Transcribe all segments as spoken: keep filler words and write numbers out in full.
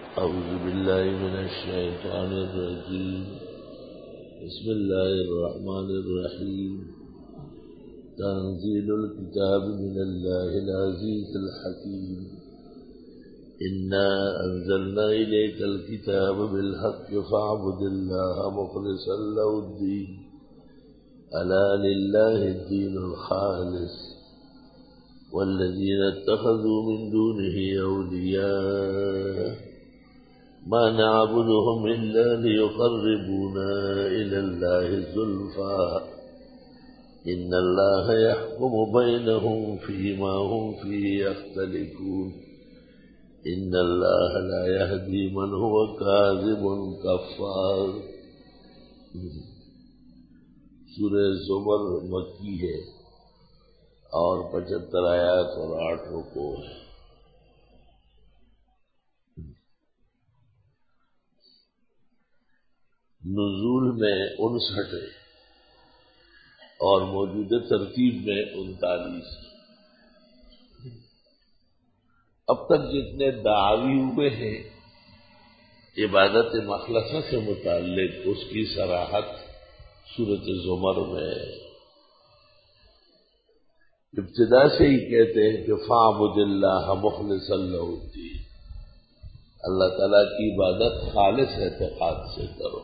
أعوذ بالله من الشيطان الرجيم. بسم الله الرحمن الرحيم. تنزيل الكتاب من الله العزيز الحكيم. إنا أنزلنا إليك الكتاب بالحق فاعبد الله مخلصا له الدين ألا لله الدين الخالص والذين اتخذوا من دونه أولياء ما نعبدهم إلا ليقربونا إلى الله زلفى إن الله يحكم بينهم فيما هم فيه يختلفون إن الله لا يهدي من هو كاذب كفار. سورہ زمر مکی ہے اور پچہتر آیات اور آٹھ رکوع ہے. نزول میں انسٹھ اور موجودہ ترتیب میں انتالیس. اب تک جتنے دعوی ہوئے ہیں عبادت مخلصہ سے متعلق اس کی صراحت سورۃ زمر میں ابتدا سے ہی کہتے ہیں کہ فاعبد اللہ مخلصا لہ الدین، اللہ تعالیٰ کی عبادت خالص اعتقاد سے کرو.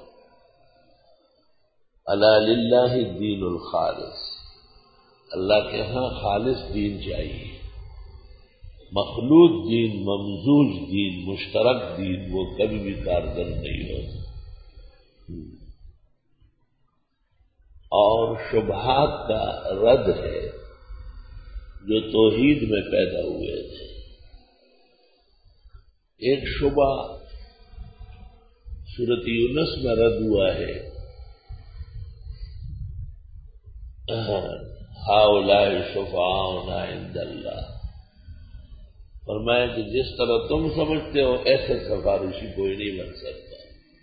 الا للہ الدین الخالص، اللہ کے ہاں خالص دین چاہیے. مخلوط دین، ممزوج دین، مشترک دین وہ کبھی بھی کارگر نہیں ہوتا. اور شبہات کا رد ہے جو توحید میں پیدا ہوئے تھے. ایک شبہ سورۃ یونس میں رد ہوا ہے، ہؤلاء شفعاؤنا عند اللہ. فرمایا کہ جس طرح تم سمجھتے ہو ایسے سفارشی کوئی نہیں بن سکتا،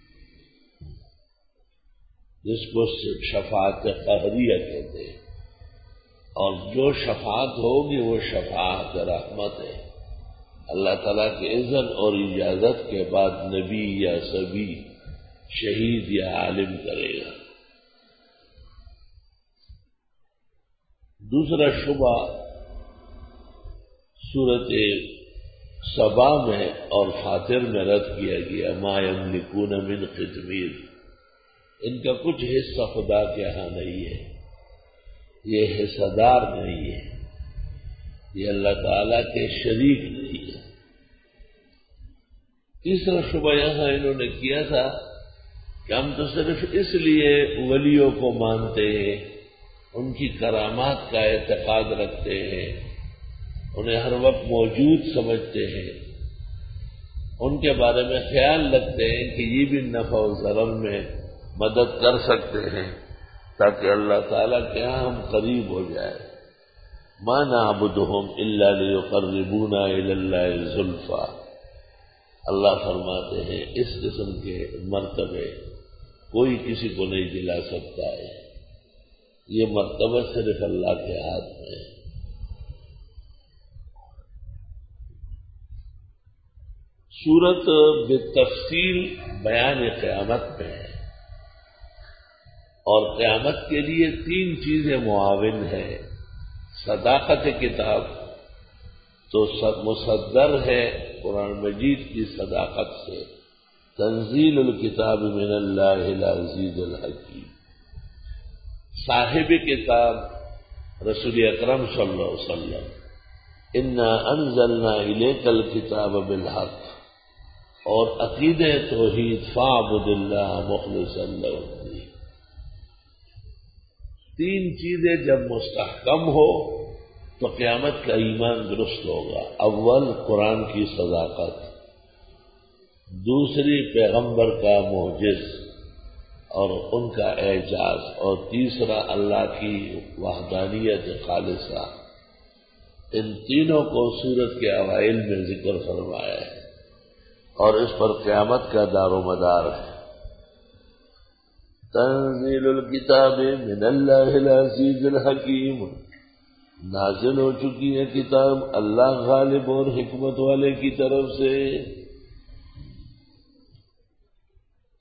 جس کو شفاعت قہریہ کہتے ہیں. اور جو شفاعت ہوگی وہ شفاعت رحمت ہے. اللہ تعالیٰ کے اذن اور اجازت کے بعد نبی یا سبی، شہید یا عالم کرے گا. دوسرا شبہ سورۃ سبا میں اور فاطر میں رد کیا گیا، ما یملکون من قطمیر، ان کا کچھ حصہ خدا کے ہاں نہیں ہے، یہ حصہ دار نہیں ہے، یہ اللہ تعالیٰ کے شریک نہیں ہے. تیسرا شبہ یہاں انہوں نے کیا تھا کہ ہم تو صرف اس لیے ولیوں کو مانتے ہیں، ان کی کرامات کا اعتقاد رکھتے ہیں، انہیں ہر وقت موجود سمجھتے ہیں، ان کے بارے میں خیال رکھتے ہیں کہ یہ بھی نفع و ضرر میں مدد کر سکتے ہیں تاکہ اللہ تعالیٰ کے ہاں ہم قریب ہو جائے. ما نعبدہم الا لیقربونا الی اللہ زلفی. اللہ فرماتے ہیں اس قسم کے مرتبے کوئی کسی کو نہیں دلا سکتا ہے، یہ مرتبہ صرف اللہ کے ہاتھ میں ہے. سورت بالتفصیل بیان قیامت میں ہے، اور قیامت کے لیے تین چیزیں معاون ہیں. صداقت کتاب تو مصدر ہے قرآن مجید کی صداقت سے، تنزیل الکتاب من اللہ العزیز الحکیم. صاحب کتاب رسول اکرم صلی اللہ علیہ وسلم، انا انزلنا الیک الکتاب بالحق، اور عقید توحید فاعبد اللہ مخلصا لہ الدین. تین چیزیں جب مستحکم ہو تو قیامت کا ایمان درست ہوگا. اول قرآن کی صداقت، دوسری پیغمبر کا معجز اور ان کا اعجاز، اور تیسرا اللہ کی وحدانیت خالصہ. ان تینوں کو سورت کے اوائل میں ذکر فرمایا ہے اور اس پر قیامت کا دار و مدار ہے. تنزیل الکتاب من اللہ العزیز الحکیم، نازل ہو چکی ہے کتاب اللہ غالب اور حکمت والے کی طرف سے.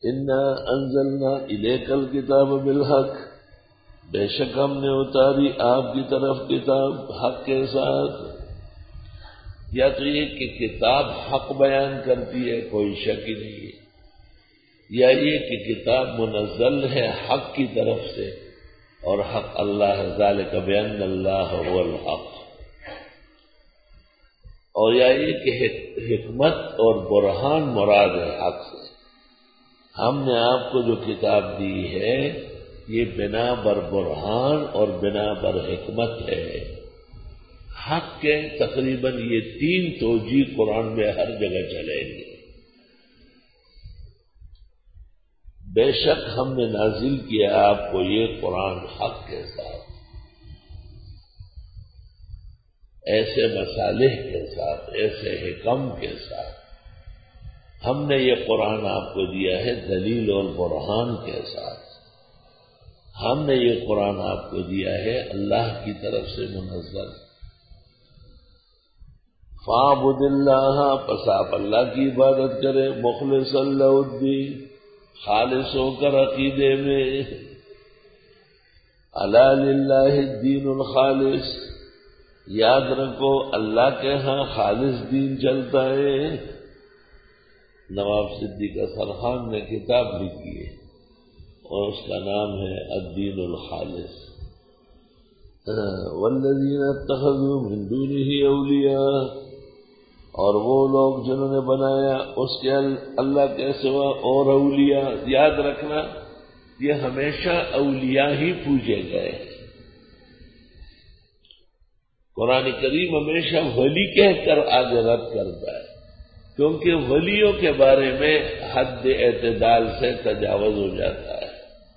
انا انزلنا الیک الکتاب بالحق، بے شک ہم نے اتاری آپ کی طرف کتاب حق کے ساتھ. یا تو یہ کہ کتاب حق بیان کرتی ہے، کوئی شک ہی نہیں ہے، یا یہ کہ کتاب منزل ہے حق کی طرف سے اور حق اللہ ہے، ذالک بان اللہ هو الحق. اور یا یہ کہ حکمت اور برہان مراد ہے حق سے. ہم نے آپ کو جو کتاب دی ہے یہ بنا بر برہان اور بنا بر حکمت ہے. حق کے تقریباً یہ تین توجیہ قرآن میں ہر جگہ چلیں گے. بے شک ہم نے نازل کیا آپ کو یہ قرآن حق کے ساتھ، ایسے مصالح کے ساتھ، ایسے حکم کے ساتھ. ہم نے یہ قرآن آپ کو دیا ہے دلیل اور برہان کے ساتھ. ہم نے یہ قرآن آپ کو دیا ہے اللہ کی طرف سے منزل. فاعبد اللہ، پس آپ اللہ کی عبادت کریں مخلص اللہ الدین، خالص ہو کر عقیدے میں. الا للہ الدین الخالص، یاد رکھو اللہ کے ہاں خالص دین چلتا ہے. نواب صدیق سرخان نے کتاب لکھی ہے اور اس کا نام ہے الدین الخالص. والذین اتخذوا من دونه اولیاء، اور وہ لوگ جنہوں نے بنایا اس کے اللہ کے سوا اور اولیاء. یاد رکھنا یہ ہمیشہ اولیاء ہی پوجے گئے. قرآن کریم ہمیشہ ولی کہہ کر آگے رد کرتا ہے، کیونکہ ولیوں کے بارے میں حد اعتدال سے تجاوز ہو جاتا ہے.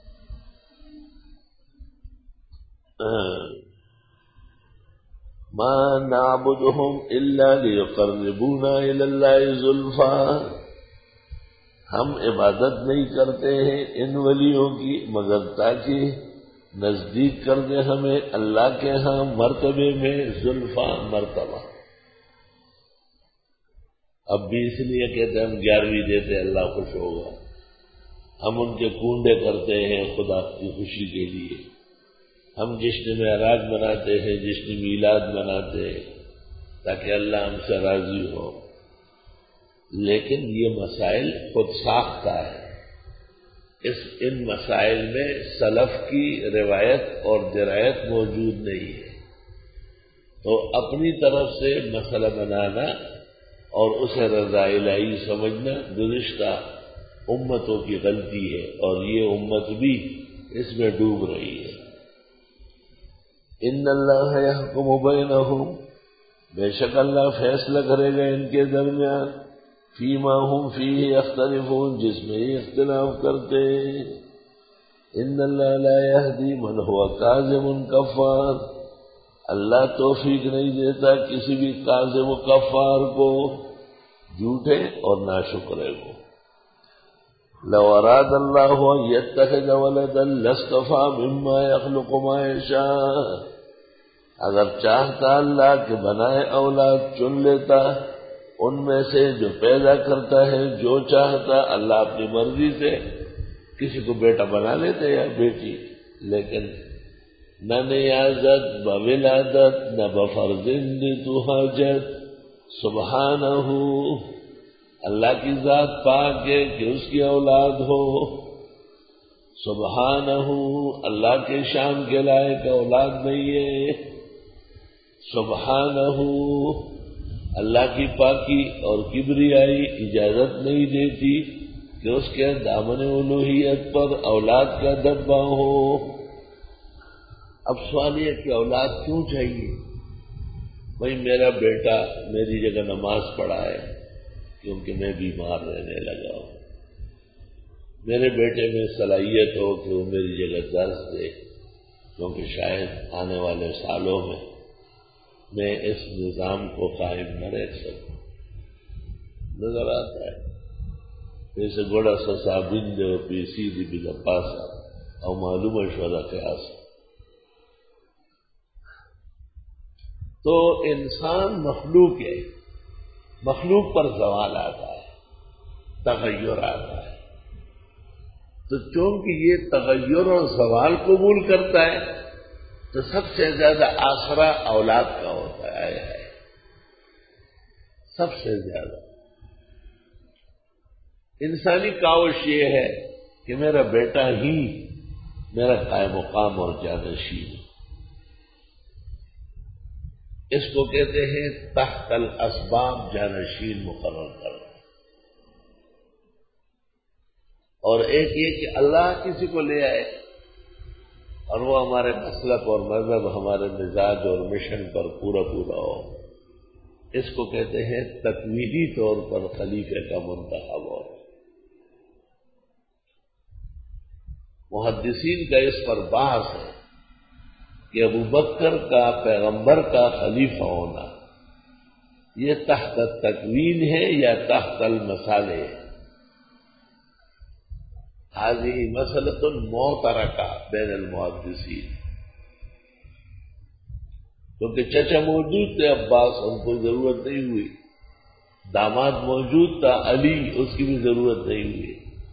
ما نعبدهم الا ليقربونا الى الله زلفى، ہم عبادت نہیں کرتے ہیں ان ولیوں کی مگر تاکہ نزدیک کر دے ہمیں اللہ کے ہاں مرتبے میں زلفا مرتبہ. اب بھی اس لیے کہتے ہیں ہم گیارہویں دیتے اللہ خوش ہوگا. ہم ان کے کنڈے کرتے ہیں خدا کی خوشی کے لیے. ہم جشن معراج مناتے ہیں، جشن میلاد مناتے ہیں تاکہ اللہ ہم سے راضی ہو. لیکن یہ مسائل خود ساختہ ہے. اس ان مسائل میں سلف کی روایت اور درایت موجود نہیں ہے. تو اپنی طرف سے مسئلہ بنانا اور اسے رضا الہی سمجھنا گزشتہ امتوں کی غلطی ہے، اور یہ امت بھی اس میں ڈوب رہی ہے. ان اللہ یحکم بینہم، بے شک اللہ فیصلہ کرے گا ان کے درمیان، فیما ہم فیہ یختلفون، جس میں یہ اختلاف کرتے ہیں. ان اللہ لا یہدی من ہوا کاذب کفار، اللہ توفیق نہیں دیتا کسی بھی کاذب و کفار کو، جھوٹے اور ناشکرے کو. لو اراد اللہ ان یتخذ ولدا لاصطفى مما يخلق ما یشاء، اگر چاہتا اللہ کہ بنائے اولاد چن لیتا ان میں سے جو پیدا کرتا ہے جو چاہتا. اللہ اپنی مرضی سے کسی کو بیٹا بنا لیتے یا بیٹی، لیکن نہ نیازت بولادت نہ بفرزند تو حاجت. سبحانہ، اللہ کی ذات پاک ہے کہ اس کی اولاد ہو. سبحانہ، اللہ کے شان کے لائق اولاد نہیں ہے. سبحانہ، اللہ کی پاکی اور کبریائی اجازت نہیں دیتی کہ اس کے دامن الوہیت پر اولاد کا دبا ہو. اب سوال یہ کہ اولاد کیوں چاہیے؟ بھائی میرا بیٹا میری جگہ نماز پڑھائے کیونکہ میں بیمار رہنے لگا ہوں. میرے بیٹے میں صلاحیت ہو کہ وہ میری جگہ درس دے کیونکہ شاید آنے والے سالوں میں میں اس نظام کو قائم نہ رہ سکوں. نظر آتا ہے جیسے گوڑا سسا بندے اور پی سیدھی بھی پاسا اور معلوم شولا قیاس. تو انسان مخلوق ہے، مخلوق پر زوال آتا ہے، تغیر آتا ہے. تو چونکہ یہ تغیر اور زوال قبول کرتا ہے تو سب سے زیادہ آسرا اولاد کا ہوتا ہے. آیا ہے سب سے زیادہ انسانی کاوش یہ ہے کہ میرا بیٹا ہی میرا قائم مقام اور جانشین. اس کو کہتے ہیں تحت الاسباب جانشین مقرر کرنا. اور ایک یہ کہ اللہ کسی کو لے آئے اور وہ ہمارے مسلک اور مذہب ہمارے مزاج اور مشن پر پورا پورا ہو، اس کو کہتے ہیں تکوینی طور پر خلیفے کا منتخب ہو. محدثین کا اس پر بحث ہے کہ ابو بکر کا پیغمبر کا خلیفہ ہونا یہ تحت تکوین ہے یا تحت المصالح ہے. هذه مسئلۃ معترکہ بین المحدثین. کیونکہ چچا موجود تھے عباس، ان کو ضرورت نہیں ہوئی. داماد موجود تھا علی، اس کی بھی ضرورت نہیں ہوئی.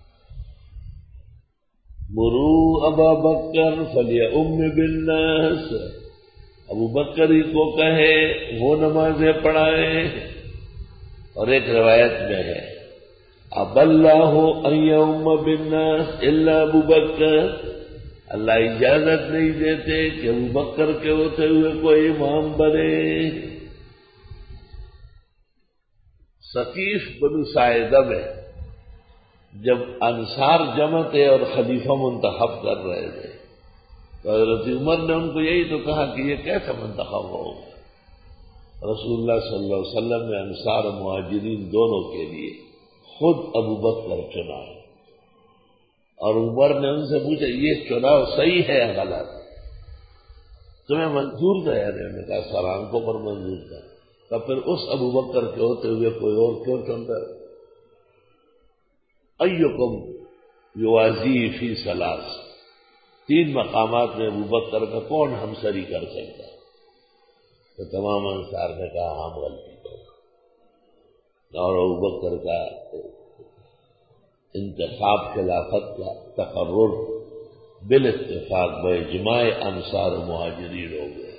مرو ابا بکر فلیؤم بالناس، ابو بکر ہی کو کہے وہ نمازیں پڑھائے. اور ایک روایت میں ہے اب اللہ ان یؤم بالناس الا ابو بکر، اللہ اجازت نہیں دیتے کہ ابو بکر کے ہوتے ہوئے کوئی امام بنے. ثقیف بنو ساعدہ میں جب انصار جمع تھے اور خلیفہ منتخب کر رہے تھے تو حضرت عمر نے ان کو یہی تو کہا کہ یہ کیسا منتخب ہوگا. رسول اللہ صلی اللہ علیہ وسلم نے انصار و مہاجرین دونوں کے لیے خود ابو بکر چنا. اور عمر نے ان سے پوچھا یہ چناؤ صحیح ہے یا غلط؟ تمہیں منظور تھا؟ یار نے کہا سر آنکھوں پر منظور تھا. تو پھر اس ابو بکر کے ہوتے ہوئے کوئی اور کیوں چنتا ہے؟ ایکم یوازی فی ثلاث، تین مقامات میں ابو بکر کا کون ہمسری کر سکتا؟ تو تمام انصار نے کہا ہم غلطی کریں. اور ابو بکر کا انتخاب خلافت کا تقرر بالاتفاق باجماع انصار و مہاجرین ہو گئے.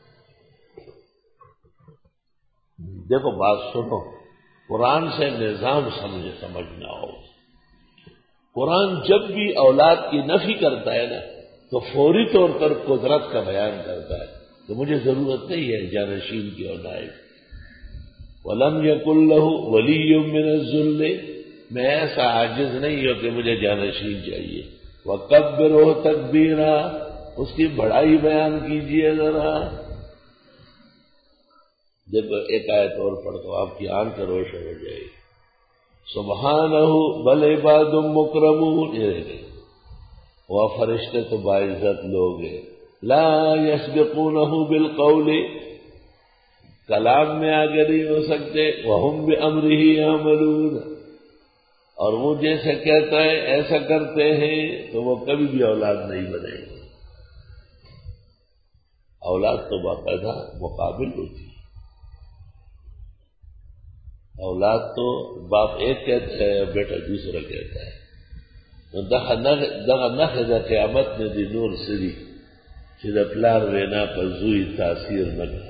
دیکھو بات سنو، قرآن سے نظام سمجھ سمجھنا ہو. قرآن جب بھی اولاد کی نفی کرتا ہے نا تو فوری طور پر قدرت کا بیان کرتا ہے کہ مجھے ضرورت نہیں ہے جانشین کی اور نائب. وَلَمْ يَكُنْ لَهُ وَلِيٌّ مِّنَ الذُّلِّ، میں ایسا عاجز نہیں ہوں کہ مجھے جانشین چاہیے. وَكَبِّرْهُ تَكْبِيرًا، اس کی بڑائی بیان کیجیے ذرا. دیکھو ایک آیت اور پڑھ تو آپ کی آنکھ روشن ہو جائے گی. سبحانہ بل عباد مکرمون، وہ فرشتے تو باعزت لوگ ہیں. لا یسبقونہ بالقول، کلام میں آگے نہیں ہو سکتے. وہم بامرہ یعملون، اور وہ جیسے کہتا ہے ایسا کرتے ہیں. تو وہ کبھی بھی اولاد نہیں بنے گی. اولاد تو باقاعدہ مقابل ہوتی ہے. اولاد تو باپ ایک کہتا ہے بیٹا دوسرا کہتا ہے. دغه نخ د قیامت نه دی نور سری چې د پلار وینا په زوی تاثیر نه کوي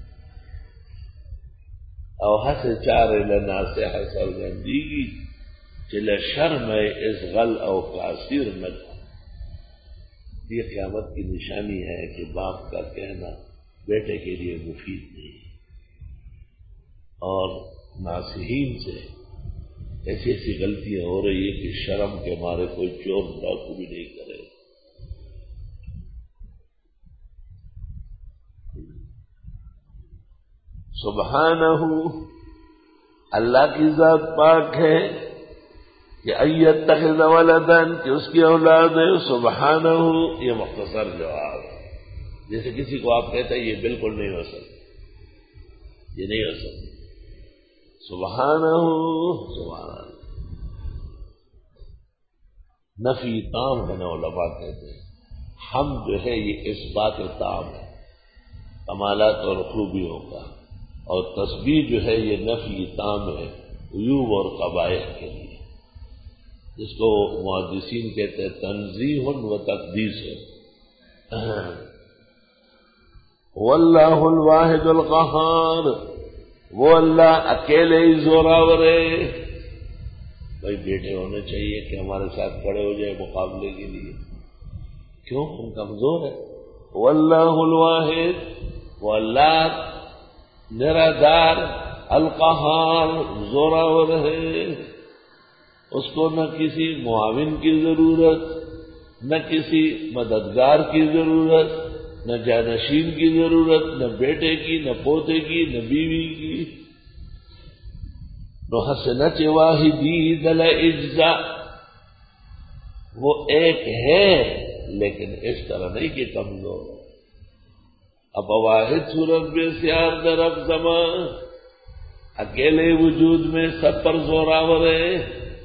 او هڅه چارې له ناصحه څرګندېږي چې له شرمه ازغل او تاثیر نه کوي. یہ قیامت کی نشانی ہے کہ باپ کا کہنا بیٹے کے لیے مفید نہیں. اور ناصحین سے ایسی ایسی غلطیاں ہو رہی ہے کہ شرم کے مارے کوئی چور ڈاکو بھی نہیں کرے. سبحانہ، اللہ کی ذات پاک ہے کہ ایتخذ ولدا، کہ اس کی اولاد ہے. سبحانہ، یہ مختصر جواب ہے. جیسے کسی کو آپ کہتے ہیں یہ بالکل نہیں ہو سکتا، یہ نہیں ہو سکتا. سبحانہ، سبحانہ. نفی تام ہے نا، علماء کہتے ہیں. ہم جو ہے یہ اس بات تام ہے کمالات اور خوبیوں کا، اور تسبیح جو ہے یہ نفی تام ہے عیوب اور قبائح کے لیے. جس کو محدثین کہتے ہیں تنزیہ و تقدیس. واللہ الواحد القہار، وہ اللہ اکیلے ہی زوراور ہے. بھائی بیٹے ہونے چاہیے کہ ہمارے ساتھ کھڑے ہو جائے مقابلے کے لیے، کیوں؟ ہم کمزور ہیں. واللہ الواحد، وہ اللہ نرادار، القہار زوراور ہے. اس کو نہ کسی معاون کی ضرورت، نہ کسی مددگار کی ضرورت، نہ جانشین کی ضرورت، نہ بیٹے کی، نہ پوتے کی، نہ بیوی کی. نو حسنت واحدی دل اجزا، وہ ایک ہے لیکن اس طرح نہیں کہ کمزور. اب واحد صورت بے سیار درب زمان، اکیلے وجود میں سب پر زوراور ہے.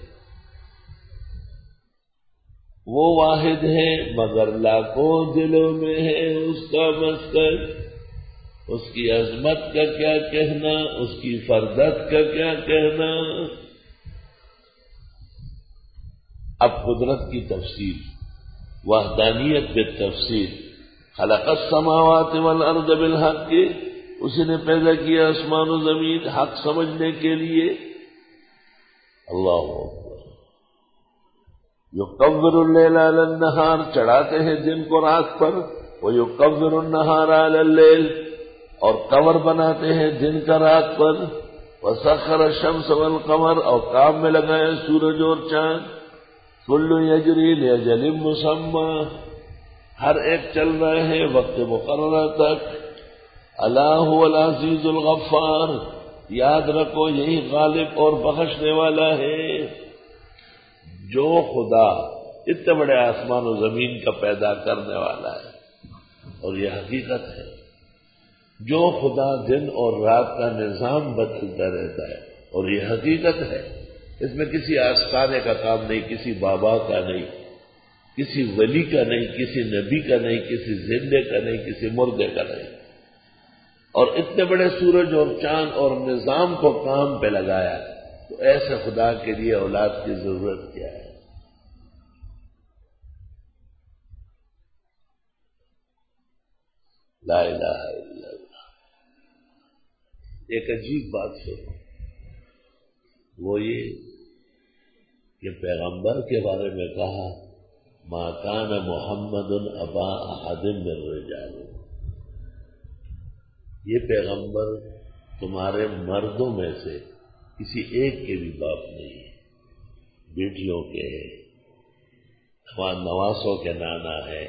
وہ واحد ہے مگر لاکھوں دلوں میں ہے اس کا مسکن. اس کی عظمت کا کیا کہنا، اس کی فردت کا کیا کہنا. اب قدرت کی تفصیل، وحدانیت بالتفصیل. خلق السماوات والارض بالحق، کی اسی نے پیدا کیا آسمان و زمین حق سمجھنے کے لیے. اللہ اکبر. یکور اللیل علی النہار، چڑھاتے ہیں دن کو رات پر. وہ یکور النہار علی اللیل، اور کور بناتے ہیں دن کا رات پر. وسخر الشمس والقمر، اور کام میں لگائے سورج اور چاند. کل یجری لاجل مسمى، ہر ایک چل رہے ہیں وقت مقررہ تک. الا هو العزیز الغفار، یاد رکھو یہی غالب اور بخشنے والا ہے. جو خدا اتنے بڑے آسمان و زمین کا پیدا کرنے والا ہے، اور یہ حقیقت ہے. جو خدا دن اور رات کا نظام بدلتا رہتا ہے، اور یہ حقیقت ہے. اس میں کسی آستانے کا کام نہیں، کسی بابا کا نہیں، کسی ولی کا نہیں، کسی نبی کا نہیں، کسی زندے کا نہیں، کسی مردے کا نہیں. اور اتنے بڑے سورج اور چاند اور نظام کو کام پہ لگایا، تو ایسے خدا کے لیے اولاد کی ضرورت کیا ہے؟ لا الہ الا اللہ. ایک عجیب بات سنو، وہ یہ کہ پیغمبر کے بارے میں کہا ما کان محمد ابا احد من رجال، یہ پیغمبر تمہارے مردوں میں سے کسی ایک کے بھی باپ نہیں ہے، بیٹیوں کے نواسوں کے نانا ہے.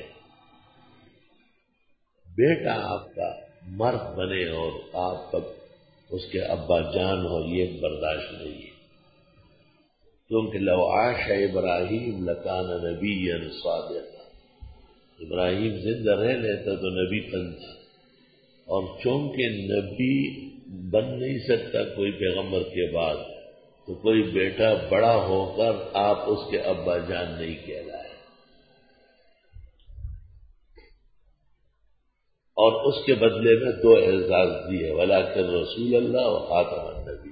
بیٹا آپ کا مرد بنے اور آپ تب اس کے ابا جان ہو، یہ برداشت نہیں ہے. کیونکہ لو عاش ابراہیم لکان نبیا صادقا، ابراہیم زندہ رہ لیتا تو نبی بنتا. اور چونکہ نبی بن نہیں سکتا کوئی پیغمبر کے بعد، تو کوئی بیٹا بڑا ہو کر آپ اس کے ابا جان نہیں کہلائے. اور اس کے بدلے میں دو اعزاز دیے، ولکن رسول اللہ و خاتم النبی.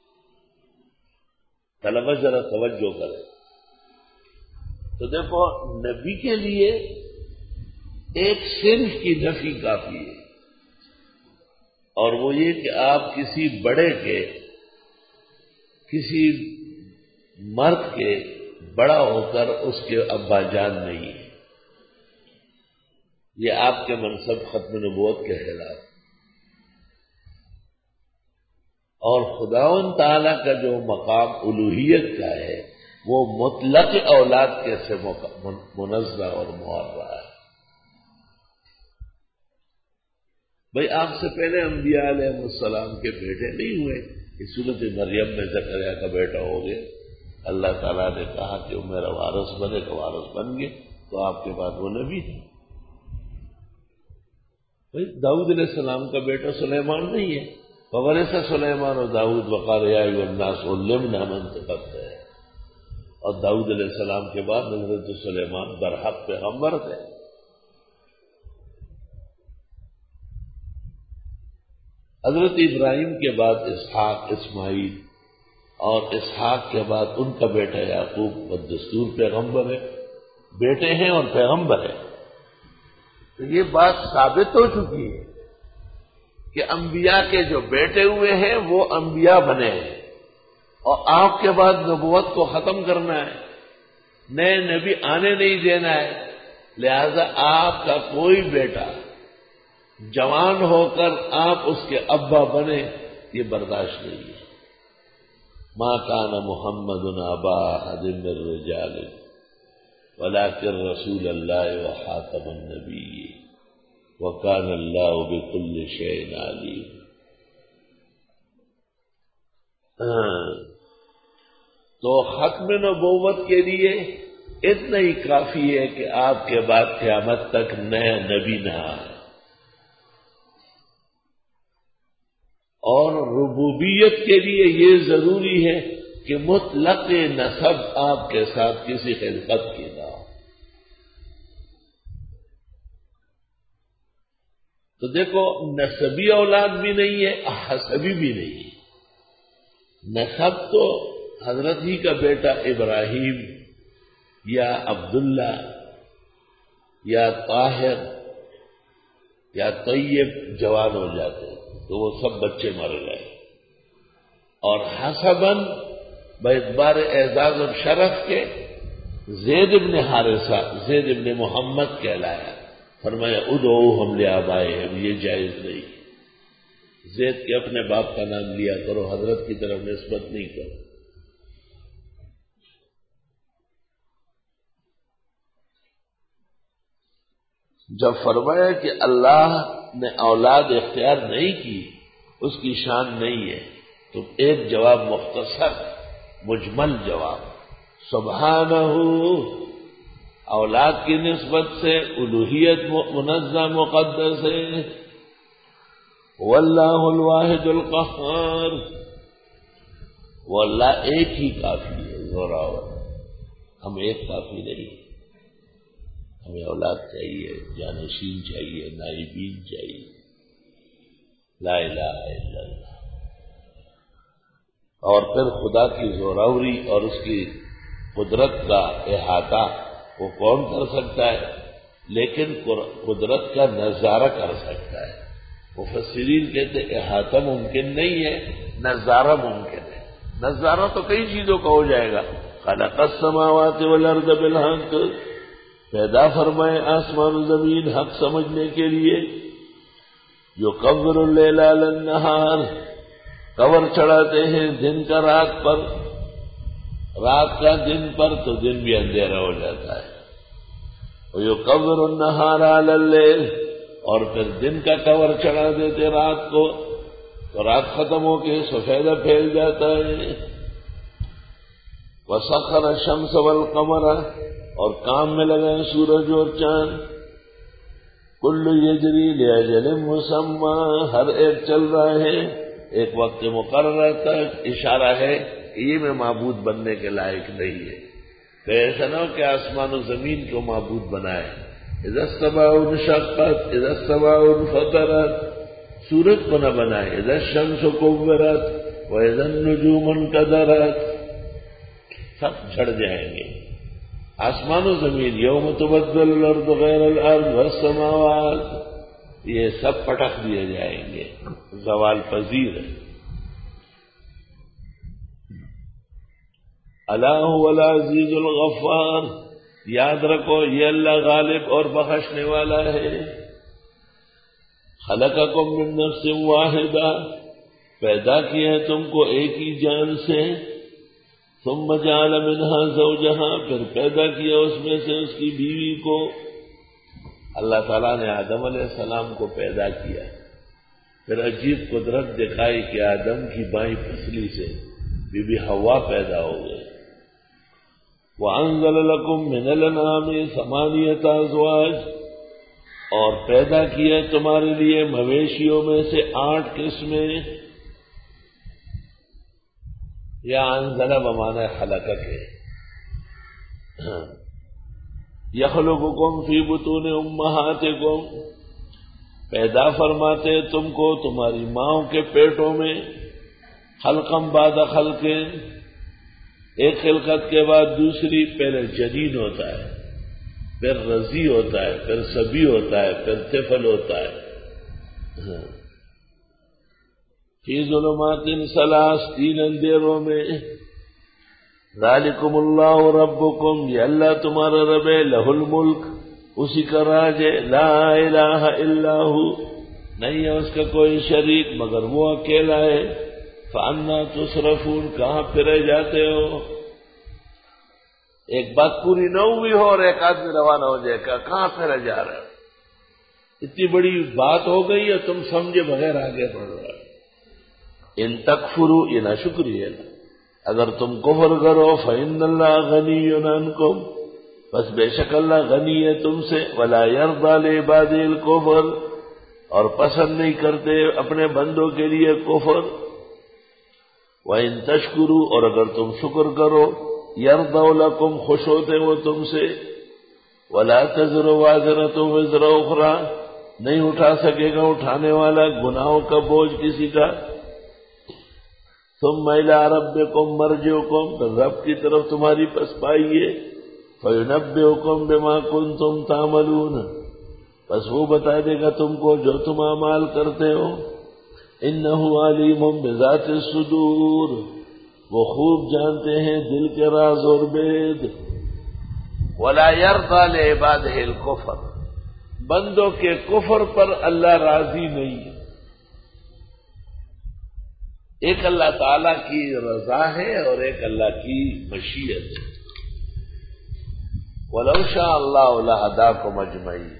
طلبہ ذرا توجہ کرے تو دیکھو، نبی کے لیے ایک صنف کی نفی کافی ہے، اور وہ یہ کہ آپ کسی بڑے کے، کسی مرد کے بڑا ہو کر اس کے ابا جان نہیں ہے. یہ آپ کے منصب ختم نبوت کے خلاف. اور خداوند تعالی کا جو مقام الوہیت کا ہے، وہ مطلق اولاد کے سے منزہ اور معرہ ہے. بھئی آپ سے پہلے انبیاء علیہ السلام کے بیٹے نہیں ہوئے. اس صورت مریم میں زکریا کا بیٹا ہو گیا. اللہ تعالیٰ نے کہا کہ وہ میرا وارث بنے، تو وارث بن گئے، تو آپ کے بعد وہ نبی تھے. بھئی داؤد علیہ السلام کا بیٹا سلیمان نہیں ہے، فورث سلیمان و داؤد وقال یا ایھا الناس علمنا منطق ہے. اور داؤد علیہ السلام کے بعد حضرت سلیمان برحق پیغمبر تھے. حضرت ابراہیم کے بعد اسحاق، اسماعیل، اور اسحاق کے بعد ان کا بیٹا یعقوب بدستور پیغمبر ہے، بیٹے ہیں اور پیغمبر ہے۔ تو یہ بات ثابت ہو چکی ہے کہ انبیاء کے جو بیٹے ہوئے ہیں وہ انبیاء بنے ہیں، اور آپ کے بعد نبوت کو ختم کرنا ہے، نئے نبی آنے نہیں دینا ہے، لہذا آپ کا کوئی بیٹا جوان ہو کر آپ اس کے ابا بنے، یہ برداشت نہیں ہے۔ ما کان محمد ابا احد من الرجال ولکن رسول اللہ وخاتم النبی وکان اللہ بکل شیء علیم۔ تو ختم نبوت کے لیے اتنا ہی کافی ہے کہ آپ کے بعد قیامت تک نیا نبی نہ آئے، اور ربوبیت کے لیے یہ ضروری ہے کہ مطلق نسب آپ کے ساتھ کسی خلقت کی نہ ہو۔ تو دیکھو، نسبی اولاد بھی نہیں ہے، حسبی بھی نہیں ہے۔ نسب تو حضرت ہی کا بیٹا ابراہیم یا عبداللہ یا طاہر یا طیب جوان ہو جاتے تو وہ سب بچے مر گئے، اور حسباً باعتبار اعزاز اور شرف کے زید ابن حارثہ زید ابن محمد کہلایا، فرمایا ادعوہم لآبائہم، یہ جائز نہیں، زید کے اپنے باپ کا نام لیا کرو، حضرت کی طرف نسبت نہیں کرو۔ جب فرمایا کہ اللہ نے اولاد اختیار نہیں کی، اس کی شان نہیں ہے، تو ایک جواب مختصر مجمل جواب، سبحانہ، اولاد کی نسبت سے الوہیت منزہ مقدس ہے، واللہ الواحد القہار، وہ اللہ ایک ہی کافی ہے، زوراور، ہم ایک کافی نہیں، ہمیں اولاد چاہیے، جانشین چاہیے، نائبین چاہیے، لا الہ الا اللہ۔ اور پھر خدا کی زوراوری اور اس کی قدرت کا احاطہ وہ کون کر سکتا ہے؟ لیکن قدرت کا نظارہ کر سکتا ہے۔ مفسرین کہتے احاطہ ممکن نہیں ہے، نظارہ ممکن ہے۔ نظارہ تو کئی چیزوں کا ہو جائے گا، خلق السماوات والارض بالحق، پیدا فرمائے آسمان و زمین حق سمجھنے کے لیے، جو یکور اللیل علی النہار، کور چڑھاتے ہیں دن کا رات پر، رات کا دن پر تو دن بھی اندھیرا ہو جاتا ہے، ویکور النہار علی اللیل، اور پھر دن کا کور چڑھا دیتے رات کو، تو رات ختم ہو کے سفیدہ پھیل جاتا ہے، وسخر الشمس والقمر، اور کام میں لگائیں سورج اور چاند، کل یجری لاجل مسمى، ہر ایک چل رہا ہے ایک وقت مقررہ تک، اشارہ ہے کہ یہ میں معبود بننے کے لائق نہیں ہے۔ تو ایسا نہ ہو کہ آسمان و زمین کو معبود بنائے، اذا السماء انشقت، اذا السماء انفطرت، سورج کو نہ بنائے، اذا الشمس كورت واذا النجوم انكدرت، سب جھڑ جائیں گے۔ آسمان و زمین یوم تبدل الارض غیر الارض والسماوات، یہ سب پٹخ دیے جائیں گے، زوال پذیر ہے۔ الا هو العزیز الغفار، یاد رکھو یہ اللہ غالب اور بخشنے والا ہے۔ خلقکم من نفس واحدہ، پیدا کیا ہے تم کو ایک ہی جان سے، ثم جعل منها زوجها، پھر پیدا کیا اس میں سے اس کی بیوی کو۔ اللہ تعالیٰ نے آدم علیہ السلام کو پیدا کیا، پھر عجیب قدرت دکھائی کہ آدم کی بائیں پسلی سے بی بی حوا پیدا ہو گئی۔ وَأَنزَلَ لَكُم مِّنَ الْأَنْعَامِ ثَمَانِيَةَ أَزْوَاجٍ، اور پیدا کیا تمہارے لیے مویشیوں میں سے آٹھ قسمیں۔ یا انزل بمعنی خلق کے، یخلقکم فی بطون امہاتکم، پیدا فرماتے تم کو تمہاری ماؤں کے پیٹوں میں، خلقم بعد خلق، ایک خلقت کے بعد دوسری، پہلے جنین ہوتا ہے، پھر رضی ہوتا ہے، پھر سبی ہوتا ہے، پھر طفل ہوتا ہے۔ فی ظلمات ثلاث، تین اندھیروں میں۔ ذالکم اللہ ربکم، یہ اللہ تمہارا رب ہے، لہ الملک، اسی کا راج ہے، لا الہ الا ہو، نہیں ہے اس کا کوئی شریک مگر وہ اکیلا ہے۔ فانا تصرفون، کہاں پھرے جاتے ہو؟ ایک بات پوری نہ ہوئی ہو اور ایک آدمی روانہ ہو جائے گا، کہاں پھرے جا رہے ہو؟ اتنی بڑی بات ہو گئی ہے، تم سمجھے بغیر آگے بڑھ رہے ہو۔ ان تکفروا، یہ ناشکری ہے، اگر تم کفر کرو، فإن اللہ غنی عنکم، بس بے شک اللہ غنی ہے تم سے، ولا یرضی لعبادہ الکفر، اور پسند نہیں کرتے اپنے بندوں کے لیے کفر۔ وَإِن تشکروا، اور اگر تم شکر کرو، یرضوا لکم، خوش ہوتے وہ تم سے۔ ولا تزر وازرۃ وزر اخرى، نہیں اٹھا سکے گا اٹھانے والا گناہوں کا بوجھ کسی کا۔ ثم الی ربکم مرجعکم، تو رب کی طرف تمہاری پس پائیے، فینبئکم بما کنتم تعملون، بس وہ بتا دے گا تم کو جو تم اعمال کرتے ہو۔ انہ علیم بذات الصدور، وہ خوب جانتے ہیں دل کے راز اور بید۔ ولا یرضی لعبادہ الکفر، بندوں کے کفر پر اللہ راضی نہیں ہے۔ ایک اللہ تعالی کی رضا ہے اور ایک اللہ کی مشیت ہے۔ وَلَوْ شَاءَ اللَّهُ لَهَدَاكُمْ أَجْمَعِينَ،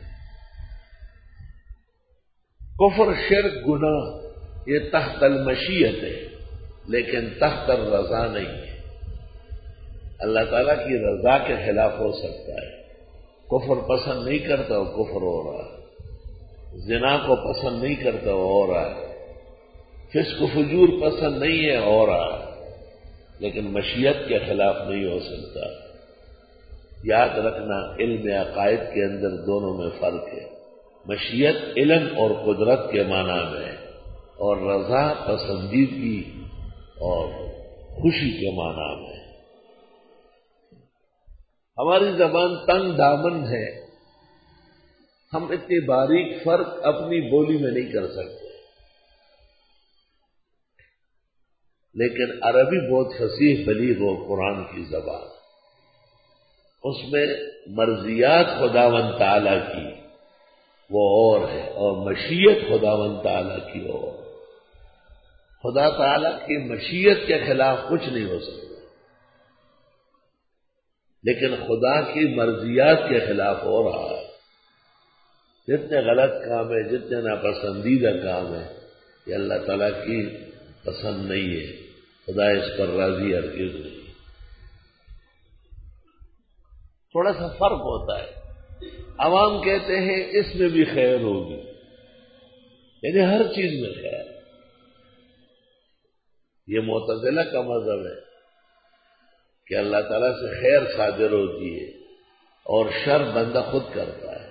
کفر، شرک، گناہ یہ تحت المشیت ہے لیکن تحت الرضا نہیں ہے۔ اللہ تعالیٰ کی رضا کے خلاف ہو سکتا ہے۔ کفر پسند نہیں کرتا وہ کفر ہو رہا ہے، زنا کو پسند نہیں کرتا وہ ہو رہا ہے، فسق و فجور پسند نہیں ہے ہو رہا ہے، لیکن مشیت کے خلاف نہیں ہو سکتا۔ یاد رکھنا، علم عقائد کے اندر دونوں میں فرق ہے۔ مشیت علم اور قدرت کے معنی میں، اور رضا پسندیدگی اور خوشی کے معنی میں۔ ہماری زبان تنگ دامن ہے، ہم اتنی باریک فرق اپنی بولی میں نہیں کر سکتے، لیکن عربی بہت فصیح بلیغ و قرآن کی زبان، اس میں مرضیات خداوند تعالیٰ کی وہ اور ہے، اور مشیت خداوند تعالیٰ کی اور۔ خدا تعالیٰ کی مشیت کے خلاف کچھ نہیں ہو سکتا، لیکن خدا کی مرضیات کے خلاف ہو رہا ہے۔ جتنے غلط کام ہے، جتنے ناپسندیدہ کام ہے، یہ اللہ تعالیٰ کی پسند نہیں ہے، خدا اس پر راضی ہرگز نہیں۔ تھوڑا سا فرق ہوتا ہے، عوام کہتے ہیں اس میں بھی خیر ہوگی، یعنی ہر چیز میں خیر۔ یہ معتزلہ کا مذہب ہے کہ اللہ تعالیٰ سے خیر صادر ہوتی ہے اور شر بندہ خود کرتا ہے۔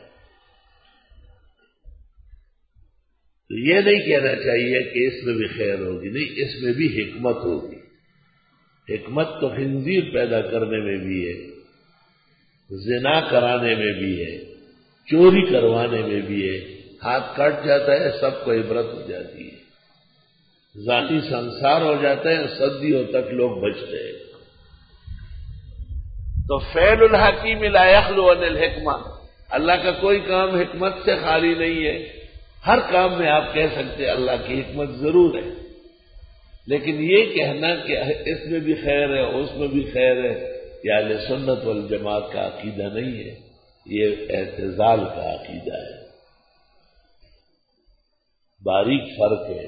تو یہ نہیں کہنا چاہیے کہ اس میں بھی خیر ہوگی، نہیں، اس میں بھی حکمت ہوگی۔ حکمت تو خنزیر پیدا کرنے میں بھی ہے، زنا کرانے میں بھی ہے، چوری کروانے میں بھی ہے، ہاتھ کٹ جاتا ہے سب کو عبرت ہو جاتی ہے، ذاتی سنسار ہو جاتا ہے صدیوں تک لوگ بچتے ہیں۔ تو فعل الحکیم لا یخلو عن الحکمہ، اللہ کا کوئی کام حکمت سے خالی نہیں ہے۔ ہر کام میں آپ کہہ سکتے ہیں اللہ کی حکمت ضرور ہے، لیکن یہ کہنا کہ اس میں بھی خیر ہے اس میں بھی خیر ہے، یہ اہل سنت والجماعت کا عقیدہ نہیں ہے، یہ اعتزال کا عقیدہ ہے۔ باریک فرق ہے۔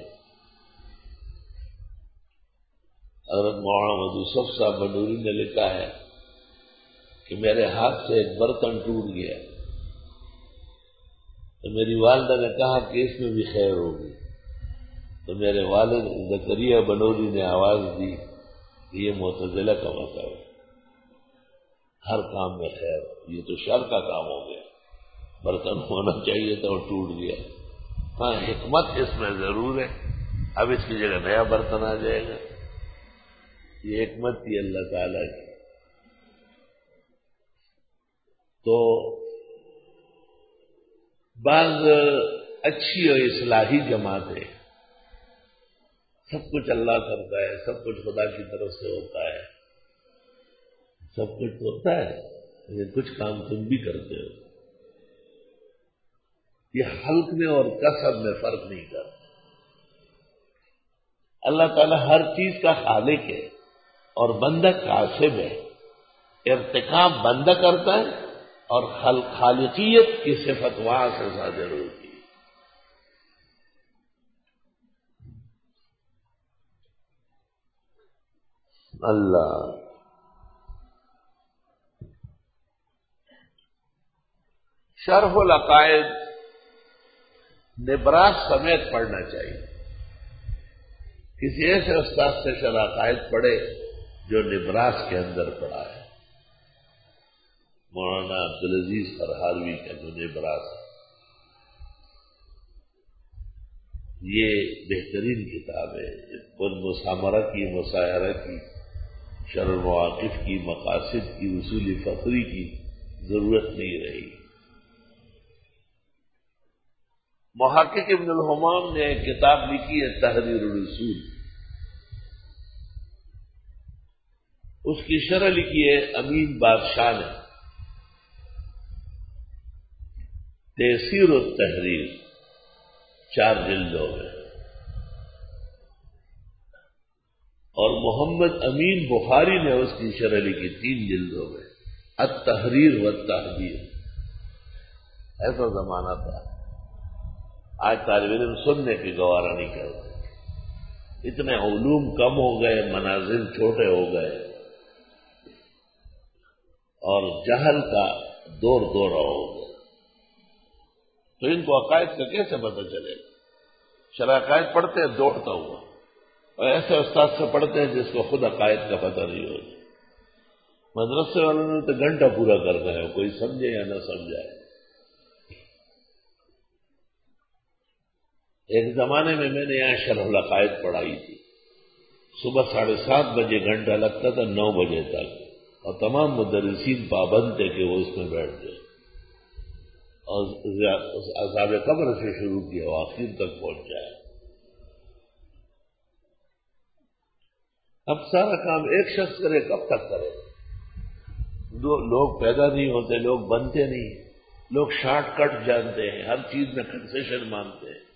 حضرت مولانا محمد یوسف صاحب بنوری نے لکھا ہے کہ میرے ہاتھ سے ایک برتن ٹوٹ گیا تو میری والدہ نے کہا کہ اس میں بھی خیر ہوگی، تو میرے والد زکریا بنوری نے آواز دی کہ یہ معتزلہ کا مذہب ہے، ہر کام میں خیر، یہ تو شر کا کام ہو گیا، برتن ہونا چاہیے تھا اور ٹوٹ گیا۔ ہاں، حکمت اس میں ضرور ہے، اب اس کی جگہ نیا برتن آ جائے گا۔ یہ حکمت تھی اللہ تعالی کی. تو بعض اچھی اور اصلاحی جماعتیں سب کچھ اللہ کرتا ہے، سب کچھ خدا کی طرف سے ہوتا ہے، سب کچھ ہوتا ہے، لیکن کچھ کام تم بھی کرتے ہو. یہ خلق میں اور کسب میں فرق نہیں کرتا. اللہ تعالیٰ ہر چیز کا خالق ہے اور بندہ کاسب ہے. ارتکاب بندہ کرتا ہے اور خالقیت کی صفت وہاں سے صادر ہوتی ہے. اللہ شرح العقائد نبراس سمیت پڑھنا چاہیے. کسی ایسے استاد سے شرح عقائد پڑھے جو نبراس کے اندر پڑھا ہے. مولانا عبدالعزیز فرہاروی کا جو نبراس یہ بہترین کتاب ہے. خود مسامرہ کی، مساہرہ کی، شرح المواقف کی، مقاصد کی، اصول فقری کی ضرورت نہیں رہی. محقق ابن الحمام نے ایک کتاب لکھی ہے تحریر الرسول، اس کی شرح لکھی ہے امین بادشاہ نے تیسیر التحریر، چار جلدوں میں. اور محمد امین بخاری نے اس کی شرح لکھی تین جلدوں میں، التحریر والتحذیر. ایسا زمانہ تھا، آج طالب علم سننے کی گوارا نہیں کرتے. اتنے علوم کم ہو گئے، منازل چھوٹے ہو گئے اور جہل کا دور دورہ ہو گیا. تو ان کو عقائد کا کیسے پتہ چلے گا؟ شرح عقائد پڑھتے ہیں دوڑتا ہوا، اور ایسے استاد سے پڑھتے ہیں جس کو خود عقائد کا پتہ نہیں ہوتا. مدرسے والوں نے تو گھنٹہ پورا کرنا ہے، کوئی سمجھے یا نہ سمجھائے. ایک زمانے میں میں نے یہاں شرح العقائد پڑھائی تھی. صبح ساڑھے سات بجے گھنٹہ لگتا تھا نو بجے تک، اور تمام مدرسین پابند تھے کہ وہ اس میں بیٹھتے، اور عذاب قبر سے شروع کیا وہ آخر تک پہنچ جائے. اب سارا کام ایک شخص کرے، کب تک کرے؟ دو لوگ پیدا نہیں ہوتے، لوگ بنتے نہیں. لوگ شارٹ کٹ جانتے ہیں، ہر چیز میں کنسیشن مانتے ہیں.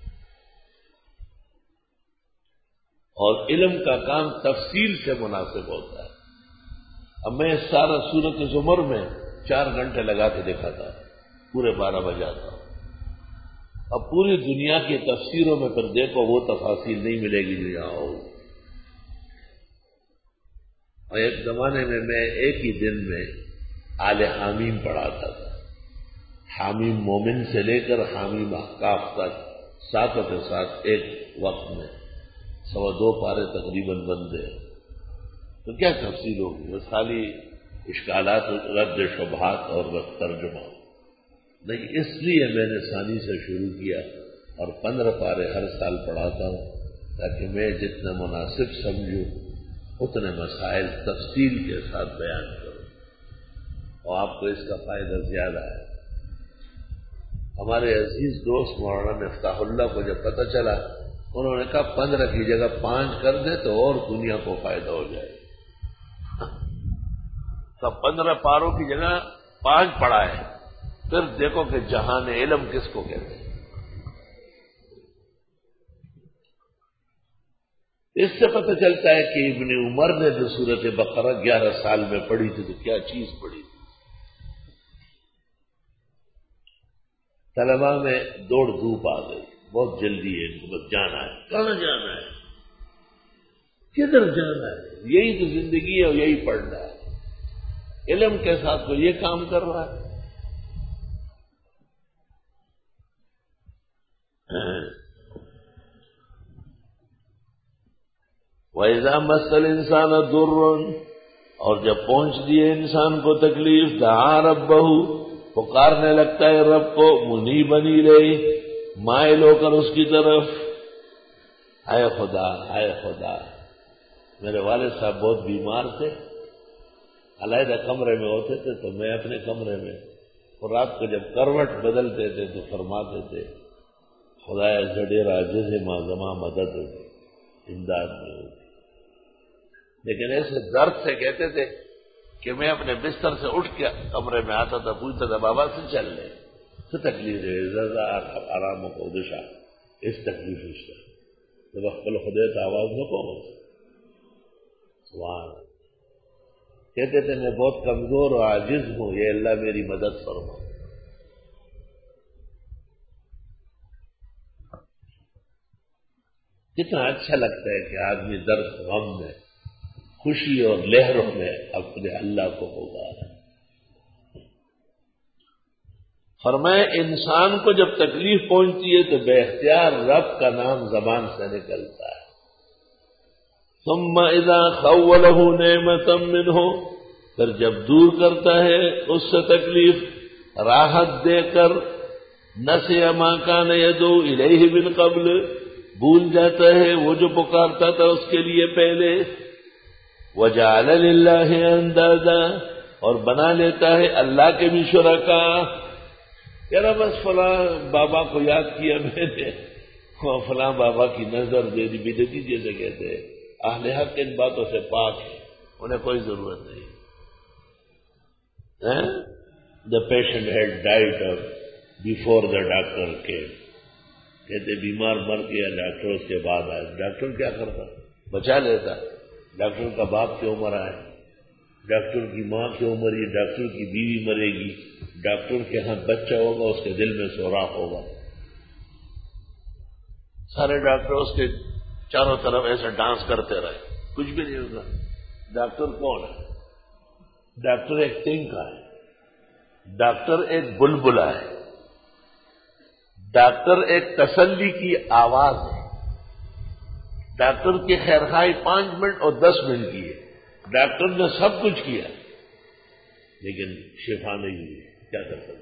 اور علم کا کام تفصیل سے مناسب ہوتا ہے. اب میں سارا سورۃ زمر میں چار گھنٹے لگا کے دیکھا تھا، پورے بارہ بجاتا ہوں. اب پوری دنیا کی تفسیروں میں پھر دیکھو وہ تفاصیل نہیں ملے گی جو یہاں ہو. اور ایک زمانے میں میں ایک ہی دن میں آل حامیم پڑھاتا تھا. حامیم مومن سے لے کر حامیم احقاف تک ساتوں کے ساتھ ایک وقت میں سوا دو پارے تقریباً بندے. تو کیا تفصیل ہوگی؟ بس خالی اشکالات، رد شبہات اور بس ترجمہ. نہیں، اس لیے میں نے ثانی سے شروع کیا اور پندرہ پارے ہر سال پڑھاتا ہوں تاکہ میں جتنا مناسب سمجھوں اتنے مسائل تفصیل کے ساتھ بیان کروں اور آپ کو اس کا فائدہ زیادہ ہے. ہمارے عزیز دوست مولانا مفتاح اللہ کو جب پتہ چلا، انہوں نے کہا پندرہ کی جگہ پانچ کر دیں تو اور دنیا کو فائدہ ہو جائے. سب پندرہ پاروں کی جگہ پانچ پڑھا ہے، پھر دیکھو کہ جہان علم کس کو کہتے ہیں. اس سے پتہ چلتا ہے کہ ابن عمر نے جو سورۃ بقرہ گیارہ سال میں پڑھی تھی تو کیا چیز پڑھی تھی. طلبا میں دوڑ دھوپ آ گئی، بہت جلدی ہے، ان کو بس جانا ہے. کہاں جانا ہے؟ کدھر جانا ہے؟ یہی تو زندگی ہے اور یہی پڑھنا ہے. علم کے ساتھ تو یہ کام کر رہا ہے. وَإِذَا مَسَّ الْإِنسَانَ ضُرٌّ، اور جب پہنچ دیے انسان کو تکلیف، دعا ربہ، پکارنے لگتا ہے رب کو، منیبا الیہ، مائل ہو کر اس کی طرف. اے خدا، اے خدا. میرے والد صاحب بہت بیمار تھے، علیحدہ کمرے میں ہوتے تھے، تو میں اپنے کمرے میں، اور رات کو جب کروٹ بدلتے تھے تو فرماتے تھے خدایا زڈیر عاجز ماں زماں مدد ہوتی، امداد میں ہوتی، لیکن ایسے درد سے کہتے تھے کہ میں اپنے بستر سے اٹھ کے کمرے میں آتا تھا، پوچھتا تھا بابا سے چل لے تو تکلیف ہے زیادہ آرام کو دشا اس تکلیف اس کا جب اخبل خدے تو آواز نہ کو سبحان اللہ۔ کہتے تھے میں بہت کمزور اور عاجز ہوں، یہ اللہ میری مدد فرما۔ کتنا اچھا لگتا ہے کہ آدمی درد غم میں، خوشی اور لہروں میں اپنے اللہ کو پکارا۔ فرمائے انسان کو جب تکلیف پہنچتی ہے تو بے اختیار رب کا نام زبان سے نکلتا ہے۔ ثم اذا خولہ نعمتا منہ، پھر جب دور کرتا ہے اس سے تکلیف راحت دے کر، نسی ما کان یدعو الیہ من قبل، بھول جاتا ہے وہ جو پکارتا تھا اس کے لیے پہلے، وجعل للہ اندادا، اور بنا لیتا ہے اللہ کے بھی شرکا، کہہ رہا بس فلاں بابا کو یاد کیا میں نے، فلاں بابا کی نظر دے دی، بدعتی جیسے کہتے ہیں، اہل حق ان باتوں سے پاک ہے، انہیں کوئی ضرورت نہیں۔ The patient had died of before the doctor کے، کہتے بیمار مر گیا، ڈاکٹر اس کے بعد آئے، ڈاکٹر کیا کرتا؟ بچا لیتا۔ ڈاکٹر کا باپ کی عمر آئے، ڈاکٹر کی ماں کی عمر، یہ ڈاکٹر کی بیوی مرے گی، ڈاکٹر کے ہاں بچہ ہوگا، اس کے دل میں سوراخ ہوگا، سارے ڈاکٹر اس کے چاروں طرف ایسے ڈانس کرتے رہے، کچھ بھی نہیں ہوگا۔ ڈاکٹر کون ہے؟ ڈاکٹر ایک تنکا ہے، ڈاکٹر ایک بلبلا ہے، ڈاکٹر ایک تسلی کی آواز ہے، ڈاکٹر کی خیرخواہی پانچ منٹ اور دس منٹ کی ہے، ڈاکٹر نے سب کچھ کیا لیکن شفا نہیں ہوئی، کیا کر سکتے؟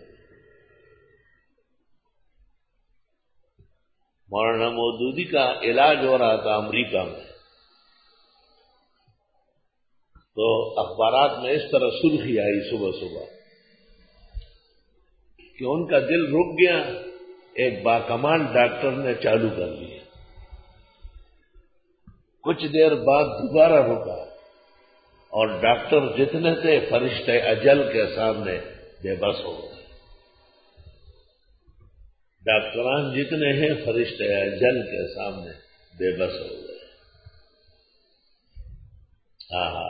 مولانا مودودی کا علاج ہو رہا تھا امریکہ میں، تو اخبارات میں اس طرح سرخی آئی صبح صبح کہ ان کا دل رک گیا، ایک باکمال ڈاکٹر نے چالو کر لیا، کچھ دیر بعد دوبارہ رکا، اور ڈاکٹر جتنے تھے فرشتے اجل کے سامنے بے بس ہو گئے، ڈاکٹران جتنے ہیں فرشتے اجل کے سامنے بے بس ہو گئے۔ ہاں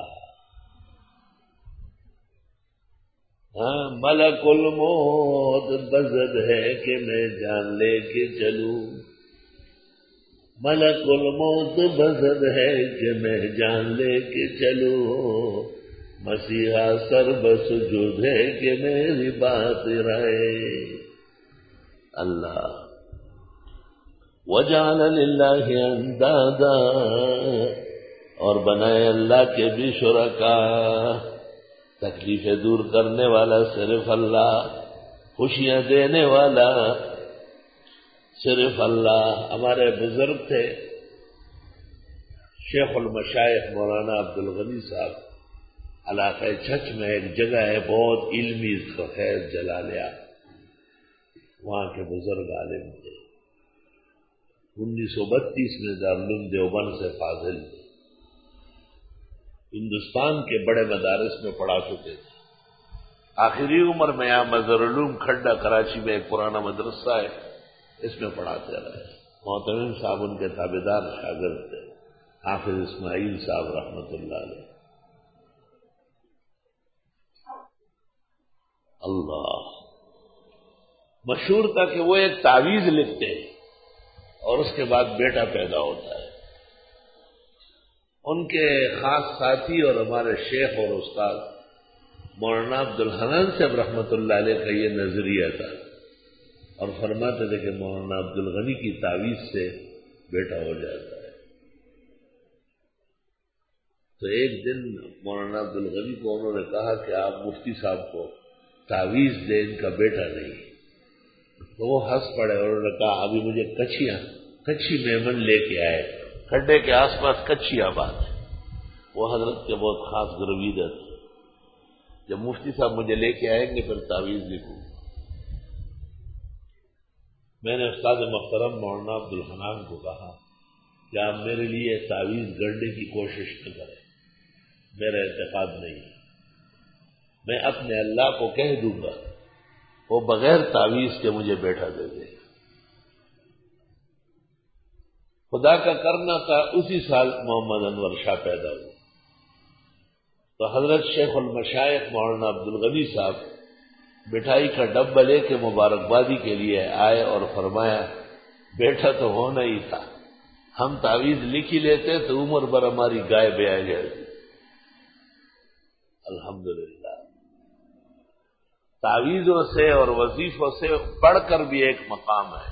ہاں ملک الموت بزد ہے کہ میں جان لے کے چلوں، ملک الموت بزد ہے کہ میں جان لے کے چلوں، مسیحا سر بسجود ہے کہ میری بات رہے۔ اللہ وجعل للہ اندادا، اور بنائے اللہ کے بھی شرکا، تکلیفیں دور کرنے والا صرف اللہ، خوشیاں دینے والا صرف اللہ۔ ہمارے بزرگ تھے شیخ المشائخ مولانا عبد الغنی صاحب، علاقہ چھچ میں ایک جگہ ہے بہت علمی خیر جلالیا، وہاں کے بزرگ عالم تھے، انیس سو بتیس میں دارالعلوم دیوبند سے فاضل تھے، ہندوستان کے بڑے مدارس میں پڑھا چکے تھے، آخری عمر میں یہاں مظہر علوم کھڈا کراچی میں ایک پرانا مدرسہ ہے، اس میں پڑھاتے رہے۔ محتمم صاحب ان کے تابعدار شاگرد تھے، حافظ اسماعیل صاحب رحمت اللہ علیہ۔ اللہ مشہور تھا کہ وہ ایک تعویذ لکھتے ہیں اور اس کے بعد بیٹا پیدا ہوتا ہے۔ ان کے خاص ساتھی اور ہمارے شیخ اور استاد مولانا عبد الحنان صاحب رحمت اللہ علیہ کا یہ نظریہ تھا، اور فرماتے تھے کہ مولانا عبد الغنی کی تعویذ سے بیٹا ہو جاتا ہے۔ تو ایک دن مولانا عبد الغنی کو انہوں نے کہا کہ آپ مفتی صاحب کو تعویذ دیں، ان کا بیٹا نہیں۔ تو وہ ہنس پڑے اور انہوں نے کہا ابھی مجھے کچھیاں کچھی میمن لے کے آئے، کھڈے کے آس پاس کچھی آباد ہے، وہ حضرت کے بہت خاص گرویدہ تھے. جب مفتی صاحب مجھے لے کے آئیں گے پھر تعویذ لکھوں. میں نے استاد محترم مولانا عبدالحنان کو کہا کہ آپ میرے لیے تعویذ گڑنے کی کوشش نہ کریں، میرا اعتقاد نہیں ہے. میں اپنے اللہ کو کہہ دوں گا وہ بغیر تعویذ کے مجھے بیٹھا دے دے. خدا کا کرنا تھا اسی سال محمد انور شاہ پیدا ہوئے. تو حضرت شیخ المشائخ مولانا عبدالغنی صاحب مٹھائی کا ڈبہ لے کے مبارکبادی کے لیے آئے اور فرمایا بیٹا تو ہونا ہی تھا، ہم تعویذ لکھ ہی لیتے تو عمر بھر ہماری گائے بے آ جائے. الحمدللہ تعویذوں سے اور وظیفوں سے بڑھ کر بھی ایک مقام ہے.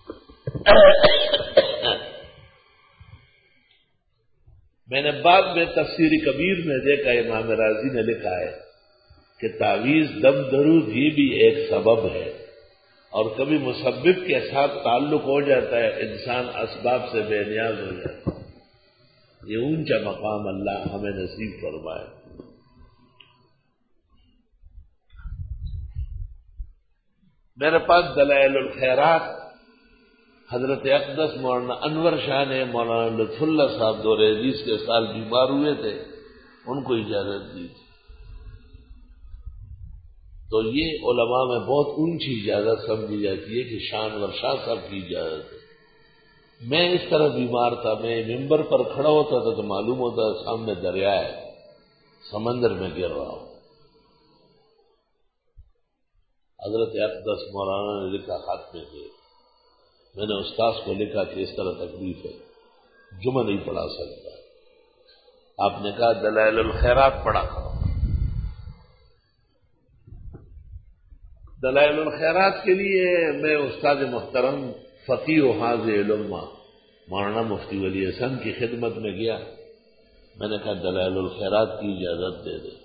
میں نے بعد میں تفسیر کبیر میں دیکھا امام راضی نے لکھا ہے کہ تعویذ دم درود یہ بھی ایک سبب ہے، اور کبھی مسبب کے ساتھ تعلق ہو جاتا ہے انسان اسباب سے بے نیاز ہو جاتا ہے. یہ اونچا مقام اللہ ہمیں نصیب فرمائے. میرے پاس دلائل الخیرات حضرت اقدس مولانا انور شاہ نے مولانا لطف اللہ صاحب دور حدیث کے سال بیمار ہوئے تھے، ان کو اجازت دی تھی. تو یہ علماء میں بہت اونچی اجازت سمجھی جاتی ہے کہ شانور شاہ صاحب کی اجازت ہے. میں اس طرح بیمار تھا، میں ممبر پر کھڑا ہوتا تھا تو معلوم ہوتا تھا سامنے دریا ہے، سمندر میں گر رہا ہوں. حضرت اقدس مولانا نے لکھا خط میں کہ میں نے استاذ کو لکھا کہ اس طرح تکلیف ہے، جمعہ نہیں پڑھا سکتا. آپ نے کہا دلائل الخیرات پڑھا کرو. دلائل الخیرات کے لیے میں استاد محترم فقیہ و حاض علما مولانا مفتی ولی حسن کی خدمت میں گیا. میں نے کہا دلائل الخیرات کی اجازت دے دے.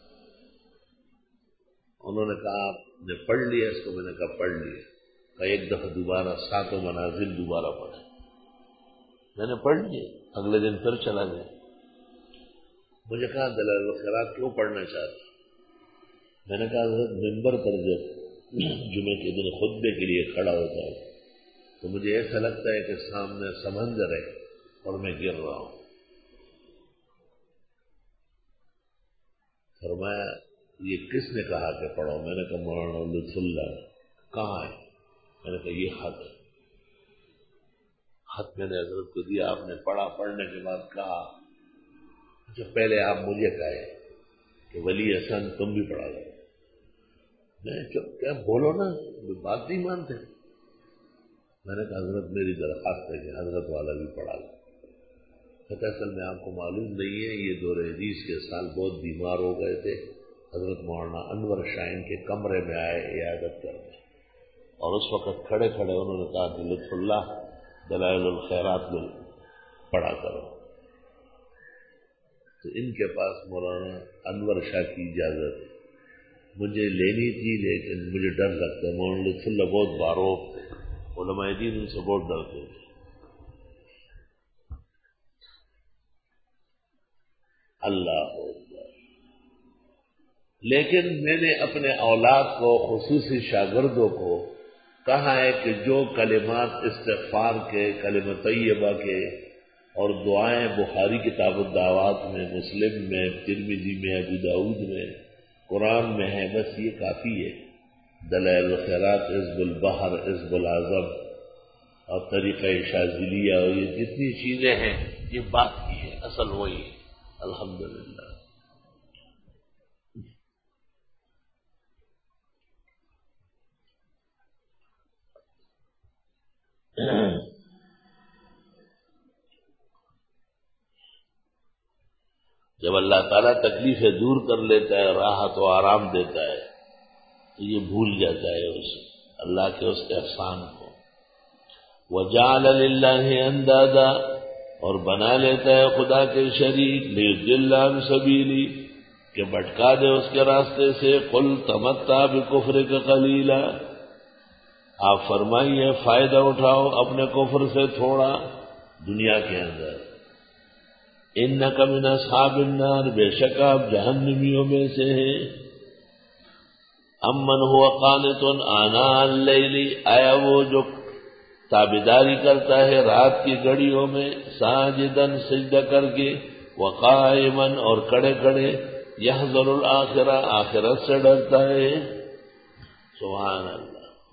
انہوں نے کہا آپ نے پڑھ لیا اس کو؟ میں نے کہا پڑھ لیا. کہ ایک دفعہ دوبارہ ساتوں منازل دوبارہ پڑھے. میں نے پڑھ لیے، اگلے دن پھر چلا گیا. مجھے کہا دلائل الخیرات کیوں پڑھنا چاہتا؟ میں نے کہا حضرت ممبر پر جب جمعے کے دن خطبے کے لیے کھڑا ہوتا ہوں تو مجھے ایسا لگتا ہے کہ سامنے سمندر ہے اور میں گر رہا ہوں. فرمایا یہ کس نے کہا کہ پڑھو؟ میں نے کہا مولانا لطف اللہ. کہاں ہے؟ میں نے کہا یہ خط ہے. خط میں نے حضرت کو دیا. آپ نے پڑھا. پڑھنے کے بعد کہا اچھا پہلے آپ مجھے کہے کہ ولی حسن تم بھی پڑھا کرو. میں چپ کیا بولو نا، بات نہیں مانتے. میں نے کہا حضرت میری درخواست ہے کہ حضرت والا بھی پڑھا لو. کہتا اصل میں آپ کو معلوم نہیں ہے یہ دور حدیث کے سال بہت بیمار ہو گئے تھے. حضرت مولانا انور شاہ کے کمرے میں آئے عیادت کرنے، اور اس وقت کھڑے کھڑے انہوں نے کہا کہ لطف اللہ دلائل الخیرات میں پڑھا کرو. تو ان کے پاس مولانا انور شاہ کی اجازت ہے. مجھے لینی تھی لیکن مجھے ڈر لگتا ہے. مولانا لطف اللہ بہت باروق تھے، علماء دین ان سے بہت ڈرتے تھے. اللہ اکبر. لیکن میں نے اپنے اولاد کو خصوصی شاگردوں کو کہا ہے کہ جو کلمات استغفار کے، کلمہ طیبہ کے اور دعائیں بخاری کتاب الدعوات میں، مسلم میں، ترمذی میں، ابو داؤد میں، قرآن میں ہے، بس یہ کافی ہے. دلائل الخیرات، حزب البحر، حزب العظم اور طریقہ شاذلیہ اور یہ جتنی چیزیں ہیں یہ بات کی ہے، اصل وہی ہے. الحمدللہ. جب اللہ تعالیٰ تکلیفیں دور کر لیتا ہے، راحت و آرام دیتا ہے تو یہ بھول جاتا ہے اس اللہ کے اس کے احسان کو. وَجَعَلَ لِلَّهِ أَندَادًا، اور بنا لیتا ہے خدا کے شریک، لِيُضِلَّ عَن سَبِيلِهِ، کہ بھٹکا دے اس کے راستے سے. قُلْ تَمَتَّعْ بِكُفْرِكَ قَلِيلًا، آپ فرمائیے فائدہ اٹھاؤ اپنے کفر سے تھوڑا دنیا کے اندر. انک من اصحاب النار، بے شک آپ جہنمیوں میں سے ہیں۔ امن هو قانت آناء اللیل، آیا وہ جو تابعداری کرتا ہے رات کی گھڑیوں میں، ساجدن سجدہ کر کے، وقائما اور کڑے کڑے، یحذر الآخرہ آخرت سے ڈرتا ہے۔ سبحان اللہ۔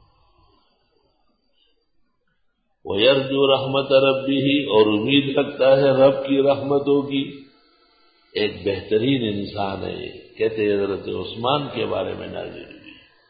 وَيَرْجُو رَحْمَتَ رَبِّهِ، اور امید رکھتا ہے رب کی رحمتوں کی۔ ایک بہترین انسان ہے، کہتے ہیں حضرت عثمان کے بارے میں نازل ہوئی۔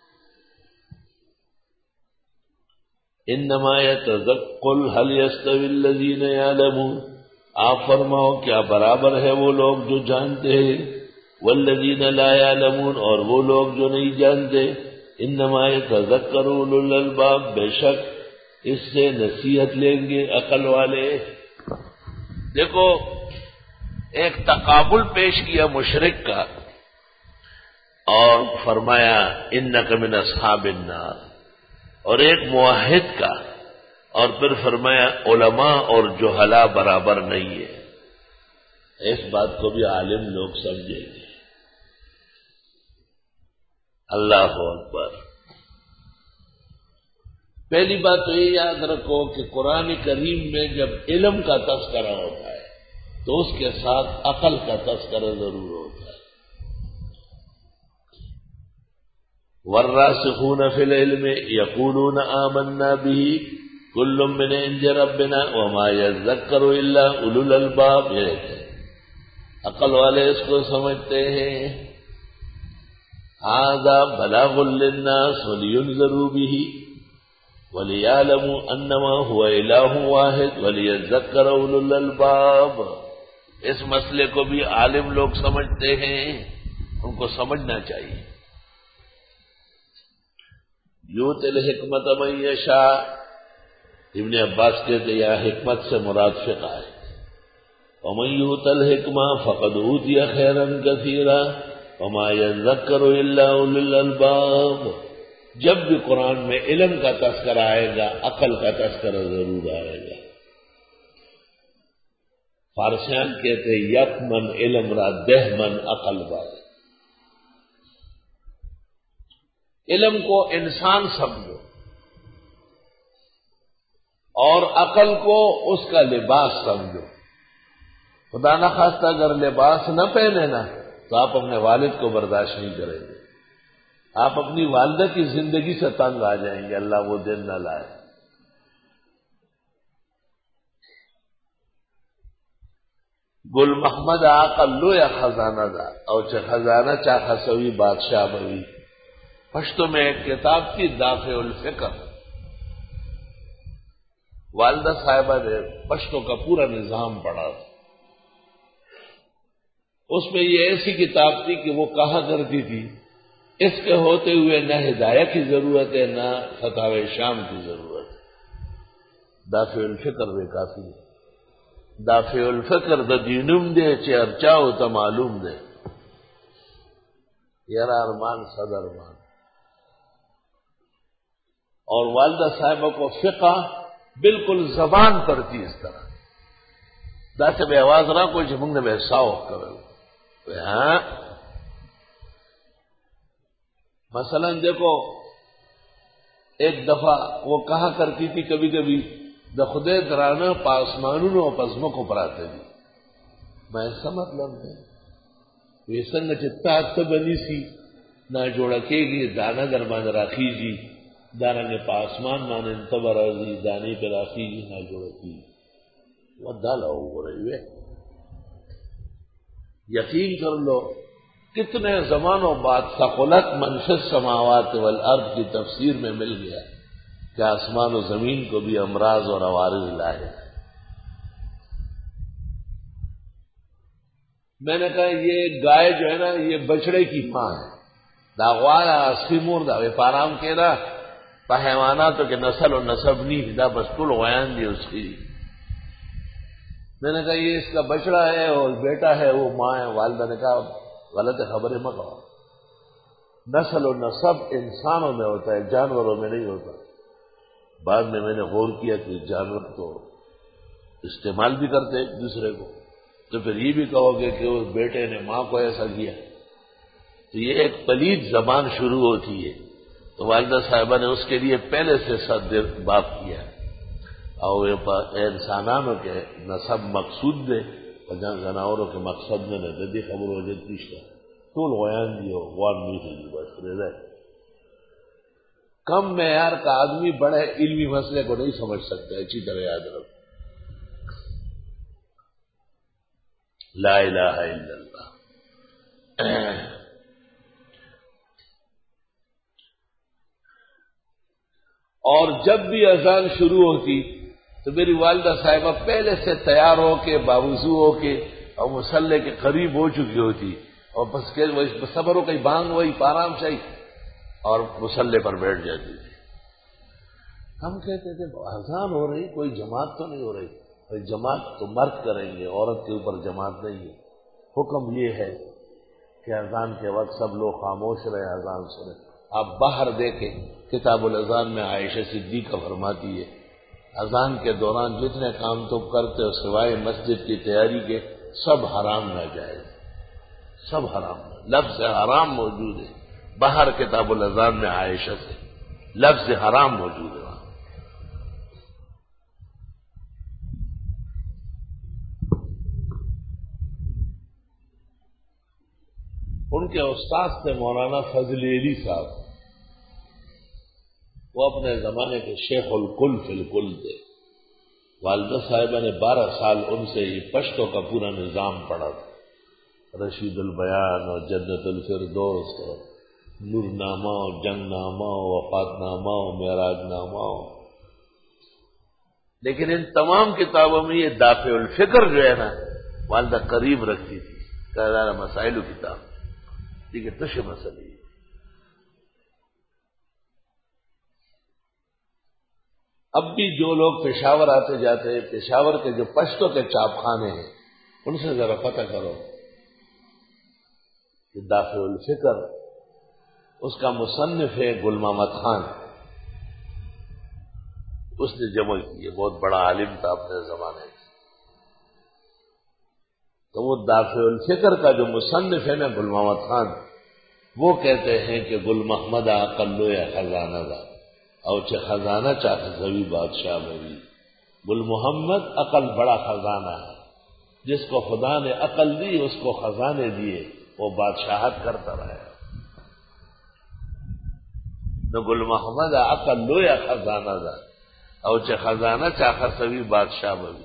انما يتذکر هل يستوي الذين يعلمون، آپ فرماؤ کیا برابر ہے وہ لوگ جو جانتے ہیں، والذین لا يعلمون، اور وہ لوگ جو نہیں جانتے۔ انما يتذکر اولو الالباب، بے شک اس سے نصیحت لیں گے عقل والے۔ دیکھو ایک تقابل پیش کیا مشرک کا، اور فرمایا انک من اصحاب النار، اور ایک موحد کا، اور پھر فرمایا علماء اور جہلاء برابر نہیں ہے۔ اس بات کو بھی عالم لوگ سمجھیں گے۔ اللہ اکبر۔ پہلی بات تو یہ یاد رکھو کہ قرآن کریم میں جب علم کا تذکرہ ہوتا ہے تو اس کے ساتھ عقل کا تذکرہ ضرور ہوتا ہے۔ والراسخون فی العلم یقولون آمنا به کل من عند ربنا وما یذکر الا اولو الالباب، عقل والے اس کو سمجھتے ہیں۔ ھذا بلاغ للناس ولینذروا به وَلِيَعْلَمُوا أَنَّمَا هُوَ إِلَٰهٌ وَاحِدٌ وَلِيَذَّكَّرَ أُولُو الْأَلْبَابِ۔ اس مسئلے کو بھی عالم لوگ سمجھتے ہیں، ان کو سمجھنا چاہیے۔ یؤتی الحکمت من یشاء، ابن عباس کہتے یا حکمت سے مراد فقہ ہے۔ وَمَن یؤت الحکمہ فقد اوتی خیرا کثیرا وما یذکر الا اولو الالباب۔ جب بھی قرآن میں علم کا تذکرہ آئے گا عقل کا تذکرہ ضرور آئے گا۔ فارسیان کہتے یک من علم را دہ من عقل بار۔ علم کو انسان سمجھو اور عقل کو اس کا لباس سمجھو۔ خدا نخواستہ اگر لباس نہ پہنے نا تو آپ اپنے والد کو برداشت نہیں کریں گے، آپ اپنی والدہ کی زندگی سے تنگ آ جائیں گے، اللہ وہ دن نہ لائے۔ گل محمد عقل لو یا خزانہ دا، اور چاہے خزانہ چاہ خسوی بادشاہ بوی۔ پشتو میں ایک کتاب تھی دافع الفکر، والدہ صاحبہ نے پشتو کا پورا نظام پڑھا، اس میں یہ ایسی کتاب تھی کہ وہ کہا کرتی تھی اس کے ہوتے ہوئے نہ ہدایت کی ضرورت ہے نہ فتاوی شام کی ضرورت ہے۔ دافع الفکر بھی کافی ہے۔ دافع الفکر دا دینم دے چے ارچاو تا معلوم دے، یرا ارمان صد ارمان۔ اور والدہ صاحبہ کو فقہ بالکل زبان پر تھی اس طرح، دا سے بے آواز رہا کوئی جمنگ نے بے ساو کرو۔ ہاں مثلا دیکھو ایک دفعہ وہ کہا کرتی تھی کبھی کبھی د خدے درانا پاسمانونو پزمکو پراتے دی، میں ایسا مطلب ہے یہ سنگ چتا بنی سی نہ جوڑا کے گی دانا درمان راکھی جی دانا نے پاسمان مان انتبا رازی دانے پہ راکھی جی نہ جوڑا کی وہ دالا ہو رہی ہے۔ یقین کر لو کتنے زمانوں بعد ثقلت من فی السماوات والارض کی تفسیر میں مل گیا کہ آسمان و زمین کو بھی امراض اور عوارض لائے۔ میں نے کہا یہ گائے جو ہے نا یہ بچڑے کی ماں ہے، داغوالا سیمور دا پارام کے نا حیواناتوں کے نسل و نسب نہیں دا بسطول غیان دی اس کی۔ میں نے کہا یہ اس کا بچڑا ہے اور بیٹا ہے وہ ماں ہے۔ والدہ نے کہا غلط خبریں مت ہو، نسل و نسب انسانوں میں ہوتا ہے جانوروں میں نہیں ہوتا۔ بعد میں میں نے غور کیا کہ جانور تو استعمال بھی کرتے ایک دوسرے کو، تو پھر یہ بھی کہو گے کہ اس بیٹے نے ماں کو ایسا کیا. تو یہ ایک پلید زبان شروع ہوتی ہے. تو والدہ صاحبہ نے اس کے لیے پہلے سے سد باپ کیا اور انسانانوں کے نصب مقصود دے جناوروں کے مقصد میں نہ ددی خبر ہو جاتی طول غیان دی ہو غوام نہیں ہوگی بس رضا. کم معیار کا آدمی بڑے علمی مسئلے کو نہیں سمجھ سکتا. اچھی طرح یاد رکھو. لا الہ الا اللہ. اور جب بھی اذان شروع ہوتی تو میری والدہ صاحبہ پہلے سے تیار ہو کے باوضو ہو کے اور مصلی کے قریب ہو چکی ہوتی اور بس کہ صبر ہو کہیں بانگ وہی آرام سے اور مصلی پر بیٹھ جاتی تھی. ہم کہتے تھے اذان ہو رہی کوئی جماعت تو نہیں ہو رہی. بھائی جماعت تو مرد کریں گے عورت کے اوپر جماعت نہیں ہے. حکم یہ ہے کہ اذان کے وقت سب لوگ خاموش رہے اذان سنیں. آپ باہر دیکھیں کتاب الاذان میں عائشہ صدیقہ فرماتی ہے اذان کے دوران جتنے کام تم کرتے ہو سوائے مسجد کی تیاری کے سب حرام ناجائز سب حرام. لفظ حرام موجود ہے باہر کتاب الاذان میں عائشہ سے لفظ حرام موجود ہے. وہاں ان کے استاد تھے مولانا فضل علی صاحب. وہ اپنے زمانے کے شیخ الکل فی الکل تھے. والدہ صاحبہ نے بارہ سال ان سے ہی پشتوں کا پورا نظام پڑھا تھا. رشید البیان اور جنت الفردوس اور نور نامہ اور جنگ نامہ اور وفات نامہ اور معراج نامہ. لیکن ان تمام کتابوں میں یہ دافع الفکر جو ہے نا والدہ قریب رکھتی تھی. کہ مسائل و کتاب ٹھیک ہے تش مسئلے. اب بھی جو لوگ پشاور آتے جاتے ہیں پشاور کے جو پشتوں کے چاپ خانے ہیں ان سے ذرا پتہ کرو کہ دافع الفکر اس کا مصنف ہے گل محمد خان. اس نے جمع کی ہے. بہت بڑا عالم تھا اپنے زمانے میں. تو وہ دافع الفکر کا جو مصنف ہے نا گل محمد خان وہ کہتے ہیں کہ گل محمد عقلو یا خزانہ دا اور چھ خزانہ چاہ زوی بادشاہ بری. گل محمد عقل بڑا خزانہ ہے. جس کو خدا نے عقل دی اس کو خزانے دیے وہ بادشاہت کرتا رہا. تو گل محمد عقل لو یا خزانہ دا اور چھ خزانہ چاہ زوی بادشاہ بری.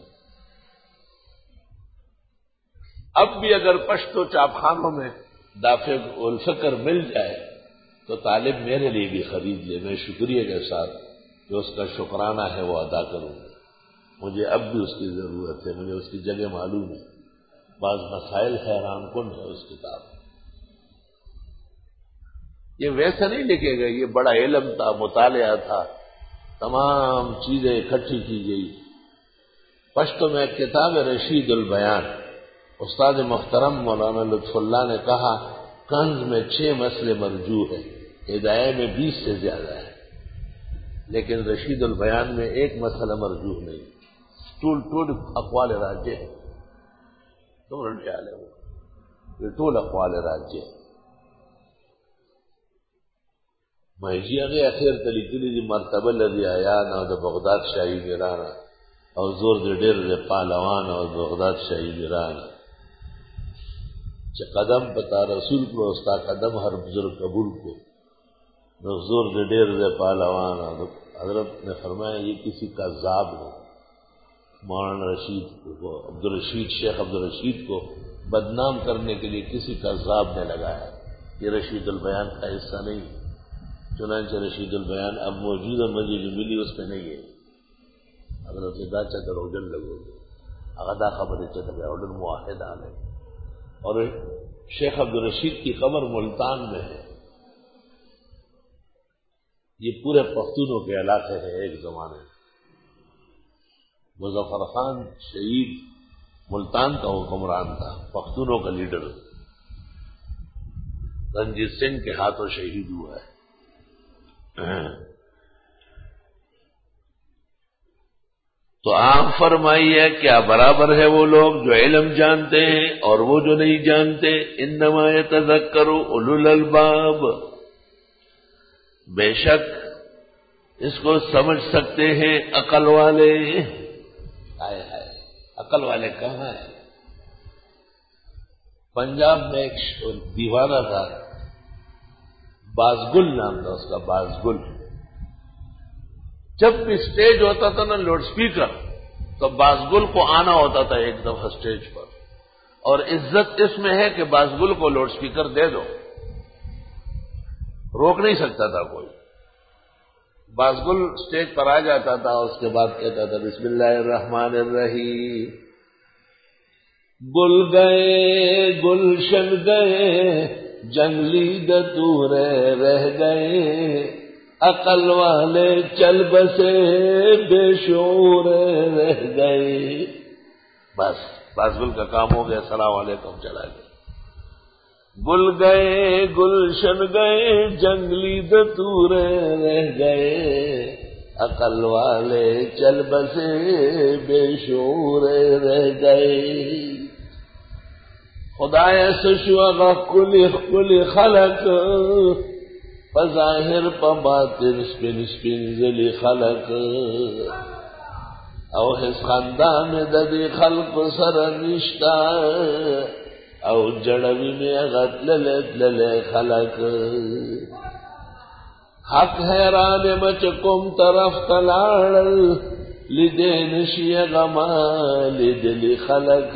اب بھی اگر پشتو چاپ خانوں میں دافع الفکر مل جائے تو طالب میرے لیے بھی خرید لے. میں شکریہ کے ساتھ جو اس کا شکرانہ ہے وہ ادا کروں گا. مجھے اب بھی اس کی ضرورت ہے. مجھے اس کی جگہ معلوم ہے. بعض مسائل حیران کن ہے اس کتاب. یہ ویسا نہیں لکھے گا. یہ بڑا علم تھا مطالعہ تھا تمام چیزیں اکٹھی کی گئی. پشتو میں ایک کتاب ہے رشید البیان. استاد محترم مولانا لطف اللہ نے کہا کنز میں چھ مسئلے مرجوع ہیں ہدایہ میں بیس سے زیادہ ہے لیکن رشید البیان میں ایک مسئلہ مرجوع نہیں. ٹول ٹول اقوال راجع ہے. تم خیال ہے وہ یہ ٹول اقوال راجع ہے. مہجی اگے اخیر تلی کلی دی مرتبہ لدی آیان اور دا بغداد شاہی گرانا اور زور دے ڈیر دے پالوان اور بغداد شاہی گرانا چھ قدم پتا رسول کو استا قدم ہر بزرگ قبول کو زور دے ڈیر دے پالوان. حضرت نے فرمایا یہ کسی کا ذاب ہے. مولانا رشید کو عبدالرشید شیخ عبدالرشید کو بدنام کرنے کے لیے کسی کا ذاب نے لگایا. یہ رشید البیان کا حصہ نہیں. چنانچہ رشید البیان اب موجودہ مجھے جو ملی اس میں نہیں ہے. حضرت دا چتر اوڈن لگو اغدا خبر چتر اوڈن معاہد آنے. اور شیخ عبدالرشید کی قبر ملتان میں ہے. یہ پورے پختونوں کے علاقے ہیں. ایک زمانے میں مظفر خان شہید ملتان کا حکمران تھا پختونوں کا لیڈر. رنجیت سنگھ کے ہاتھوں شہید ہوا ہے. تو آپ فرمائیے کیا برابر ہے وہ لوگ جو علم جانتے ہیں اور وہ جو نہیں جانتے؟ انما یتذکر اولو الالباب، بے شک اس کو سمجھ سکتے ہیں عقل والے۔ ہائے ہائے، عقل والے کہاں ہیں؟ پنجاب میں ایک دیوانہ تھا، بازگل نام تھا اس کا، بازگل۔ جب بھی اسٹیج ہوتا تھا نا لاؤڈ اسپیکر، تو بازگل کو آنا ہوتا تھا ایک دفعہ اسٹیج پر، اور عزت اس میں ہے کہ بازگل کو لاؤڈ اسپیکر دے دو، روک نہیں سکتا تھا کوئی۔ بازگل اسٹیج پر آ جاتا تھا، اس کے بعد کہتا تھا بسم اللہ الرحمن الرحیم، گل گئے گلشن گئے جنگلی دتورے رہ گئے، عقل والے چل بسے بے شعور رہ گئے۔ بس بازگل کا کام ہو گیا، السلام علیکم، چلا گیا۔ گل گئے گلشن گئے جنگلی دتورے رہ گئے، عقل والے چل بسے بے شعور رہ گئے۔ خدای سشو اغا کلی کلی خلق، بظاہر پا باطن سپن سپن زلی خلق، او حس خاندان ددی خلق سر نشتا، او جڑوی میں اغت للت للے خلق۔ حق حیران مچکم طرف تلاڑل، لدین شی غما لدلی خلق،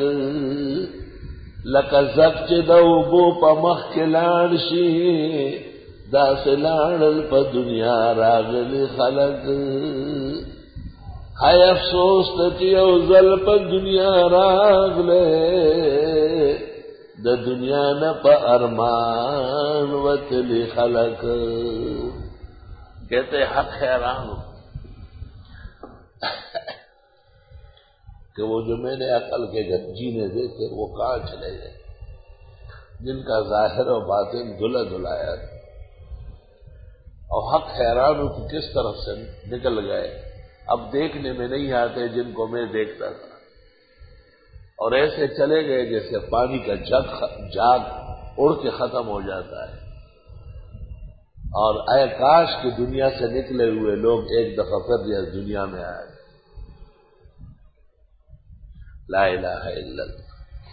لکا زک چی دو بو پا مخ کے لاڑ شی، دا سے لاڑل پا دنیا راغلی خلق۔ ہائے افسوس تچی او ظل پا دنیا راغلے، دا دنیا نا پا ارمان وطلی خلق۔ کہتے حق حیران ہو کہ وہ جو میں نے عقل کے جینے دیکھے وہ کہاں چلے گئے، جن کا ظاہر و باطن دھلا دھلایا تھا، اور حق حیران ہو کہ کس طرف سے نکل گئے، اب دیکھنے میں نہیں آتے جن کو میں دیکھتا تھا، اور ایسے چلے گئے جیسے پانی کا جگ جاگ اڑ کے ختم ہو جاتا ہے۔ اور اے کاش کی دنیا سے نکلے ہوئے لوگ ایک دفعہ پھر اس دنیا میں آئے۔ لا الہ الا اللہ۔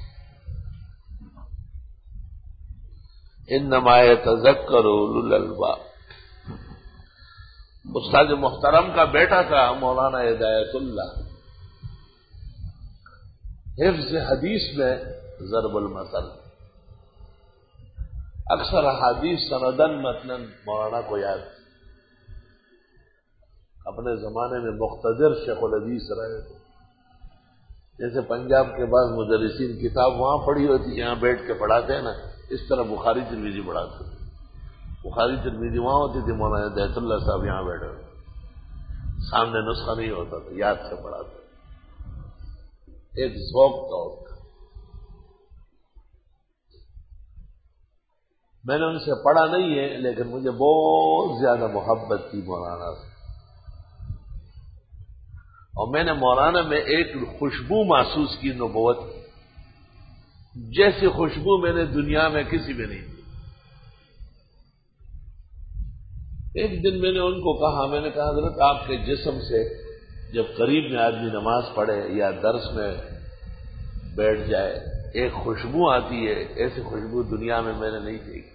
انما یتذکر اولو الالباب۔ استاد محترم کا بیٹا تھا مولانا ہدایت اللہ، حفظ حدیث میں ضرب المثل، اکثر احادیث سندن متنن مولانا کو یاد، اپنے زمانے میں مقتدر شیخ الحدیث رہے تھے۔ جیسے پنجاب کے بعض مدرسین کتاب وہاں پڑھی ہوتی، یہاں بیٹھ کے پڑھاتے ہیں نا، اس طرح بخاری ترمذی پڑھاتے ہیں۔ بخاری ترمذی وہاں ہوتی تھی، مولانا ہدایت اللہ صاحب یہاں بیٹھے ہوتے، سامنے نسخہ نہیں ہوتا تھا، یاد سے پڑھاتے۔ ایک ذوق کا ہوتا۔ میں نے ان سے پڑھا نہیں ہے، لیکن مجھے بہت زیادہ محبت تھی مولانا سے، اور میں نے مولانا میں ایک خوشبو محسوس کی نبوت کی، جیسی خوشبو میں نے دنیا میں کسی میں نہیں دی۔ ایک دن میں نے ان کو کہا، میں نے کہا حضرت آپ کے جسم سے جب قریب میں آدمی نماز پڑھے یا درس میں بیٹھ جائے ایک خوشبو آتی ہے، ایسی خوشبو دنیا میں میں نے نہیں دیکھی۔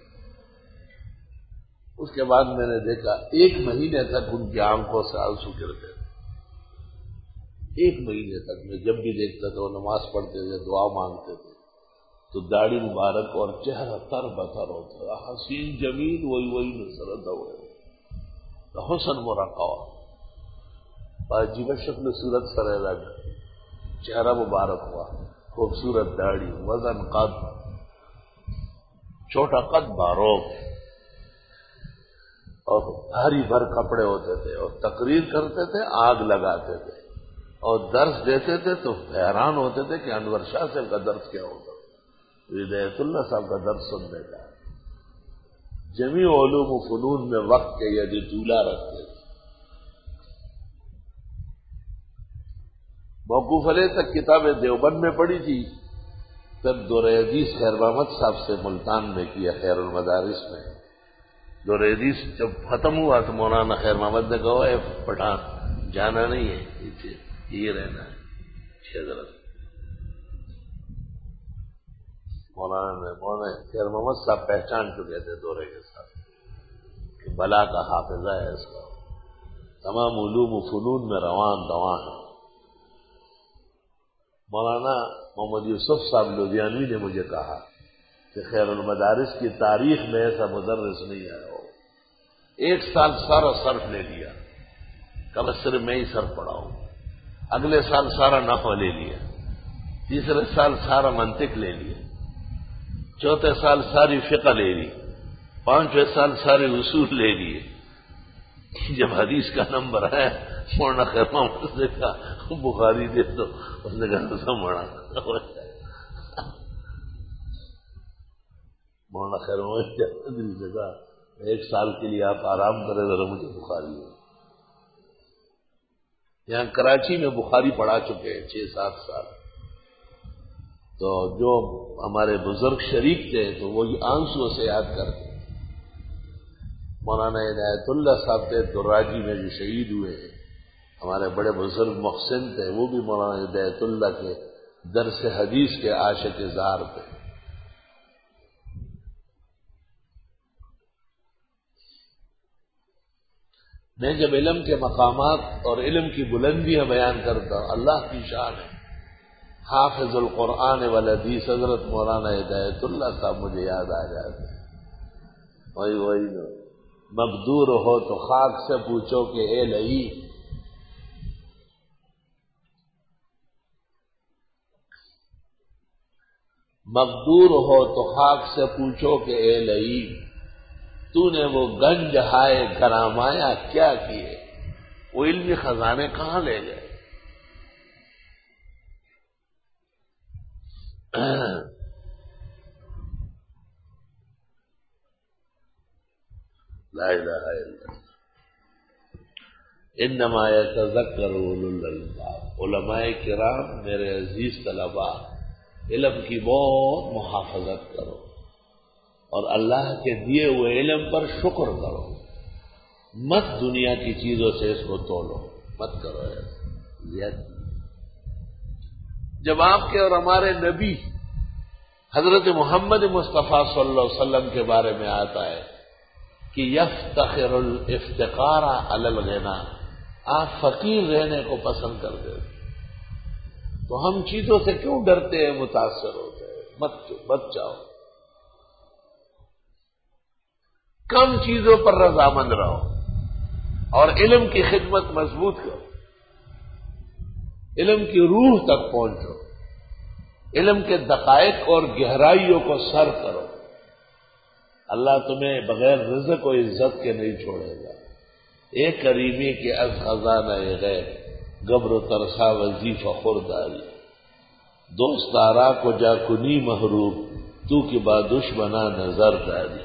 اس کے بعد میں نے دیکھا ایک مہینے تک ان کی آنکھوں سے آنسو گرتے تھے، ایک مہینے تک میں جب بھی دیکھتا تھا وہ نماز پڑھتے تھے، دعا مانگتے تھے، تو داڑھی مبارک اور چہرہ تر بتر ہوتا، حسین جمیل وہی وہی نظر آتا ہوئے حسن مرقع، عجیب شکل صورت سر رنگ، چہرہ مبارک ہوا، خوبصورت داڑھی، وزن قد، چھوٹا قد باروک، اور بھاری بھر کپڑے ہوتے تھے، اور تقریر کرتے تھے، آگ لگاتے تھے، اور درس دیتے تھے تو حیران ہوتے تھے کہ انور شاہ صاحب کا درس کیا ہوگا، ہدایت اللہ صاحب کا درس سننے کا۔ جمیع علوم و فنون میں وقت کے یدی طولہ رکھتے تھے۔ موقوف علیہ تک کتابیں دیوبند میں پڑھی تھی، پھر دور حدیث خیر محمد صاحب سے ملتان میں کیا، خیر المدارس میں۔ دور حدیث جب ختم ہوا تو مولانا خیر محمد نے کہا اے پٹھان جانا نہیں ہے، یہ رہنا ہے حضرت۔ مولانا نے مولانا خیر محمد صاحب پہچان چکے تھے دورے کے ساتھ کہ بلا کا حافظہ ہے اس کا، تمام علوم و فنون میں روان رواں ہے۔ مولانا محمد یوسف صاحب لدھیانوی نے مجھے کہا کہ خیر المدارس کی تاریخ میں ایسا مدرس نہیں آیا ہو، ایک سال سارا صرف لے لیا، کب صرف میں ہی صرف پڑھاؤں، اگلے سال سارا نحو لے لیا، تیسرے سال سارا منطق لے لیا، چوتھے سال ساری فقہ لے لی، پانچویں سال سارے اصول لے لیے۔ جب حدیث کا نمبر ہے مولانا خیر محمد نے کہا بخاری دے دو، اس نے کہا سمجھا مولانا خیر محمد نے کہا ایک سال کے لیے آپ آرام کریں ذرا، مجھے بخاری ہے۔ یہاں کراچی میں بخاری پڑھا چکے ہیں چھ سات سال، تو جو ہمارے بزرگ شریک تھے تو وہ آنسو سے یاد کرتے۔ مولانا عنایت اللہ صاحب تھے دراجی میں جو شہید ہوئے ہیں، ہمارے بڑے بزرگ محسن تھے، وہ بھی مولانا عنایت اللہ کے درس حدیث کے عاشق اظہار تھے۔ میں جب علم کے مقامات اور علم کی بلندیاں بیان کرتا ہوں، اللہ کی شان ہے، حافظ القرآن والحدیث حضرت مولانا ہدایت اللہ صاحب مجھے یاد آ جاتے ہیں۔ وہی وہی نو مقدور ہو تو خاک سے پوچھو کہ اے لئی، مقدور ہو تو خاک سے پوچھو کہ اے لئی، تو نے وہ گنج ہائے گرامایا کیا کیے، وہ علمی خزانے کہاں لے گئے؟ لا الہ الا اللہ، انما یتذکر اولو الالباب۔ علماء کرام، میرے عزیز طلباء، علم کی بہت محافظت کرو اور اللہ کے دیے ہوئے علم پر شکر کرو، مت دنیا کی چیزوں سے اس کو تولو، مت کرو ایسا۔ جب آپ کے اور ہمارے نبی حضرت محمد مصطفیٰ صلی اللہ علیہ وسلم کے بارے میں آتا ہے کہ یفتخر الافتقار علی الغنا، آپ فقیر رہنے کو پسند کرتے ہیں، تو ہم چیزوں سے کیوں ڈرتے ہیں، متاثر ہوتے ہیں؟ مت مت جاؤ، کم چیزوں پر رضامند رہو اور علم کی خدمت مضبوط کرو، علم کی روح تک پہنچو، علم کے دقائق اور گہرائیوں کو سر کرو۔ اللہ تمہیں بغیر رزق و عزت کے نہیں چھوڑے گا۔ ایک کریمی کے از خزانہ غیر، گبر و ترسا وظیفہ خورداری، دوست آرا کو جا کنی محروب، تو کہ با دشمنا نظر داری۔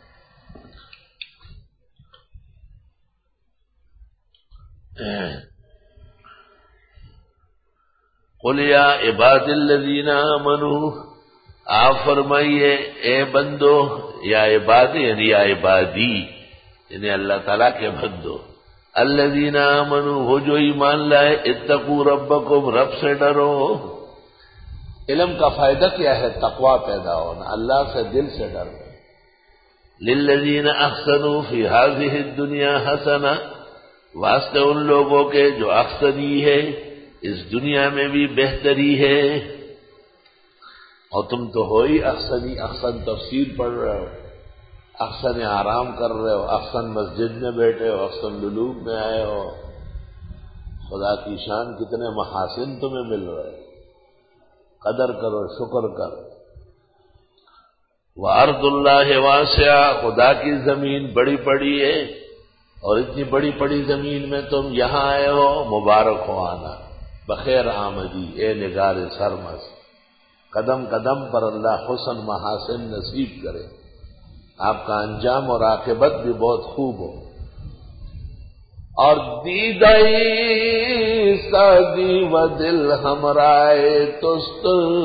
قل یا عباد الذین آمنوا، آپ فرمائیے اے بندو، یا عباد یعنی یا عبادی یعنی اللہ تعالیٰ کے بندو، الذین آمنوا ہو جو ایمان لائے، اتقوا ربکم رب سے ڈرو۔ علم کا فائدہ کیا ہے؟ تقوی پیدا ہونا، اللہ سے دل سے ڈرنا۔ للذین احسنوا فی ہذہ الدنیا حسنہ، واسطے ان لوگوں کے جو احسنی ہے اس دنیا میں بھی بہتری ہے۔ اور تم تو ہو ہی احسنی، احسن تفسیر پڑھ رہے ہو، احسن آرام کر رہے ہو، احسن مسجد میں بیٹھے ہو، احسن للوب میں آئے ہو، خدا کی شان کتنے محاسن تمہیں مل رہے، قدر کرو، شکر کرو۔ وَأَرْضُ اللَّهِ وَاسِعَةٌ، خدا کی زمین بڑی بڑی ہے، اور اتنی بڑی بڑی زمین میں تم یہاں آئے ہو، مبارک ہو آنا، بخیر آمدی اے نگار سرمس۔ قدم قدم پر اللہ حسن محاسن نصیب کرے، آپ کا انجام اور عاقبت بھی بہت خوب ہو۔ اور دیدئی سادی و دل ہمرائے تست،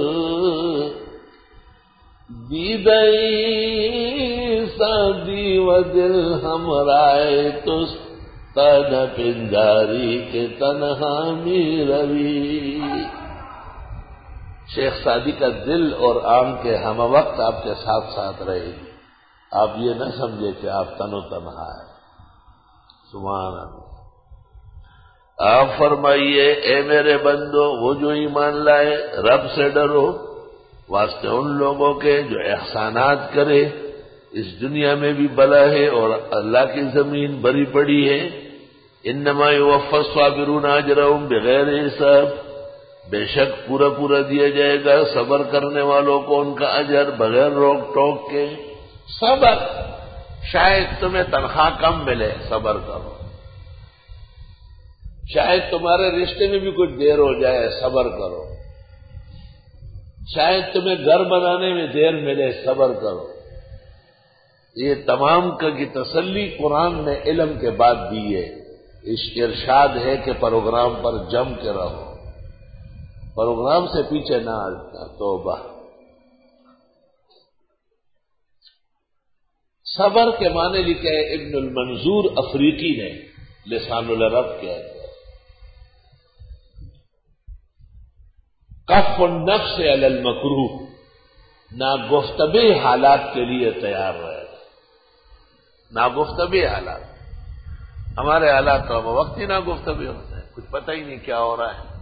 دیدئی سادی و دل ہمرائے تست، تن پنجاری کے تنہا می روی۔ شیخ سعدی کا دل اور آنکھ کے ہم وقت آپ کے ساتھ ساتھ رہے گی، آپ یہ نہ سمجھے کہ آپ تن و تنہا ہے۔ سبحان اللہ۔ آپ فرمائیے اے میرے بندو، وہ جو ایمان لائے رب سے ڈرو، واسطے ان لوگوں کے جو احسانات کرے، اس دنیا میں بھی بلا ہے اور اللہ کی زمین بری پڑی ہے۔ انما یوفی الصابرون اجرهم بغیر حساب، بے شک پورا پورا دیا جائے گا صبر کرنے والوں کو ان کا اجر بغیر روک ٹوک کے۔ صبر، شاید تمہیں تنخواہ کم ملے، صبر کرو۔ شاید تمہارے رشتے میں بھی کچھ دیر ہو جائے، صبر کرو۔ شاید تمہیں گھر بنانے میں دیر ملے، صبر کرو۔ یہ تمام کی تسلی قرآن نے علم کے بعد دی ہے۔ اس ارشاد ہے کہ پروگرام پر جم کے رہو، پروگرام سے پیچھے نہ ہٹنا۔ توبہ۔ صبر کے معنی لکھے ابن المنظور افریقی نے لسان العرب کے اندر، کف النفس علی المکروہ، ناگفتبی حالات کے لیے تیار رہے۔ ناگفتبی حالات، ہمارے حالات تو ہم وقت ہی ناگفتبی ہوتے ہیں، کچھ پتہ ہی نہیں کیا ہو رہا ہے۔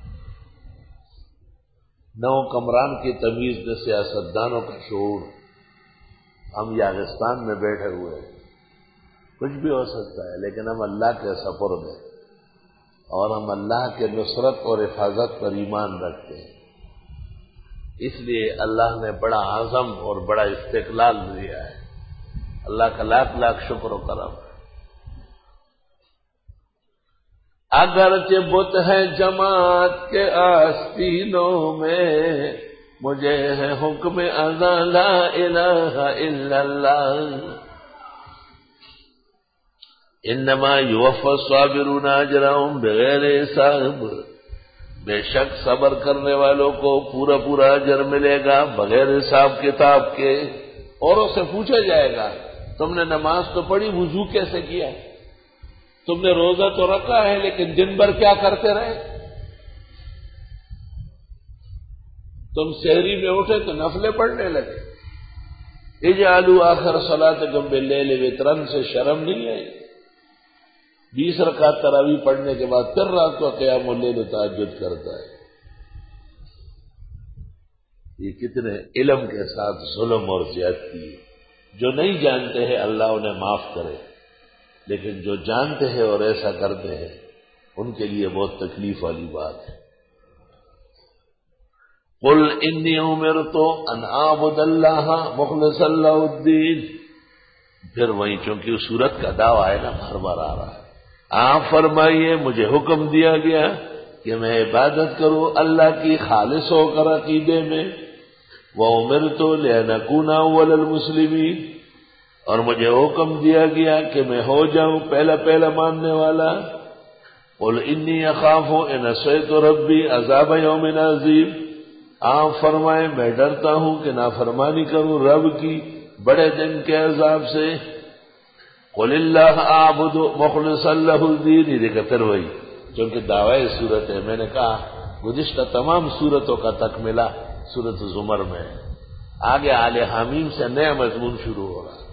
نو کمران کی تمیز میں سیاستدانوں کا شعور، ہم یاغستان میں بیٹھے ہوئے ہیں، کچھ بھی ہو سکتا ہے، لیکن ہم اللہ کے سپرد ہیں اور ہم اللہ کے نصرت اور حفاظت پر ایمان رکھتے ہیں۔ اس لیے اللہ نے بڑا عزم اور بڑا استقلال دیا ہے۔ اللہ کا لاکھ لاکھ شکر و کرم۔ اگرچہ بت ہے جماعت کے آستینوں میں، مجھے ہے حکم ازاں لا الہ الا اللہ۔ انما یوفی الصابرون اجرهم بغیر حساب، بے شک صبر کرنے والوں کو پورا پورا اجر ملے گا بغیر حساب کتاب کے۔ اوروں سے پوچھا جائے گا تم نے نماز تو پڑھی، وضو کیسے کیا؟ تم نے روزہ تو رکھا ہے لیکن دن بھر کیا کرتے رہے؟ تم سحری میں اٹھے تو نفلیں پڑھنے لگے۔ اجعلوا آخر صلاتکم باللیل وطرن سے شرم نہیں آئی؟ بیس رکعت تراویح پڑھنے کے بعد پھر رات کو قیام اللیل و تہجد کرتا ہے۔ یہ کتنے علم کے ساتھ ظلم اور زیادتی ہے۔ جو نہیں جانتے ہیں اللہ انہیں معاف کرے، لیکن جو جانتے ہیں اور ایسا کرتے ہیں ان کے لیے بہت تکلیف والی بات ہے۔ قل انی امرت ان اعبد اللہ مخلصا له الدین، پھر وہیں چونکہ اس صورت کا دعویٰ ہے نا بار بار آ رہا ہے، آپ فرمائیے مجھے حکم دیا گیا کہ میں عبادت کروں اللہ کی خالص ہو کر عقیدے میں، وَأُمِرْتُ لِأَنْ أَوَّلَ الْمُسْلِمِينَ، اور مجھے حکم دیا گیا کہ میں ہو جاؤں پہلا پہلا ماننے والا۔ قُلْ إِنِّي أَخَافُ إِنْ عَصَيْتُ رَبِّي عَذَابَ يَوْمٍ عَظِيمٍ، آپ فرمائیں میں ڈرتا ہوں کہ نافرمانی کروں رب کی بڑے دن کے عذاب سے۔ قُلِ اللَّهَ أَعْبُدُ مُخْلِصًا لَهُ الدِّينَ، یہ دیکھا پھر وہی، چونکہ دعوی صورت ہے، میں نے کہا گزشتہ تمام صورتوں کا تکملہ سورۃ زمر میں، آگے آل حمیم سے نیا مضمون شروع ہو رہا ہے۔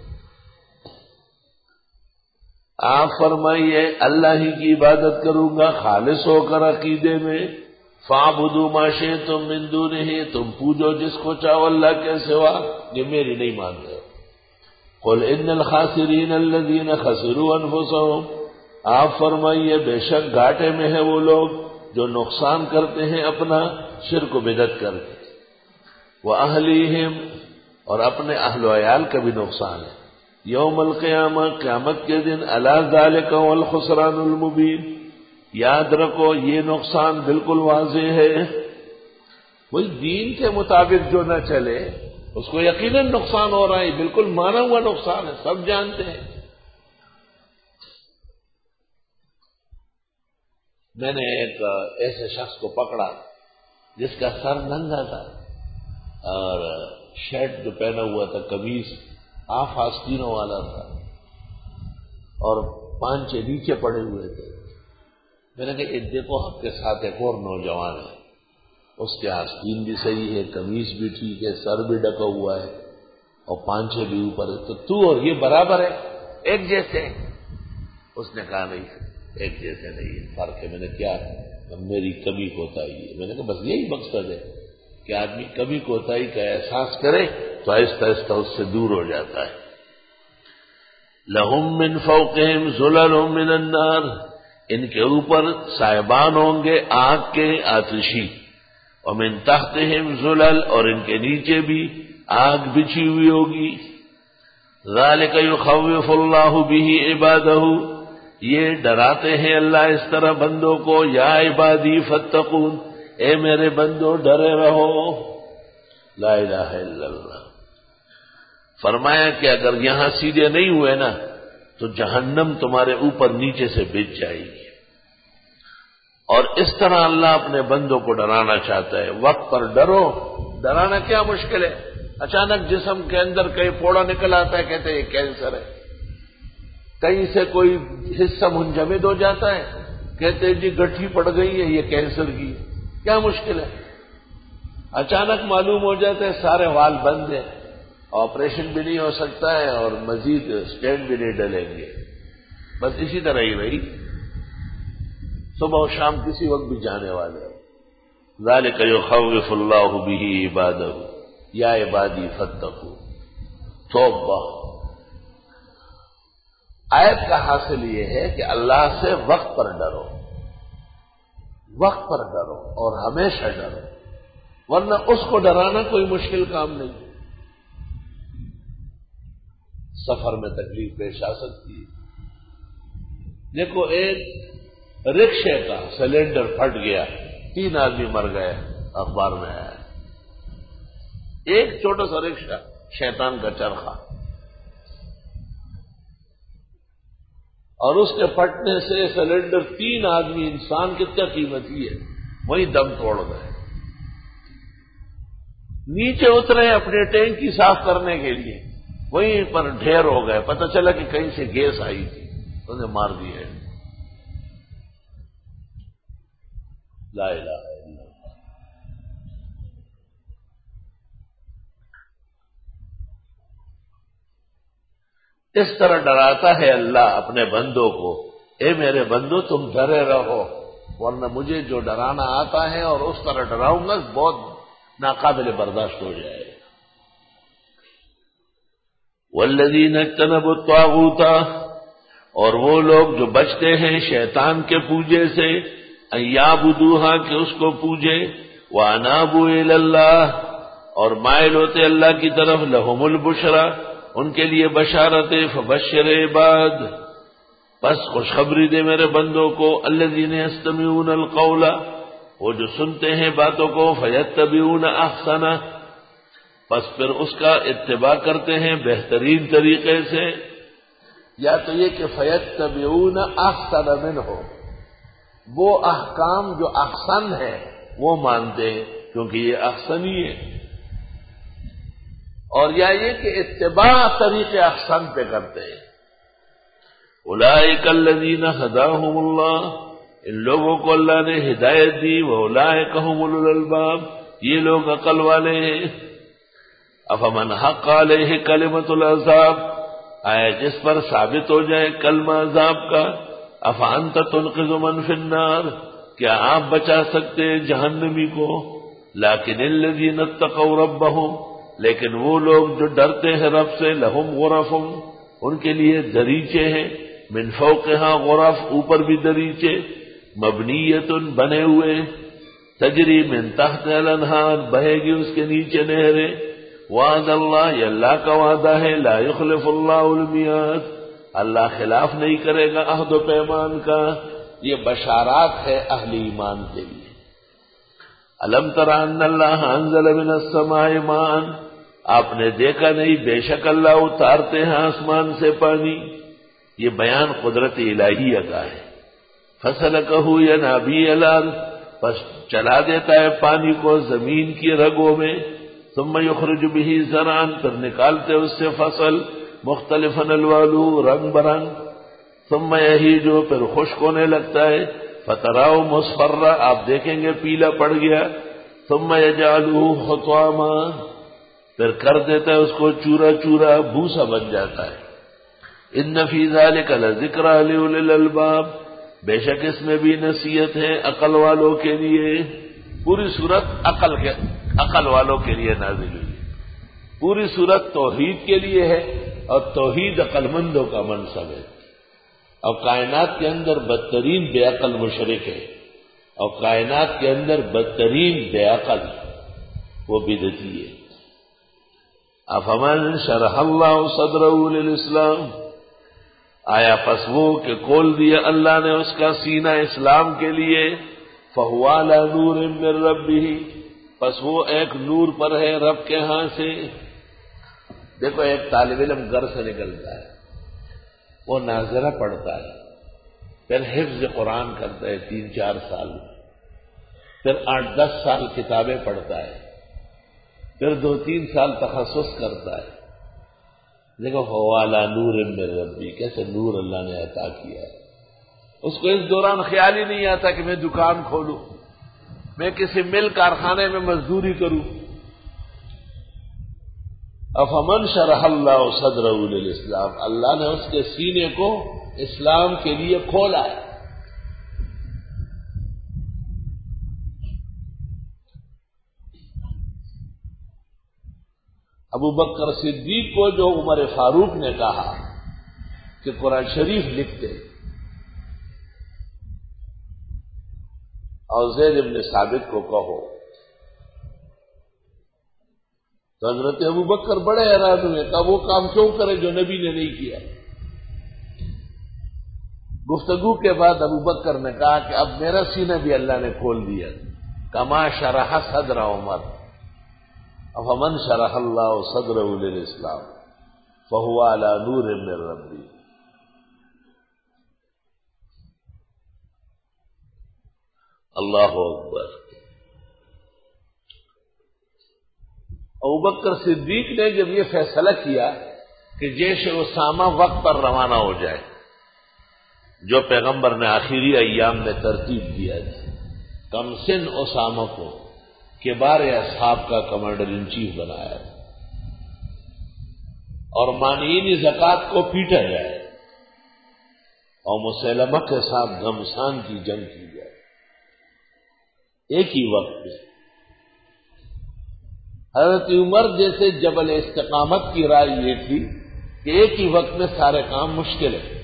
آپ فرمائیے اللہ ہی کی عبادت کروں گا خالص ہو کر عقیدے میں، فَاعْبُدُوا مَا شِئْتُم مِّن دُونِهِ، تم پوجو جس کو چاہو اللہ کے سوا، یہ میری نہیں مانتے۔ قُلْ إِنَّ الْخَاسِرِينَ الَّذِينَ خَسِرُوا أَنفُسَهُمْ، آپ فرمائیے بے شک گھاٹے میں ہیں وہ لوگ جو نقصان کرتے ہیں اپنا شرک و بدعت کر کے، وَأَهْلِيهِمْ، اور اپنے اہل و عیال کا بھی نقصان ہے، یوم القیامہ، قیامت کے دن، أَلَا ذَلِكَ هُوَ الْخُسْرَانُ الْمُبِينُ، یاد رکھو یہ نقصان بالکل واضح ہے۔ وہی دین کے مطابق جو نہ چلے اس کو یقیناً نقصان ہو رہا ہے، بالکل مانا ہوا نقصان ہے، سب جانتے ہیں۔ میں نے ایک ایسے شخص کو پکڑا جس کا سر ننگا تھا اور شرٹ جو پہنا ہوا تھا قمیص آف آستینوں والا تھا اور پانچے نیچے پڑے ہوئے تھے. میں نے کہا دیکھو آپ کے ساتھ ایک اور نوجوان ہے, اس کے آستین بھی صحیح ہے, قمیص بھی ٹھیک ہے, سر بھی ڈکا ہوا ہے اور پانچے بھی اوپر ہے, تو تو اور یہ برابر ہے, ایک جیسے. اس نے کہا نہیں ایک جیسے نہیں ہے, فرق ہے. میں نے کیا میری کمی کوتاہی ہے. میں نے کہا بس یہی مقصد ہے کہ آدمی کمی کوتاہی کا احساس کرے تو آہستہ آہستہ اس سے دور ہو جاتا ہے. لہم من فوقہم ظلل من النار, ان کے اوپر صاحبان ہوں گے آگ کے آتشی, ومن تحتہم ظلل, اور ان کے نیچے بھی آگ بچھی ہوئی ہوگی. ذالک یخوف اللہ بہ عبادہ, یہ ڈراتے ہیں اللہ اس طرح بندوں کو. یا عبادی فاتقون, اے میرے بندو ڈرے رہو. لا الہ الا اللہ. فرمایا کہ اگر یہاں سیدھے نہیں ہوئے نا تو جہنم تمہارے اوپر نیچے سے بچ جائے گی. اور اس طرح اللہ اپنے بندوں کو ڈرانا چاہتا ہے. وقت پر ڈرو. ڈرانا کیا مشکل ہے؟ اچانک جسم کے اندر کہیں پھوڑا نکل آتا ہے, کہتے ہیں یہ کینسر ہے. کہیں سے کوئی حصہ منجمد ہو جاتا ہے, کہتے ہیں جی گٹھی پڑ گئی ہے, یہ کینسر کی. کیا مشکل ہے؟ اچانک معلوم ہو جاتا ہے سارے وال بند ہیں, آپریشن بھی نہیں ہو سکتا ہے اور مزید اسٹینڈ بھی نہیں ڈلیں گے. بس اسی طرح ہی رہی, صبح و شام کسی وقت بھی جانے والے. ذالک یخوف اللہ بہ عبادہ یا عبادی فاتقوا. توبہ. آیت کا حاصل یہ ہے کہ اللہ سے وقت پر ڈرو, وقت پر ڈرو اور ہمیشہ ڈرو, ورنہ اس کو ڈرانا کوئی مشکل کام نہیں. سفر میں تکلیف پیش آ سکتی ہے. دیکھو ایک رکشے کا سلنڈر پھٹ گیا, تین آدمی مر گئے, اخبار میں آیا. ایک چھوٹا سا رکشہ, شیطان کا چرخا, اور اس کے پھٹنے سے سلنڈر, تین آدمی, انسان کتنا قیمتی ہے, وہی دم توڑ گئے. نیچے اترے اپنے ٹینک کی صاف کرنے کے لیے, وہیں پر ڈھیر ہو گئے. پتہ چلا کہ کہیں سے گیس آئی تھی, انہیں مار دیا. لا الہ الا اللہ. اس طرح ڈراتا ہے اللہ اپنے بندوں کو, اے میرے بندو تم ڈرے رہو, ورنہ مجھے جو ڈرانا آتا ہے اور اس طرح ڈراؤں گا بہت ناقابل برداشت ہو جائے. والذین اجتنبوا الطاغوت, اور وہ لوگ جو بچتے ہیں شیطان کے پوجے سے, ان یعبدوہا, کہ اس کو پوجے, وانابوا الی اللہ, اور مائل ہوتے اللہ کی طرف, لہم البشرا, ان کے لیے بشارت, فبشر عباد, بس خوشخبری دے میرے بندوں کو, الذین یستمعون القول, وہ جو سنتے ہیں باتوں کو, فیتبعون احسنہ, بس پھر اس کا اتباع کرتے ہیں بہترین طریقے سے. یا تو یہ کہ فیتبعون احسن منہ, وہ احکام جو احسن ہے وہ مانتے ہیں کیونکہ یہ احسن ہی ہے, اور یا یہ کہ اتباع طریقے احسن پہ کرتے ہیں. اولئک الذین ھداھم اللہ, ان لوگوں کو اللہ نے ہدایت دی, واولئک ھم اولو الالباب, یہ لوگ عقل والے ہیں. افمن حق علیہ کلمۃ العذاب, آیا جس پر ثابت ہو جائے کلمہ عذاب کا, افانت تنقذ من فی النار, کیا آپ بچا سکتے ہیں جہنمی کو. لیکن الذین اتقوا ربہم, لیکن وہ لوگ جو ڈرتے ہیں رب سے, لہم غرف, ان کے لیے دریچے ہیں, من فوقہا غرف, اوپر بھی دریچے, مبنیۃ, بنے ہوئے, تجری من تحت الانہار, بہے گی اس کے نیچے نہریں. وعد اللہ, یہ اللہ کا وعدہ ہے, لا یخلف اللہ المیعاد, اللہ خلاف نہیں کرے گا عہد و پیمان کا. یہ بشارات ہے اہل ایمان کے لیے. الم تر ان اللہ انزل من السماء ماء, آپ نے دیکھا نہیں بے شک اللہ اتارتے ہیں آسمان سے پانی. یہ بیان قدرت الہیہ کا ہے. فسلکہ ینابیع الارض، پس چلا دیتا ہے پانی کو زمین کی رگوں میں، ثم یخرج به زرعا، پھر نکالتے اس سے فصل، مختلفا الوانہ، رنگ برنگ، ثم یہیج، پھر خشک ہونے لگتا ہے، فتراؤ مصفرا، آپ دیکھیں گے پیلا پڑ گیا، ثم یجعلہ حطاما، پھر کر دیتا ہے اس کو چورا چورا، بھوسا بن جاتا ہے۔ ان فی ذلک لذکری لأولی الالباب، بے شک اس میں بھی نصیحت ہے عقل والوں کے لیے۔ پوری صورت عقل کے عقل والوں کے لیے نازل ہوئی، پوری صورت توحید کے لیے ہے، اور توحید عقل مندوں کا منصب ہے۔ اور کائنات کے اندر بدترین بے عقل مشرک ہے، اور کائنات کے اندر بدترین بے عقل وہ بدعتی ہے۔ افمن شرح اللہ صدرہ للاسلام، آیا پس وہ کہ کھول دیا اللہ نے اس کا سینہ اسلام کے لیے، فہو علی نور من ربہ، پس وہ ایک نور پر ہے رب کے ہاں سے۔ دیکھو ایک طالب علم گھر سے نکلتا ہے، وہ ناظرہ پڑھتا ہے، پھر حفظ قرآن کرتا ہے تین چار سال، پھر آٹھ دس سال کتابیں پڑھتا ہے، پھر دو تین سال تخصص کرتا ہے۔ دیکھو فوالا نور من ربی، کیسے نور اللہ نے عطا کیا ہے۔ اس کو اس دوران خیال ہی نہیں آتا کہ میں دکان کھولوں، میں کسی مل کارخانے میں مزدوری کروں۔ افمن شرح اللہ صدرہ للاسلام، اللہ نے اس کے سینے کو اسلام کے لیے کھولا ہے۔ ابو بکر صدیق کو جو عمر فاروق نے کہا کہ قرآن شریف لکھتے، اور زید بن ثابت کو کہو، تو حضرت ابو بکر بڑے حیران ہوئے، کہا وہ کام کیوں کرے جو نبی نے نہیں کیا۔ گفتگو کے بعد ابو بکر نے کہا کہ اب میرا سینہ بھی اللہ نے کھول دیا، کما شرح صدر عمر، افمن شرح اللہ صدرہ للاسلام فہو علی نور من ربی۔ اللہ اکبر۔ ابوبکر صدیق نے جب یہ فیصلہ کیا کہ جیش اسامہ وقت پر روانہ ہو جائے، جو پیغمبر نے آخری ایام میں ترتیب دیا تھا، کم سن اسامہ کو کبار اصحاب کا کمانڈر ان چیف بنایا تھا، اور مانعین زکوٰۃ کو پیٹا جائے اور مسیلمہ کے ساتھ گھمسان کی جنگ کی جائے۔ ایک ہی وقت میں حضرت عمر جیسے جبل استقامت کی رائے یہ تھی کہ ایک ہی وقت میں سارے کام مشکل ہیں۔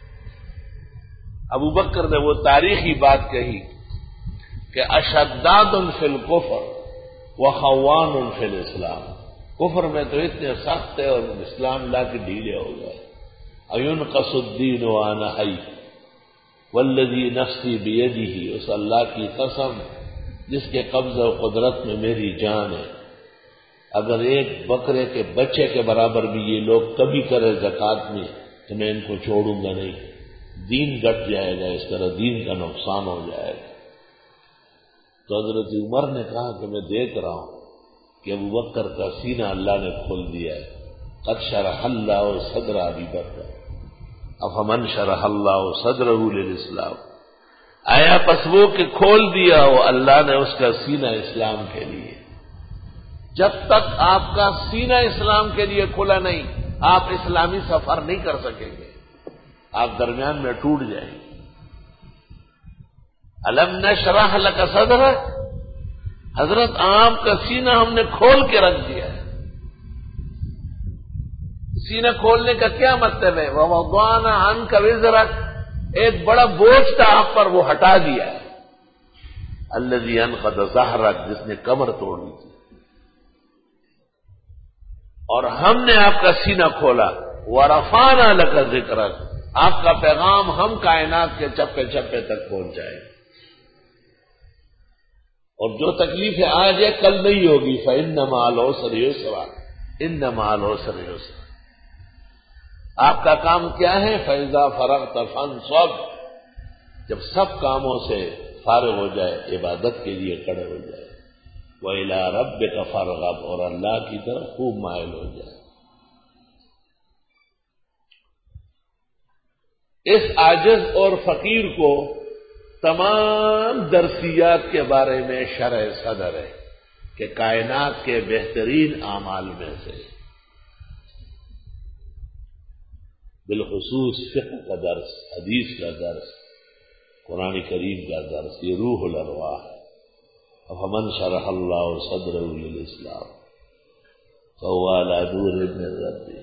ابو بکر نے وہ تاریخی بات کہی کہ اشداد فی الکفر وخوان فی الاسلام، کفر میں تو اتنے سخت ہے اور اسلام لا کے ڈھیلے ہو گئے۔ اینقص الدین وانا حی والذی نفسی بیدہ، اس اللہ کی قسم جس کے قبضہ و قدرت میں میری جان ہے، اگر ایک بکرے کے بچے کے برابر بھی یہ لوگ کبھی کرے زکوٰۃ میں تو میں ان کو چھوڑوں گا نہیں، دین گٹ جائے گا، اس طرح دین کا نقصان ہو جائے گا۔ تو حضرت عمر نے کہا کہ میں دیکھ رہا ہوں کہ ابو بکر کا سینہ اللہ نے کھول دیا ہے، قد شرح اللہ صدر ابی بکر افمن شرح اللہ صدرہ للاسلام، آیا پس وہ کہ کھول دیا وہ اللہ نے اس کا سینہ اسلام کے لیے۔ جب تک آپ کا سینہ اسلام کے لیے کھلا نہیں، آپ اسلامی سفر نہیں کر سکیں گے، آپ درمیان میں ٹوٹ جائیں گے۔ الم نشرح لک صدرک، حضرت آپ کا سینہ ہم نے کھول کے رکھ دیا ہے۔ سینہ کھولنے کا کیا مطلب ہے؟ ووضعنا عنک وزرک، ایک بڑا بوجھ تھا آپ پر وہ ہٹا دیا ہے۔ الذی انقض ظہرک، جس نے کمر توڑ دی تھی، اور ہم نے آپ کا سینہ کھولا۔ ورفعنا لک ذکرک، آپ کا پیغام ہم کائنات کے چپے چپے تک پہنچائے، اور جو تکلیفیں آج ہے کل نہیں ہوگی۔ فإن مع العسر یسرا، ان مع العسر یسرا۔ آپ کا کام کیا ہے؟ فإذا فرغت فانصب، جب سب کاموں سے فارغ ہو جائے عبادت کے لیے کھڑے ہو جائے، وَإِلَىٰ رَبِّكَ فَارْغَب، اور اللہ کی طرف خوب مائل ہو جائے۔ اس عاجز اور فقیر کو تمام درسیات کے بارے میں شرح صدر ہے کہ کائنات کے بہترین اعمال میں سے بالخصوص فقہ کا درس، حدیث کا درس، قرآن کریم کا درس، یہ روح الارواح ہے۔ فمن شرح اللہ صدرہ للاسلام فہو علی نور من ربہ۔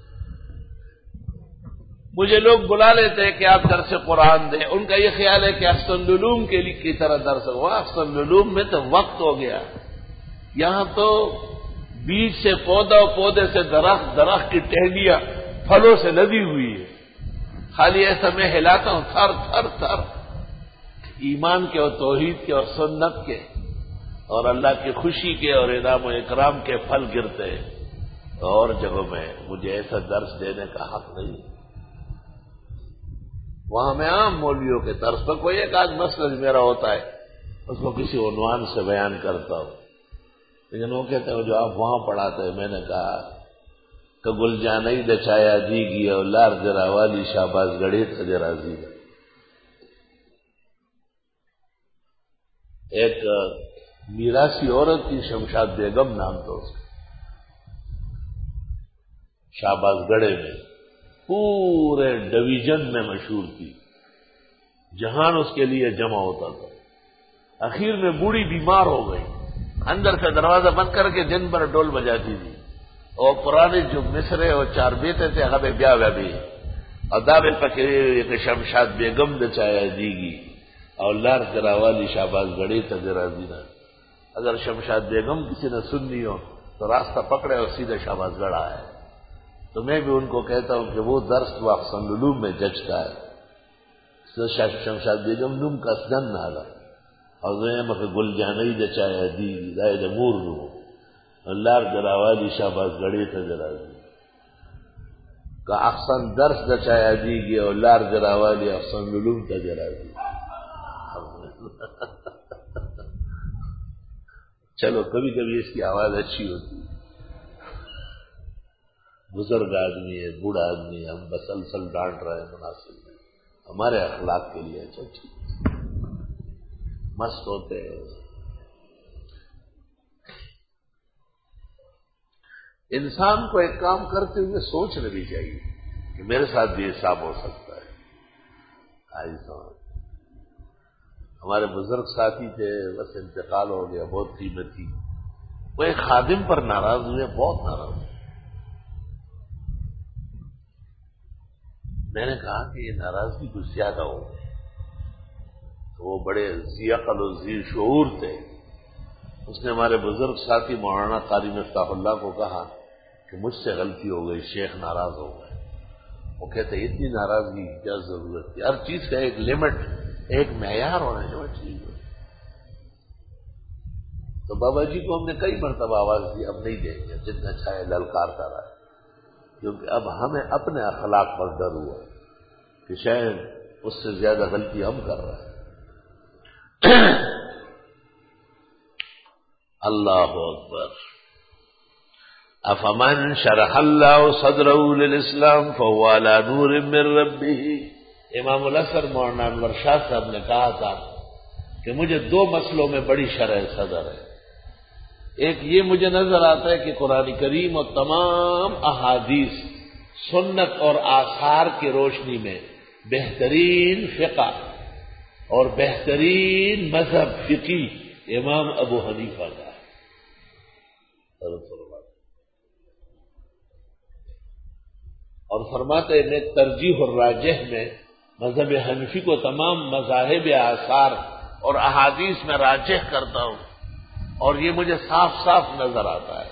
مجھے لوگ بلا لیتے ہیں کہ آپ درس قرآن دیں، ان کا یہ خیال ہے کہ احسن العلوم کے لیے کی طرح درس ہوا۔ احسن العلوم میں تو وقت ہو گیا، یہاں تو بیج سے پودا، پودے سے درخت، درخت کی ٹہنیاں پھلوں سے لدی ہوئی ہے، خالی ایسا میں ہلاتا ہوں تھر تھر تھر، ایمان کے اور توحید کے اور سنت کے اور اللہ کی خوشی کے اور انعام و اکرام کے پھل گرتے ہیں، اور جگہوں میں مجھے ایسا درس دینے کا حق نہیں۔ وہاں میں عام مولویوں کے طرز پر کوئی ایک آدھ مسئلہ میرا ہوتا ہے، اس کو کسی عنوان سے بیان کرتا ہوں، لیکن وہ کہتے ہیں جو آپ وہاں پڑھاتے ہیں، میں نے کہا کہ گل جانئی دچایا دی گیا اور لار جرا والی شاباز گڑھی تجرا زی۔ ایک میراثی عورت تھی، شمشاد بیگم نام تو اس کا، شاباز گڑھے میں پورے ڈویژن میں مشہور تھی، جہان اس کے لیے جمع ہوتا تھا۔ اخیر میں بوڑھی بیمار ہو گئی، اندر سے دروازہ بند کر کے دن بھر ڈول بجاتی تھی، اور پرانے جو مصرے اور چار بیتے تھے ہمیں بیاہ ویا بھی اور دعوے پکڑے کہ شمشاد بیگم دچایا دی گی اور لار کرا والی شاباز گڑھی تجرا دینا۔ اگر شمشاد بیگم کسی نے سننی ہو تو راستہ پکڑے اور سیدھے شاباز گڑھا ہے۔ تو میں بھی ان کو کہتا ہوں کہ وہ درس وہ احسن العلوم میں جچتا ہے، شمشاد بیگم نم کا سدن نالا اور زیم کہ گل جانئی دچایا دی دائے دمور نو لار جراوالی شاباز گڑھی تجرا دی کہ احسن درس دچایا دی گیا اور لار جراوالی احسن العلوم تجرا دی۔ چلو کبھی کبھی اس کی آواز اچھی ہوتی ہے، بزرگ آدمی ہے، بوڑھا آدمی ہے، ہم مسلسل ڈانٹ رہے ہیں، مناسب نہیں، ہمارے اخلاق کے لیے اچھا ٹھیک مست ہوتے ہیں۔ انسان کو ایک کام کرتے ہوئے سوچنا بھی چاہیے کہ میرے ساتھ بھی حساب ہو سکتا ہے۔ آئی سمجھ ہمارے بزرگ ساتھی تھے، بس انتقال ہو گیا، بہت قیمتی، وہ ایک خادم پر ناراض ہوئے، بہت ناراض ہوئے۔ میں نے کہا کہ یہ ناراضگی کچھ زیادہ ہو گئی، تو وہ بڑے ذی عقل و ذی شعور تھے۔ اس نے ہمارے بزرگ ساتھی مولانا قاری مفتاح اللہ کو کہا کہ مجھ سے غلطی ہو گئی، شیخ ناراض ہو گئے۔ وہ کہتے اتنی ناراضگی کی کیا ضرورت تھی، ہر چیز کا ایک لمٹ، ایک معیار ہونا چاہیے۔ تو بابا جی کو ہم نے کئی مرتبہ آواز دی، اب نہیں دیں گے، جتنا چاہے للکارتا رہا، کیونکہ اب ہمیں اپنے اخلاق پر ڈر ہوا کہ شاید اس سے زیادہ غلطی ہم کر رہے ہیں۔ اللہ اکبر۔ افمن شرح اللہ صدرہ للاسلام فہو علی نور من ربہ۔ امام الاثر مولانا انور شاہ صاحب نے کہا تھا کہ مجھے دو مسئلوں میں بڑی شرح صدر ہے۔ ایک یہ مجھے نظر آتا ہے کہ قرآن کریم اور تمام احادیث، سنت اور آثار کی روشنی میں بہترین فقہ اور بہترین مذہب فقی امام ابو حنیفہ کا ہے۔ اور فرماتے ہیں میں ترجیح الراجح میں مذہب حنفی کو تمام مذاہب آثار اور احادیث میں راجح کرتا ہوں، اور یہ مجھے صاف صاف نظر آتا ہے۔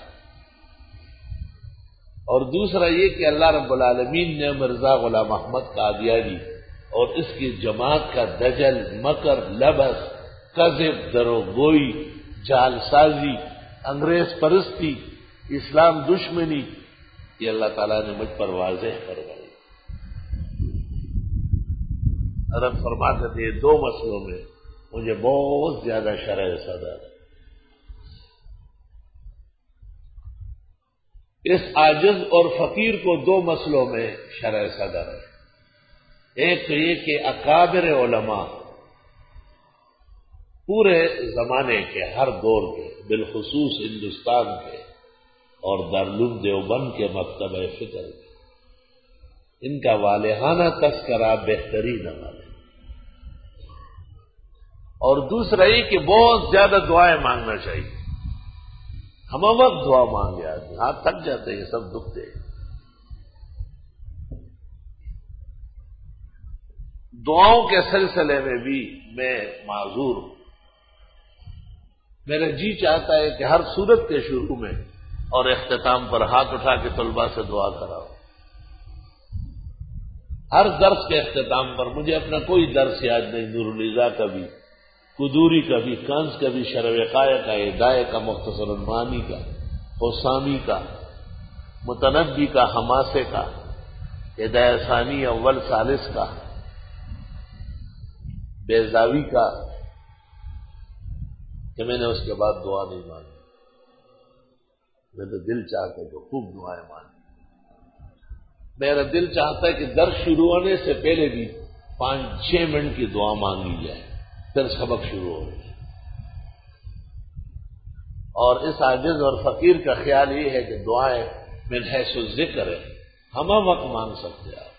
اور دوسرا یہ کہ اللہ رب العالمین نے مرزا غلام احمد قادیانی اور اس کی جماعت کا دجل، مکر، لبس، کذب، دروگوئی، جال سازی، انگریز پرستی، اسلام دشمنی، یہ اللہ تعالیٰ نے مجھ پر واضح کروائی۔ حضرت فرماتے تھے دو مسئلوں میں مجھے بہت زیادہ شرح صدر ہے، اس عاجز اور فقیر کو دو مسئلوں میں شرح صدر ہے۔ ایک تو یہ کہ اکابر علماء پورے زمانے کے ہر دور کے، بالخصوص ہندوستان کے اور دارالعلوم دیوبند کے مکتبہ فکر کے، ان کا والہانہ تذکرہ بہترین عمل ہے۔ اور دوسرا یہ کہ بہت زیادہ دعائیں مانگنا چاہیے۔ ہم وقت دعا مانگے آدمی، ہاتھ تھک جاتے ہیں، سب دکھتے ہیں۔ دعاؤں کے سلسلے میں بھی میں معذور ہوں۔ میرا جی چاہتا ہے کہ ہر صورت کے شروع میں اور اختتام پر ہاتھ اٹھا کے طلباء سے دعا کراؤ۔ ہر درس کے اختتام پر مجھے اپنا کوئی درس یاد نہیں، نور النزا کا بھی، قدوری کا بھی، کنز کا بھی، شرح وقایہ کا، ہدایہ کا، مختصر المعانی کا، حسامی کا، متنبی کا، حماسے کا، ہدایہ ثانی اول ثالث کا، بیضاوی کا، کہ میں نے اس کے بعد دعا نہیں مانگی۔ میں تو دل چاہتا ہے کہ خوب دعائیں مانگی۔ میرا دل چاہتا ہے کہ درس شروع ہونے سے پہلے بھی پانچ چھ منٹ کی دعا مانگی جائے، پھر سبق شروع ہو جائے۔ اور اس عاجز اور فقیر کا خیال یہ ہے کہ دعائیں من حیث الذکر ہے، ہم وقت مانگ سکتے ہیں۔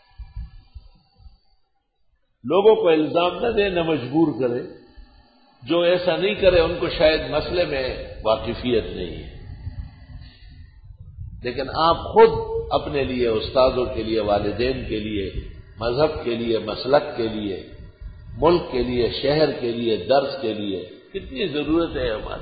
لوگوں کو الزام نہ دیں، نہ مجبور کریں۔ جو ایسا نہیں کرے ان کو شاید مسئلے میں واقفیت نہیں ہے، لیکن آپ خود اپنے لیے، استادوں کے لیے، والدین کے لیے، مذہب کے لیے، مسلک کے لیے، ملک کے لیے، شہر کے لیے، درس کے لیے کتنی ضرورت ہے ہماری۔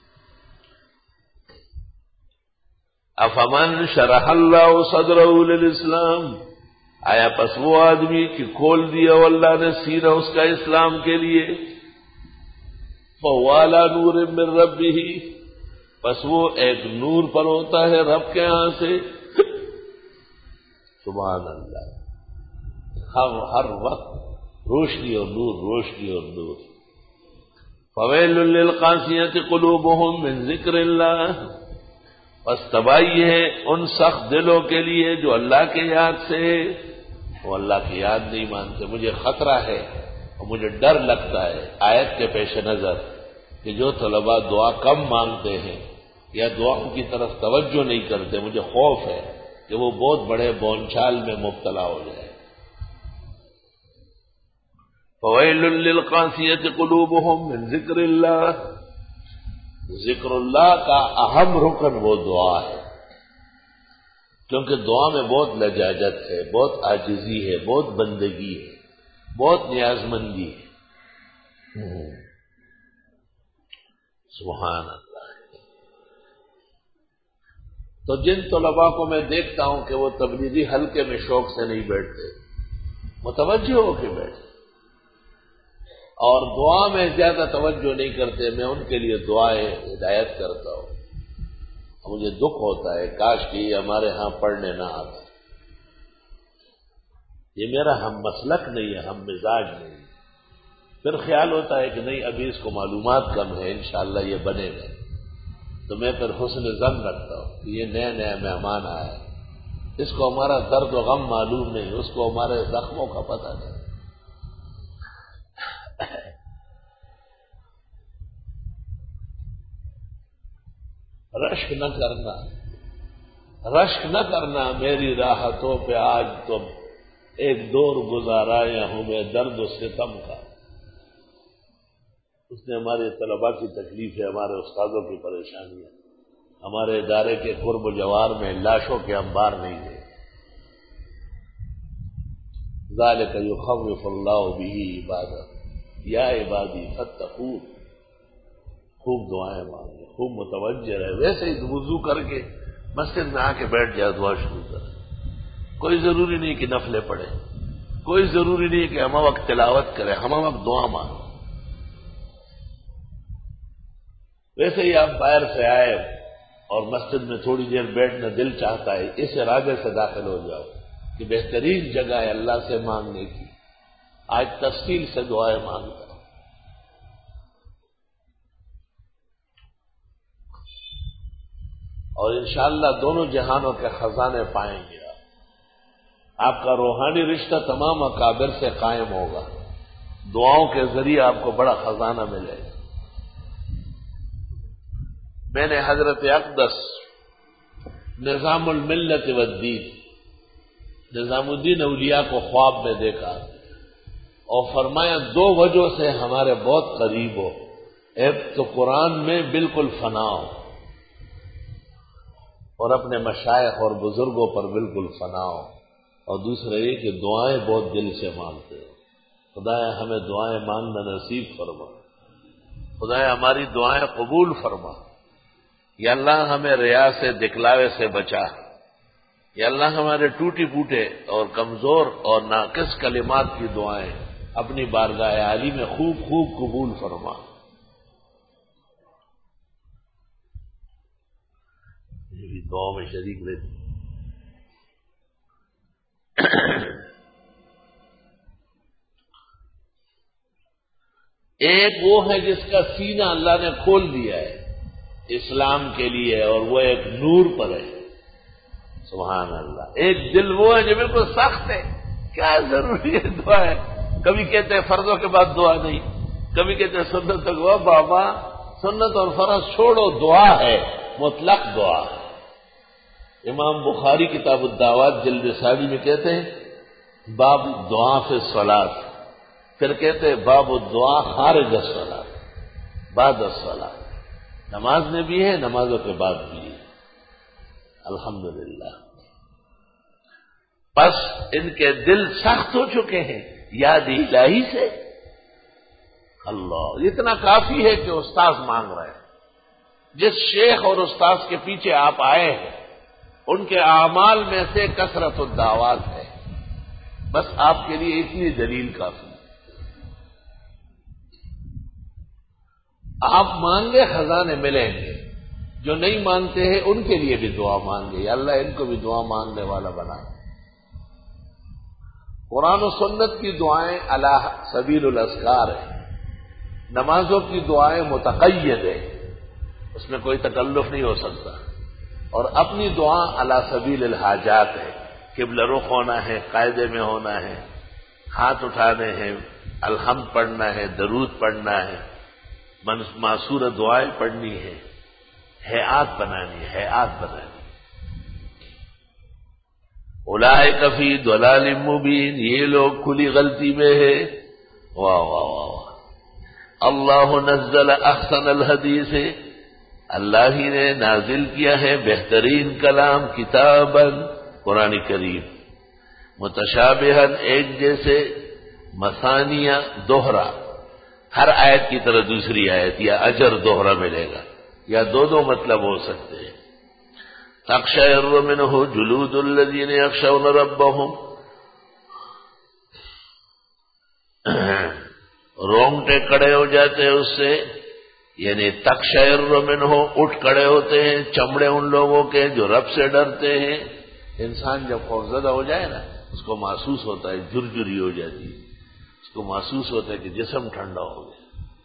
افمن شرح اللہ صدرہ للاسلام، آیا پس وہ آدمی کہ کھول دیا اللہ نے سینہ اس کا اسلام کے لیے، فَهُوَ عَلَى نُورٍ مِّن رَبِّهِ، پس وہ ایک نور پر ہوتا ہے رب کے ہاں سے۔ سبحان اللہ، ہم ہر وقت روشنی اور نور، روشنی اور نور۔ فَوَيْلٌ لِّلْقَاسِيَةِ قُلُوبُهُم مِّن ذِكْرِ اللَّهِ، پس تباہی ہے ان سخت دلوں کے لیے جو اللہ کے یاد سے، وہ اللہ کی یاد نہیں مانتے۔ مجھے خطرہ ہے اور مجھے ڈر لگتا ہے آیت کے پیش نظر کہ جو طلباء دعا کم مانگتے ہیں یا دعاؤں کی طرف توجہ نہیں کرتے، مجھے خوف ہے کہ وہ بہت بڑے بونچال میں مبتلا ہو جائے۔ فَوَيْلٌ لِّلْقَاسِيَةِ قُلُوبُهُم مِّن ذِكْرِ اللَّهِ، ذکر اللہ کا اہم رکن وہ دعا ہے، کیونکہ دعا میں بہت لجاجت ہے، بہت عاجزی ہے، بہت بندگی ہے، بہت نیاز مندی ہے۔ سبحان اللہ۔ تو جن طلباء کو میں دیکھتا ہوں کہ وہ تبلیغی حلقے میں شوق سے نہیں بیٹھتے، متوجہ ہو کے بیٹھتے اور دعا میں زیادہ توجہ نہیں کرتے، میں ان کے لیے دعائیں ہدایت کرتا ہوں۔ مجھے دکھ ہوتا ہے، کاش کہ یہ ہمارے ہاں پڑھنے نہ آتا۔ یہ میرا ہم مسلک نہیں ہے، ہم مزاج نہیں ہے۔ پھر خیال ہوتا ہے کہ نہیں، ابھی اس کو معلومات کم ہے، انشاءاللہ یہ بنے گا، تو میں پھر حسن ظن رکھتا ہوں کہ یہ نیا نیا مہمان آیا ہے، اس کو ہمارا درد و غم معلوم نہیں، اس کو ہمارے زخموں کا پتہ نہیں۔ رشک نہ کرنا، رشک نہ کرنا میری راحتوں پہ آج تم، ایک دور گزارایا ہوں میں درد و ستم کا۔ اس نے ہمارے طلباء کی تکلیف ہے، ہمارے استادوں کی پریشانی ہے، ہمارے ادارے کے قرب و جوار میں لاشوں کے انبار نہیں ہے۔ ذالک یخوف اللہ بہ عبادہ، یا عبادی فاتقون۔ خوب دعائیں مانگے، خوب متوجہ رہے، ویسے ہی وضو کر کے مسجد میں آ کے بیٹھ جائے، دعا شروع کرے۔ کوئی ضروری نہیں کہ نفلیں پڑھے، کوئی ضروری نہیں کہ ہم وقت تلاوت کرے، ہم وقت دعا مانگے۔ ویسے ہی آپ باہر سے آئے اور مسجد میں تھوڑی دیر بیٹھنا دل چاہتا ہے، اس ارادے سے داخل ہو جاؤ کہ بہترین جگہ ہے اللہ سے مانگنے کی، آج تفصیل سے دعائیں مانگتا ہوں۔ اور انشاءاللہ دونوں جہانوں کے خزانے پائیں گے۔ آپ کا روحانی رشتہ تمام اکابر سے قائم ہوگا، دعاؤں کے ذریعے آپ کو بڑا خزانہ ملے گا۔ میں نے حضرت اقدس نظام الملت والدین نظام الدین اولیاء کو خواب میں دیکھا اور فرمایا دو وجہ سے ہمارے بہت قریب ہو، ایک تو قرآن میں بالکل فنا ہو اور اپنے مشائخ اور بزرگوں پر بالکل فنا ہو، اور دوسرا یہ کہ دعائیں بہت دل سے مانگتے ہیں۔ خدایا ہمیں دعائیں مانگنا نصیب فرما، خدایا ہماری دعائیں قبول فرما، یا اللہ ہمیں ریا سے دکھلاوے سے بچا، یا اللہ ہمارے ٹوٹی پھوٹے اور کمزور اور ناقص کلمات کی دعائیں اپنی بارگاہ عالی میں خوب خوب قبول فرما۔ یہ بھی دعاؤں میں شریک رہتی۔ ایک وہ ہے جس کا سینہ اللہ نے کھول دیا ہے اسلام کے لیے، اور وہ ایک نور پر ہے، سبحان اللہ۔ ایک دل وہ ہے جو بالکل سخت ہے، کیا ضروری ہے دعا ہے، کبھی کہتے ہیں فرضوں کے بعد دعا نہیں، کبھی کہتے ہیں سنت تک ہوا، بابا سنت اور فرض چھوڑو، دعا ہے، مطلق دعا ہے۔ امام بخاری کتاب الدعوات جلد ثانی میں کہتے ہیں باب دعا فی الصلاۃ، پھر کہتے ہیں باب الدعا خارج الصلاۃ، بعد الصلاۃ، نماز میں بھی ہے، نمازوں کے بعد بھی ہے۔ الحمدللہ۔ پس ان کے دل سخت ہو چکے ہیں یاد الہی سے، اللہ اتنا کافی ہے کہ استاذ مانگ رہے ہیں۔ جس شیخ اور استاذ کے پیچھے آپ آئے ہیں ان کے اعمال میں سے کثرت الدعوات ہے، بس آپ کے لیے اتنی دلیل کافی۔ آپ مانگے خزانے ملیں گے، جو نہیں مانتے ہیں ان کے لیے بھی دعا مانگے، یا اللہ ان کو بھی دعا مانگنے والا بنا۔ قرآن و سنت کی دعائیں علی سبیل الاذکار ہیں، نمازوں کی دعائیں متقید ہیں، اس میں کوئی تکلف نہیں ہو سکتا، اور اپنی دعا علی سبیل الحاجات ہے، قبلہ رخ ہونا ہے، قاعدے میں ہونا ہے، ہاتھ اٹھانے ہیں، الحمد پڑھنا ہے، درود پڑھنا ہے، معصور دعائیں پڑھنی ہے، ہیئات بنانی ہے، ہیئات بنانی۔ اولئک فی ضلال مبین، یہ لوگ کھلی غلطی میں ہے۔ واہ واہ واہ۔ اللہ نزل احسن الحدیث، اللہ ہی نے نازل کیا ہے بہترین کلام، کتاباً قرآن کریم، متشابہاً ایک جیسے، مثانیہ دوہرا، ہر آیت کی طرح دوسری آیت، یا اجر دوہرا ملے گا، یا دو دو مطلب ہو سکتے ہیں۔ تقشعر منہ جلود الذین یخشون ربہم، رونگٹے کڑے ہو جاتے ہیں اس سے، یعنی تقشعر منہ اٹھ کڑے ہوتے ہیں چمڑے ان لوگوں کے جو رب سے ڈرتے ہیں۔ انسان جب خوفزدہ ہو جائے نا اس کو محسوس ہوتا ہے، جرجری ہو جاتی ہے، اس کو محسوس ہوتا ہے کہ جسم ٹھنڈا ہو گیا۔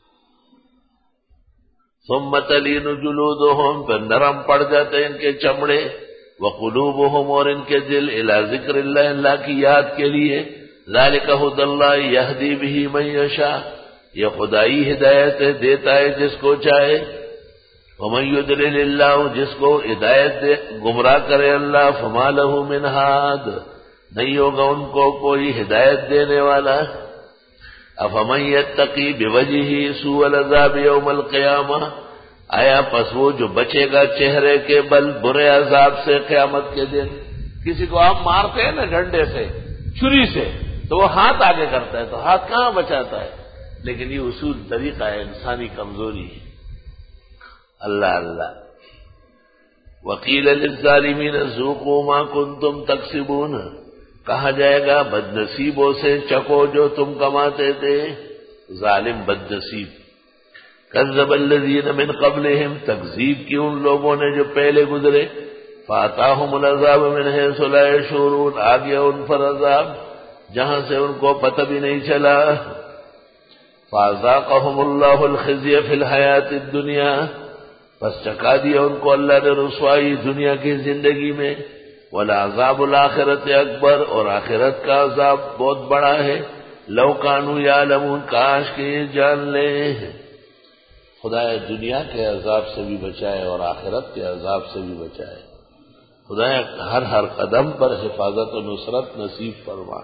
ثم تلین جلودہم، پھر نرم پڑ جاتے ہیں ان کے چمڑے، وقلوبہم، اور ان کے دل، الی ذکر اللہ، اللہ کی یاد کے لیے۔ ذالک ھدی اللہ یہدی بہ من یشاء، یہ خدائی ہدایت ہے، دیتا ہے جس کو چاہے۔ ومن یضلل اللہ، جس کو ہدایت دے گمراہ کرے اللہ، فما لہ من ہاد، نہیں ہوگا ان کو کوئی ہدایت دینے والا۔ افمن یتقی بوجہہ سوء العذاب یوم القیامہ، آیا پس وہ جو بچے گا چہرے کے بل برے عذاب سے قیامت کے دن۔ کسی کو آپ مارتے ہیں نا ڈنڈے سے، چھری سے، تو وہ ہاتھ آگے کرتا ہے تو ہاتھ کہاں بچاتا ہے، لیکن یہ اصول طریقہ ہے، انسانی کمزوری ہے۔ اللہ اللہ۔ وقیل للظالمین ذوقوا ما کنتم تکسبون، کہا جائے گا بد نصیبوں سے چکو جو تم کماتے تھے، ظالم بد نصیب۔ کذب الذین من قبلہم، تکذیب کی ان لوگوں نے جو پہلے گزرے، فاتاہم العذاب من حیث لا یشعرون، آ گیا ان پر عذاب جہاں سے ان کو پتہ بھی نہیں چلا. فَأَذَاقَهُمُ اللَّهُ الْخِزْيَ فِي الْحَيَاةِ الدُّنْيَا، بس چکا دیا ان کو اللہ نے رسوائی دنیا کی زندگی میں. وَلَعَذَابُ الْآخِرَةِ أَكْبَرُ، اور آخرت کا عذاب بہت بڑا ہے. لَوْ كَانُوا يَعْلَمُونَ، کاش کہ یہ جان لیں. خدا دنیا کے عذاب سے بھی بچائے اور آخرت کے عذاب سے بھی بچائے. خدا ہر ہر قدم پر حفاظت و نصرت نصیب فرما.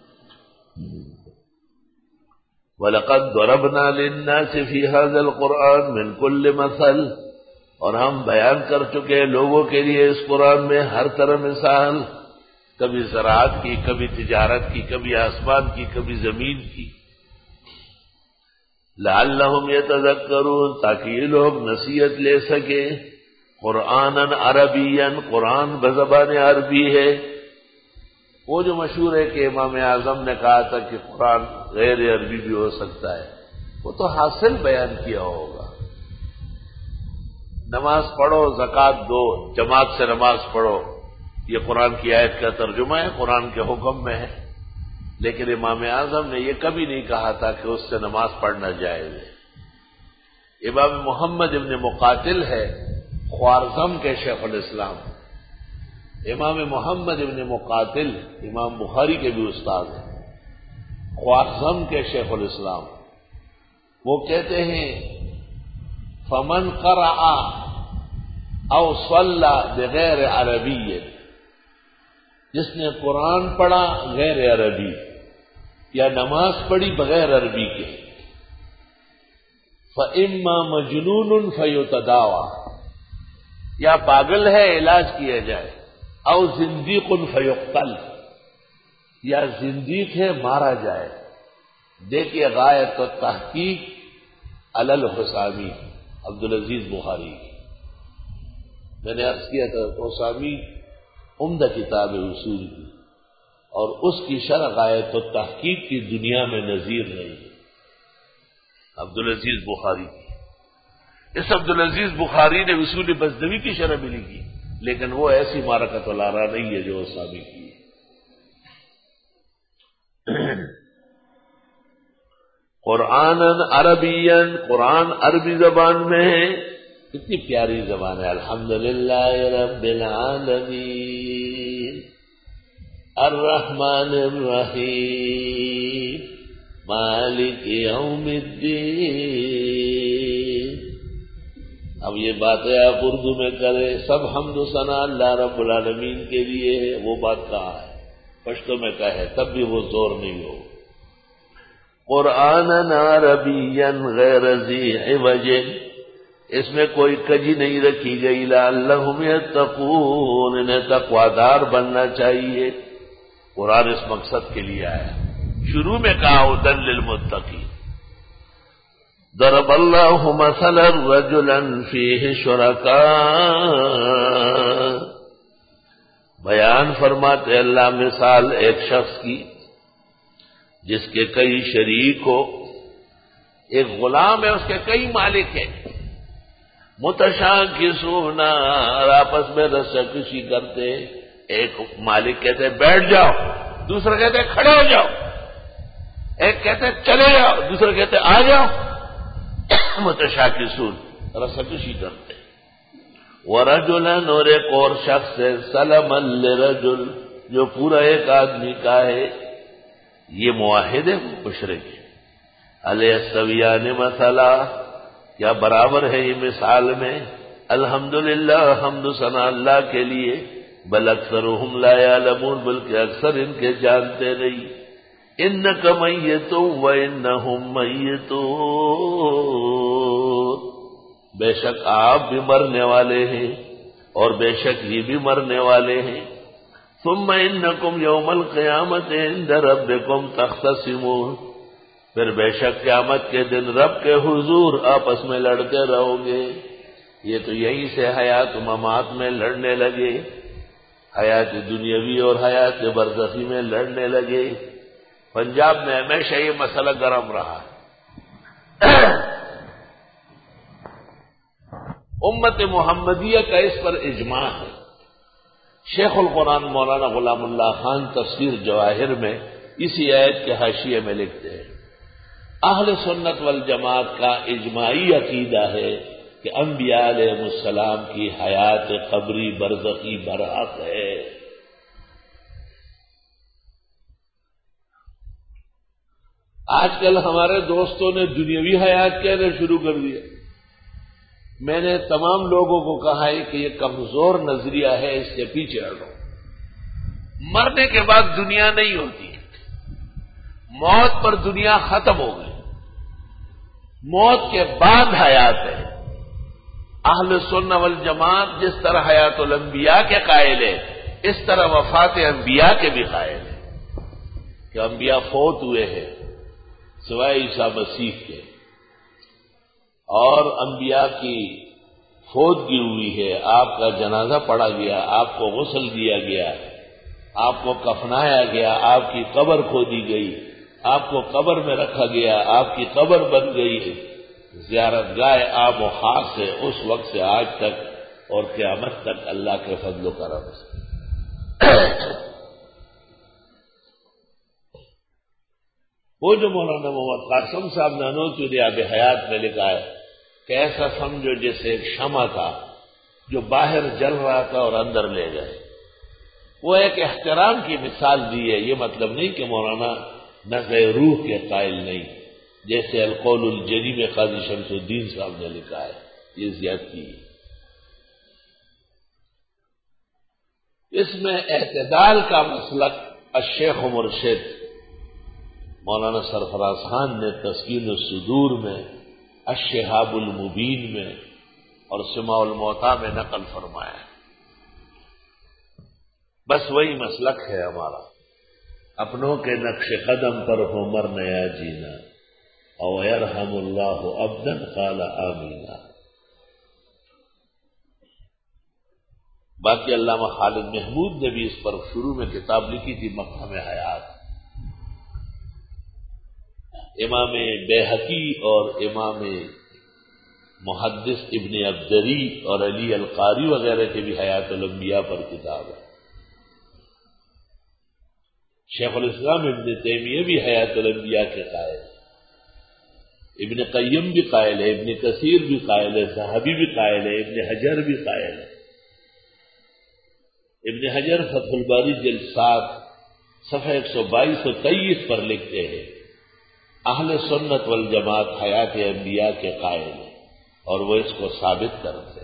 وَلَقَدْ ضَرَبْنَا لِلنَّاسِ فِي هَذَا الْقُرْآنِ مِنْ كُلِّ مَثَلٍ، اور ہم بیان کر چکے لوگوں کے لیے اس قرآن میں ہر طرح مثال، کبھی زراعت کی، کبھی تجارت کی، کبھی آسمان کی، کبھی زمین کی. لعلہم یتذکرون، تاکہ یہ لوگ نصیحت لے سکے. قرآناً عربیاً، قرآن بزبان عربی ہے. وہ جو مشہور ہے کہ امام اعظم نے کہا تھا کہ قرآن غیر عربی بھی ہو سکتا ہے، وہ تو حاصل بیان کیا ہوگا. نماز پڑھو، زکوٰۃ دو، جماعت سے نماز پڑھو، یہ قرآن کی آیت کا ترجمہ ہے، قرآن کے حکم میں ہے. لیکن امام اعظم نے یہ کبھی نہیں کہا تھا کہ اس سے نماز پڑھنا جائز ہے. امام محمد ابن مقاتل ہے خوارزم کے شیخ الاسلام. امام محمد ابن مقاتل امام بخاری کے بھی استاد ہیں، خوارزم کے شیخ الاسلام. وہ کہتے ہیں فمن قرأ او صلى بغیر عربی، جس نے قرآن پڑھا غیر عربی یا نماز پڑھی بغیر عربی کے، فَإِمَّا مَجْنُونٌ فَيُتَدَاوَى، یا پاگل ہے علاج کیا جائے، او زندیق فیقتل، یا زندیق ہے مارا جائے. دیکھیے غایت التحقیق علی الحسامی، عبدالعزیز بخاری. میں نے عرض کیا تھا حسامی عمدہ کتاب اصول کی، اور اس کی شرح غایت التحقیق کی دنیا میں نظیر نہیں. عبدالعزیز بخاری کی، اس عبدالعزیز بخاری نے اصول بزدوی کی شرح بھی لکھی، لیکن وہ ایسی معرکۃ الارا نہیں ہے جو حسامی کی ہے. قرآن عربین، قرآن عربی زبان میں ہے. کتنی پیاری زبان ہے. الحمدللہ رب العالمین الرحمن الرحیم مالک یوم الدین. اب یہ باتیں آپ اردو میں کریں، سب حمد و ثنا اللہ رب العالمین کے لیے ہے. وہ بات کہا ہے پشتو میں کہے تب بھی وہ زور نہیں ہو. قرآن عربیا غیر ذی عوج، اس میں کوئی کجی نہیں رکھی گئی. لعلہم یتقون، انہیں تقوادار بننا چاہیے. قرآن اس مقصد کے لیے آیا. شروع میں کہا ھدی للمتقین. ضرب اللہ مثلا رجلا فیہ شرکاء، بیان فرماتے اللہ مثال ایک شخص کی جس کے کئی شریک ہو. ایک غلام ہے، اس کے کئی مالک ہیں. متشاکسون، آپس میں رسا کشی کرتے. ایک مالک کہتے بیٹھ جاؤ، دوسرا کہتے کھڑے ہو جاؤ. ایک کہتے چلے جاؤ، دوسرا کہتے آ جاؤ. متشاکسون، رسا کشی کرتے. ورجلا، اور ایک اور شخص ہے سلما لرجل، جو پورا ایک آدمی کا ہے. یہ معاہدے مشرک ہے. علیہ السویان مثلا، کیا برابر ہے یہ مثال میں؟ الحمدللہ، حمد و ثنا اللہ کے لیے. بل اکثرهم لا یعلمون، بلکہ اکثر ان کے جانتے نہیں. انک میت وانہم میتون، بے شک آپ بھی مرنے والے ہیں اور بے شک یہ بھی مرنے والے ہیں. ثم انکم یوم القیامت عند ربکم تختصمون، پھر بے شک قیامت کے دن رب کے حضور آپس میں لڑتے رہو گے. یہ تو یہیں سے حیات ممات میں لڑنے لگے، حیات دنیاوی اور حیات برزخی میں لڑنے لگے. پنجاب میں ہمیشہ یہ مسئلہ گرم رہا. امت محمدیہ کا اس پر اجماع ہے. شیخ القرآن مولانا غلام اللہ خان تفسیر جواہر میں اسی آیت کے حاشیے میں لکھتے ہیں اہل سنت والجماعت کا اجماعی عقیدہ ہے کہ انبیاء علیہ السلام کی حیات قبری برزخی برحق ہے۔ آج کل ہمارے دوستوں نے دنیاوی حیات کہنا شروع کر دیا۔ میں نے تمام لوگوں کو کہا ہے کہ یہ کمزور نظریہ ہے، اس کے پیچھے ہٹو۔ مرنے کے بعد دنیا نہیں ہوتی، موت پر دنیا ختم ہو گئی، موت کے بعد حیات ہے۔ اہل سنت والجماعت جس طرح حیات الانبیاء کے قائل ہے، اس طرح وفات انبیاء کے بھی قائل ہے کہ انبیاء فوت ہوئے ہیں سوائے عیسیٰ مسیح کے، اور انبیاء کی فوتگی ہوئی ہے، آپ کا جنازہ پڑھا گیا، آپ کو غسل دیا گیا، آپ کو کفنایا گیا، آپ کی قبر کھودی گئی، آپ کو قبر میں رکھا گیا، آپ کی قبر بن گئی ہے، زیارت گاہ آب و خاص ہے اس وقت سے آج تک اور قیامت تک اللہ کے فضل و کرم سے۔ وہ جو مولانا محمد قاسم صاحب نے انوتھ ریاض حیات میں لکھا ہے کہ ایسا سمجھو جیسے ایک شمع تھا جو باہر جل رہا تھا اور اندر لے گئے۔ وہ ایک احترام کی مثال دی ہے، یہ مطلب نہیں کہ مولانا نزع روح کے قائل نہیں، جیسے القول الجلی میں قاضی شمس الدین صاحب نے لکھا ہے، یہ زیادتی ہے۔ اس میں اعتدال کا مسلک الشیخ و مرشد مولانا سرفراز خان نے تسکین الصدور میں، الشہاب المبین میں اور سماع الموتیٰ میں نقل فرمایا ہے۔ بس وہی مسلک ہے ہمارا، اپنوں کے نقش قدم پر ہو مر نیا جینا، او یرحم اللہ عبدا قال آمینا۔ باقی علامہ خالد محمود نے بھی اس پر شروع میں کتاب لکھی تھی مقام حیات۔ امام بیہقی اور امام محدث ابن عبدری اور علی القاری وغیرہ کے بھی حیات الانبیاء پر کتاب ہے۔ شیخ الاسلام ابن تیمیہ بھی حیات الانبیاء کے قائل ہے، ابن قیم بھی قائل ہے، ابن کثیر بھی قائل ہے، ذہبی بھی قائل ہے، ابن حجر بھی قائل ہے۔ ابن حجر فتح الباری جلد سات صفحہ ایک سو بائیس و تیئیس پر لکھتے ہیں اہل سنت والجماعت حیات انبیاء کے قائل ہیں اور وہ اس کو ثابت کرتے ہیں۔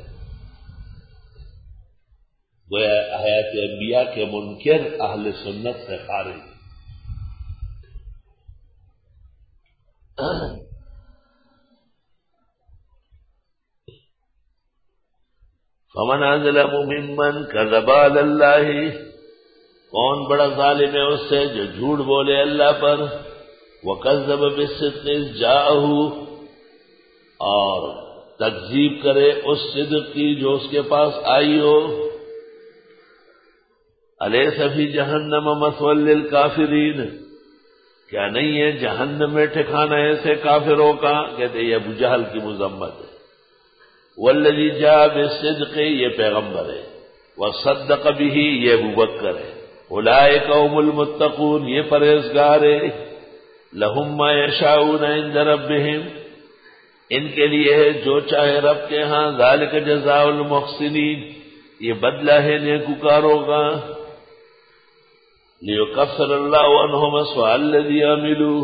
گویا حیات انبیاء کے منکر اہل سنت سے خارج۔ فمن اظلم ممن کذب علی اللہ، کون بڑا ظالم ہے اس سے جو جھوٹ بولے اللہ پر، وکذب بالصدق اذ جاءہ، اور تکذیب کرے اس صدق کی جو اس کے پاس آئی ہو۔ الیس فی جہنم مثوی للکافرین، کیا نہیں ہے جہنم میں ٹھکانہ ایسے کافروں کا؟ کہتے یہ ابو جہل کی مذمت ہے۔ والذی جاء بالصدق، یہ پیغمبر ہے، وصدق بہ، یہ ابوبکر ہے، اولئک هم المتقون، یہ پرہیزگار ہے، لہم ما یشاؤون عند ربہم، ان کے لیے ہے جو چاہے رب کے ہاں، ذالک جزاء المحسنین، یہ بدلہ ہے نیکوکاروں کا، لیکفر اللہ عنہم اسوء الذی عملوا،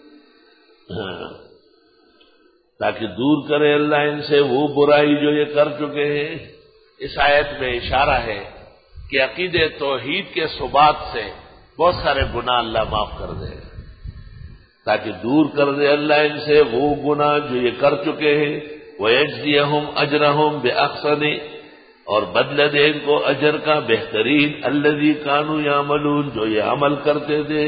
تاکہ دور کرے اللہ ان سے وہ برائی جو یہ کر چکے ہیں۔ اس آیت میں اشارہ ہے کہ عقید توحید کے ثبات سے بہت سارے گناہ اللہ معاف کر دے، تاکہ دور کر دے اللہ ان سے وہ گناہ جو یہ کر چکے ہیں، وَيَجْزِيَهُمْ أَجْرَهُمْ بِأَحْسَنِ، اور بدلہ دے ان کو اجر کا بہترین، الذی کانوا یعملون، جو یہ عمل کرتے تھے۔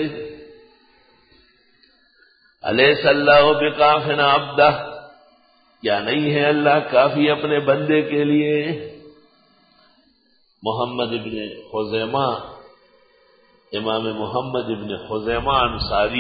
الیس اللہ بکاف عبدہ، کیا نہیں ہے اللہ کافی اپنے بندے کے لیے؟ محمد ابن خزیمہ، امام محمد ابن خزیمہ انصاری،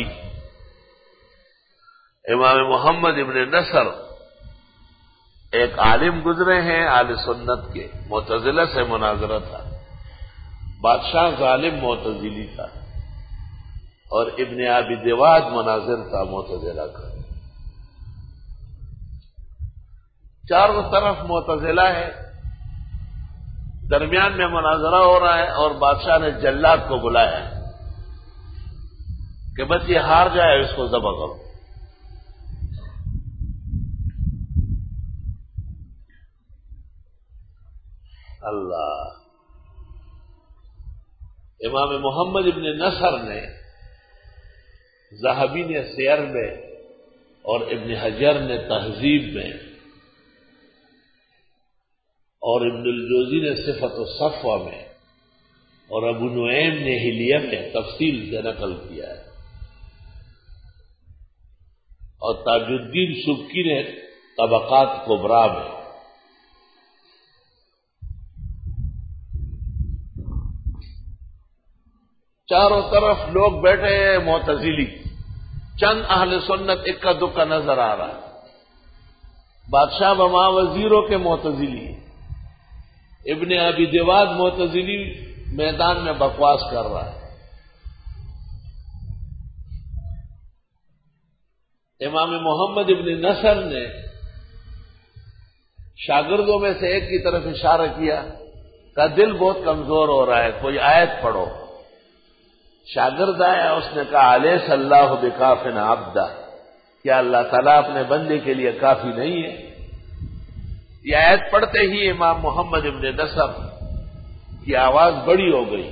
امام محمد ابن نصر ایک عالم گزرے ہیں اہل سنت کے، معتزلہ سے مناظرہ تھا، بادشاہ ظالم معتزلی تھا، اور ابن ابی دواد مناظر تھا معتزلہ کا. چاروں طرف معتزلہ ہے، درمیان میں مناظرہ ہو رہا ہے، اور بادشاہ نے جلاد کو بلایا کہ بس یہ ہار جائے اس کو ذبح کرو. اللہ. امام محمد ابن نصر نے، ذہبی نے سیر میں اور ابن حجر نے تہذیب میں اور ابن الجوزی نے صفت الصفوہ میں اور ابو نعیم نے حلیہ میں تفصیل سے نقل کیا ہے، اور تاج الدین سبکی نے طبقات کبریٰ میں. چاروں طرف لوگ بیٹھے ہیں معتزلی، چند اہل سنت اکا دکا نظر آ رہا ہے. بادشاہ بما وزیروں کے معتزلی، ابن ابی دواد معتزلی میدان میں بکواس کر رہا ہے. امام محمد ابن نصر نے شاگردوں میں سے ایک کی طرف اشارہ کیا، کا دل بہت کمزور ہو رہا ہے، کوئی آیت پڑھو. شاگرد آیا، اس نے کہا الیس اللہ بکاف عبدہ، کیا اللہ تعالیٰ اپنے بندے کے لیے کافی نہیں ہے؟ یہ آیت پڑھتے ہی امام محمد ابن نصر کی آواز بڑی ہو گئی،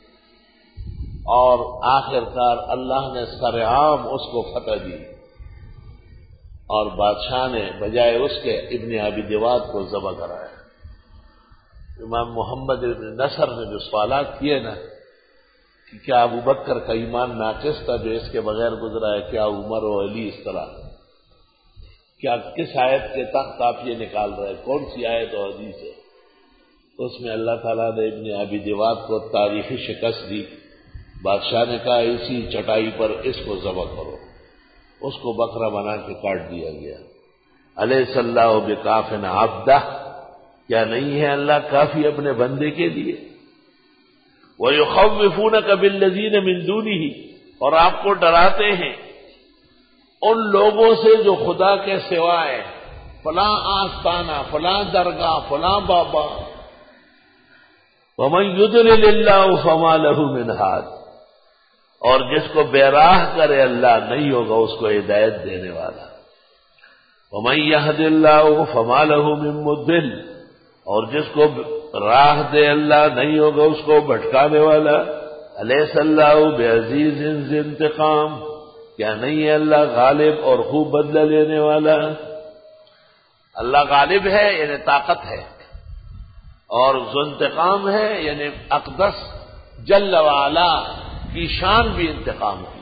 اور آخرکار اللہ نے سرعام اس کو فتح دی، اور بادشاہ نے بجائے اس کے ابن ابی دواد کو ذبح کرایا. امام محمد ابن نصر نے جو سوالات کیے نا کہ کیا ابو بکر کا ایمان ناقص تھا جو اس کے بغیر گزرا ہے، کیا عمر و علی اس طرح، کیا کس آیت کے تحت آپ یہ نکال رہے ہیں، کون سی آیت و حدیث ہے؟ اس میں اللہ تعالیٰ نے ابن ابی دواد کو تاریخی شکست دی. بادشاہ نے کہا اسی چٹائی پر اس کو ذبح کرو. اس کو بکرا بنا کے کاٹ دیا گیا. الیس اللہ بکاف عبدہ، کیا نہیں ہے اللہ کافی اپنے بندے کے لیے؟ وَيُخَوِّفُونَكَ بِالَّذِينَ مِن دُونِهِ، اور آپ کو ڈراتے ہیں ان لوگوں سے جو خدا کے سوا ہے، فلاں آستانہ، فلاں درگاہ، فلاں بابا. وَمَن يُضْلِلِ اللَّهُ فَمَا لَهُ مِنْ هَادٍ، اور جس کو بے راہ کرے اللہ نہیں ہوگا اس کو ہدایت دینے والا. وَمَن يَهْدِ اللَّهُ فَمَا لَهُ مِن مُضِلٍّ، اور جس کو راہ دے اللہ نہیں ہوگا اس کو بھٹکانے والا. الیس اللہ بعزیز ذی انتقام، کیا نہیں ہے اللہ غالب اور خوب بدلہ لینے والا؟ اللہ غالب ہے یعنی طاقت ہے، اور ذو انتقام ہے یعنی اقدس جل وعلا کی شان بھی انتقام کی.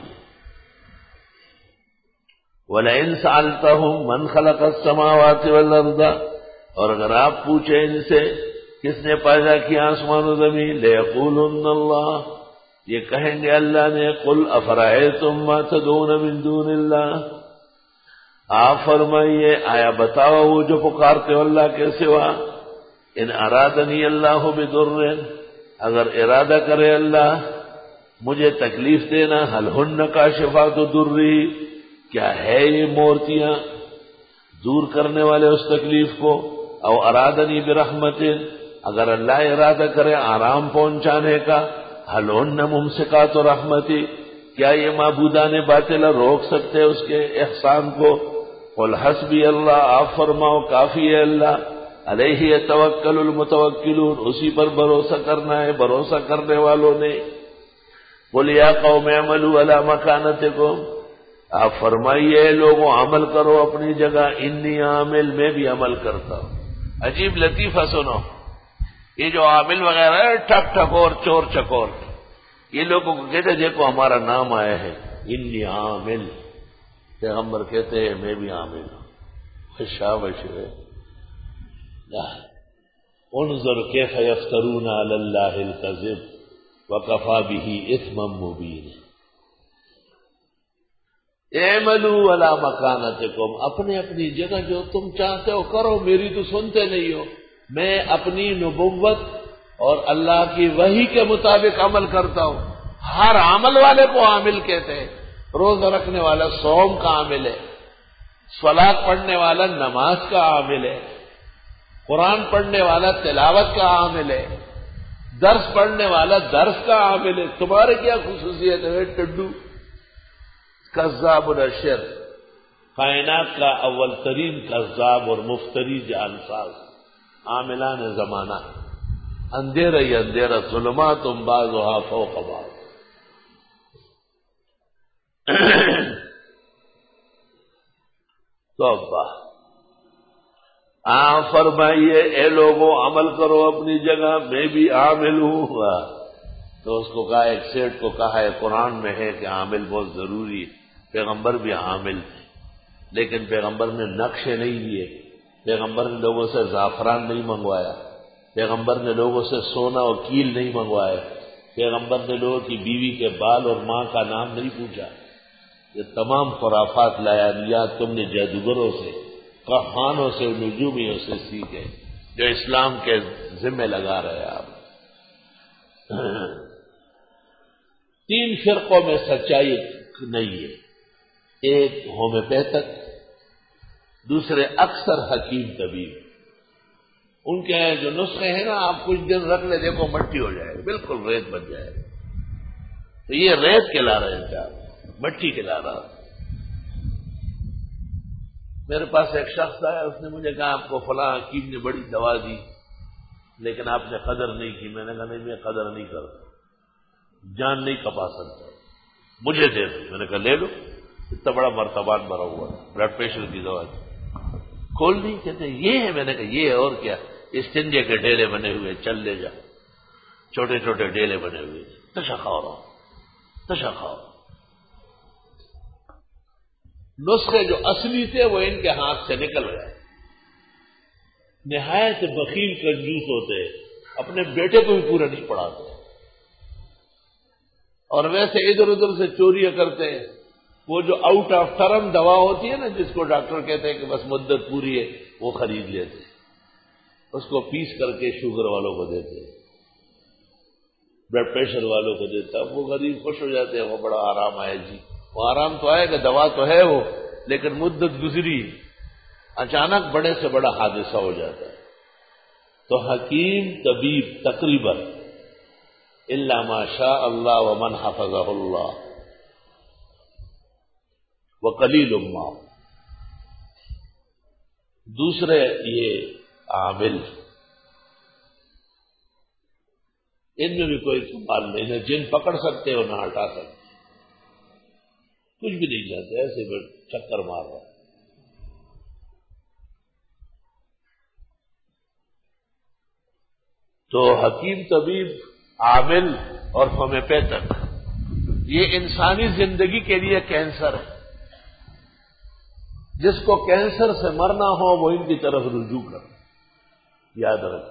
وَلَئِن سَأَلْتَهُم مَّنْ خَلَقَ السَّمَاوَاتِ وَالْأَرْضَ، اور اگر آپ پوچھیں ان سے کس نے پیدا کیا آسمان و زمین، لَيَقُولُنَّ اللَّهُ، یہ کہیں گے اللہ نے. قُلْ أَفَرَأَيْتُم مَّا تَدْعُونَ مِن دُونِ اللَّهِ، آپ فرمائیے آیا بتاؤ وہ جو پکارتے ہو اللہ کے سوا. ان ارادنی اللہ بضر، اگر ارادہ کرے اللہ مجھے تکلیف دینا، هل هن کاشفات ضری، کیا ہے یہ مورتیاں دور کرنے والے اس تکلیف کو. او ارادنی برحمت، اگر اللہ ارادہ کرے آرام پہنچانے کا، هل هن ممسکات رحمتی، کیا یہ معبودان باطل روک سکتے اس کے احسان کو. قل حسبی اللہ، آپ فرماؤ کافی ہے اللہ. علیہ یتوکل المتوکلون، اسی پر بھروسہ کرنا ہے بھروسہ کرنے والوں نے. قل یا قوم اعملوا علی مکانتکم، آپ فرمائیے لوگوں عمل کرو اپنی جگہ، انی عامل، میں بھی عمل کرتا ہوں. عجیب لطیفہ سنو، یہ جو عامل وغیرہ ہے ٹھک ٹھکور چور چکور، یہ لوگوں کو کہتے دیکھو ہمارا نام آیا ہے انی عامل، پیغمبر کہتے ہیں میں بھی عامل ہوں. شاباش ہے. انظر کیف یفترون علی اللہ الکذب وکفی بہ اثما مبینا. اعملوا علی مکانتکم، اپنے اپنی جگہ جو تم چاہتے ہو کرو، میری تو سنتے نہیں ہو. میں اپنی نبوت اور اللہ کی وحی کے مطابق عمل کرتا ہوں. ہر عمل والے کو عامل کہتے ہیں. روزہ رکھنے والا صوم کا عامل ہے، صلاۃ پڑھنے والا نماز کا عامل ہے، قرآن پڑھنے والا تلاوت کا عامل ہے، درس پڑھنے والا درس کا عامل ہے. تمہارے کیا خصوصیت ہے ٹڈو؟ کذاب الاشر، کائنات کا اول ترین کذاب اور مفتری جعلساز، عاملان زمانہ. اندھیرا ہی اندھیرا، ظلمات بعضها فوق بعض. توبہ. آ فرمائیے اے لوگوں عمل کرو اپنی جگہ، میں بھی عامل ہوں. تو اس کو کہا، ایک سیٹ کو کہا ہے قرآن میں ہے کہ عامل بہت ضروری ہے. پیغمبر بھی عامل تھے، لیکن پیغمبر نے نقشے نہیں لیے، پیغمبر نے لوگوں سے زعفران نہیں منگوایا، پیغمبر نے لوگوں سے سونا اور کیل نہیں منگوایا، پیغمبر نے لوگوں کی بیوی کے بال اور ماں کا نام نہیں پوچھا. یہ تمام خرافات لایا تم نے جادوگروں سے، کہانوں سے، نجومیوں سے سیکھے، جو اسلام کے ذمہ لگا رہے آپ. تین فرقوں میں سچائی نہیں ہے. ایک ہومیوپیتھک، دوسرے اکثر حکیم طبیب. ان کے جو نسخے ہیں نا، آپ کچھ دن رکھ لے دیکھو مٹی ہو جائے، بالکل ریت بن جائے. تو یہ ریت کھلا رہے ہیں آپ، مٹی کھلا رہا. میرے پاس ایک شخص آیا، اس نے مجھے کہا آپ کو فلاں حکیم نے بڑی دوا دی لیکن آپ نے قدر نہیں کی. میں نے کہا نہیں، میں قدر نہیں کرتا، جان نہیں کپا سکتا، مجھے دے دو. میں نے کہا لے لو، اتنا بڑا مرتبان بھرا ہوا بلڈ پریشر کی دوا کھول دی. کہتے یہ ہے. میں نے کہا یہ ہے اور کیا، استنجے کے ڈیلے بنے ہوئے، چل لے جا، چھوٹے چھوٹے ڈیلے بنے ہوئے، تشا کھاؤ رہا تشا کھاؤ. نسخے جو اصلی تھے وہ ان کے ہاتھ سے نکل گئے. نہایت بخیل کنجوس ہوتے، اپنے بیٹے کو بھی پورا نہیں پڑھاتے، اور ویسے ادھر ادھر سے چوریاں کرتے ہیں. وہ جو آؤٹ آف ٹرم دوا ہوتی ہے نا، جس کو ڈاکٹر کہتے ہیں کہ بس مدت پوری ہے، وہ خرید لیتے، اس کو پیس کر کے شوگر والوں کو دیتے، بلڈ پریشر والوں کو دیتا. وہ غریب خوش ہو جاتے ہیں، وہ بڑا آرام آئے جی. وہ آرام تو آئے گا، دوا تو ہے وہ، لیکن مدت گزری، اچانک بڑے سے بڑا حادثہ ہو جاتا ہے. تو حکیم طبیب تقریباً الا ما شاء اللہ ومن حفظہ اللہ وقلیل ما. دوسرے یہ عامل، ان میں بھی کوئی کمال نہیں، نہ جن پکڑ سکتے اور نہ ہٹا سکتے، کچھ بھی نہیں جاتے، ایسے میں چکر مار رہا. تو حکیم طبیب، عامل اور ہومیوپیتھک، یہ انسانی زندگی کے لیے کینسر ہے. جس کو کینسر سے مرنا ہو وہ ان کی طرف رجوع کر، یاد رکھ.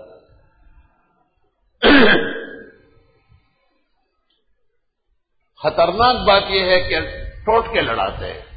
خطرناک بات یہ ہے کہ ٹوٹ کے لڑاتے ہیں.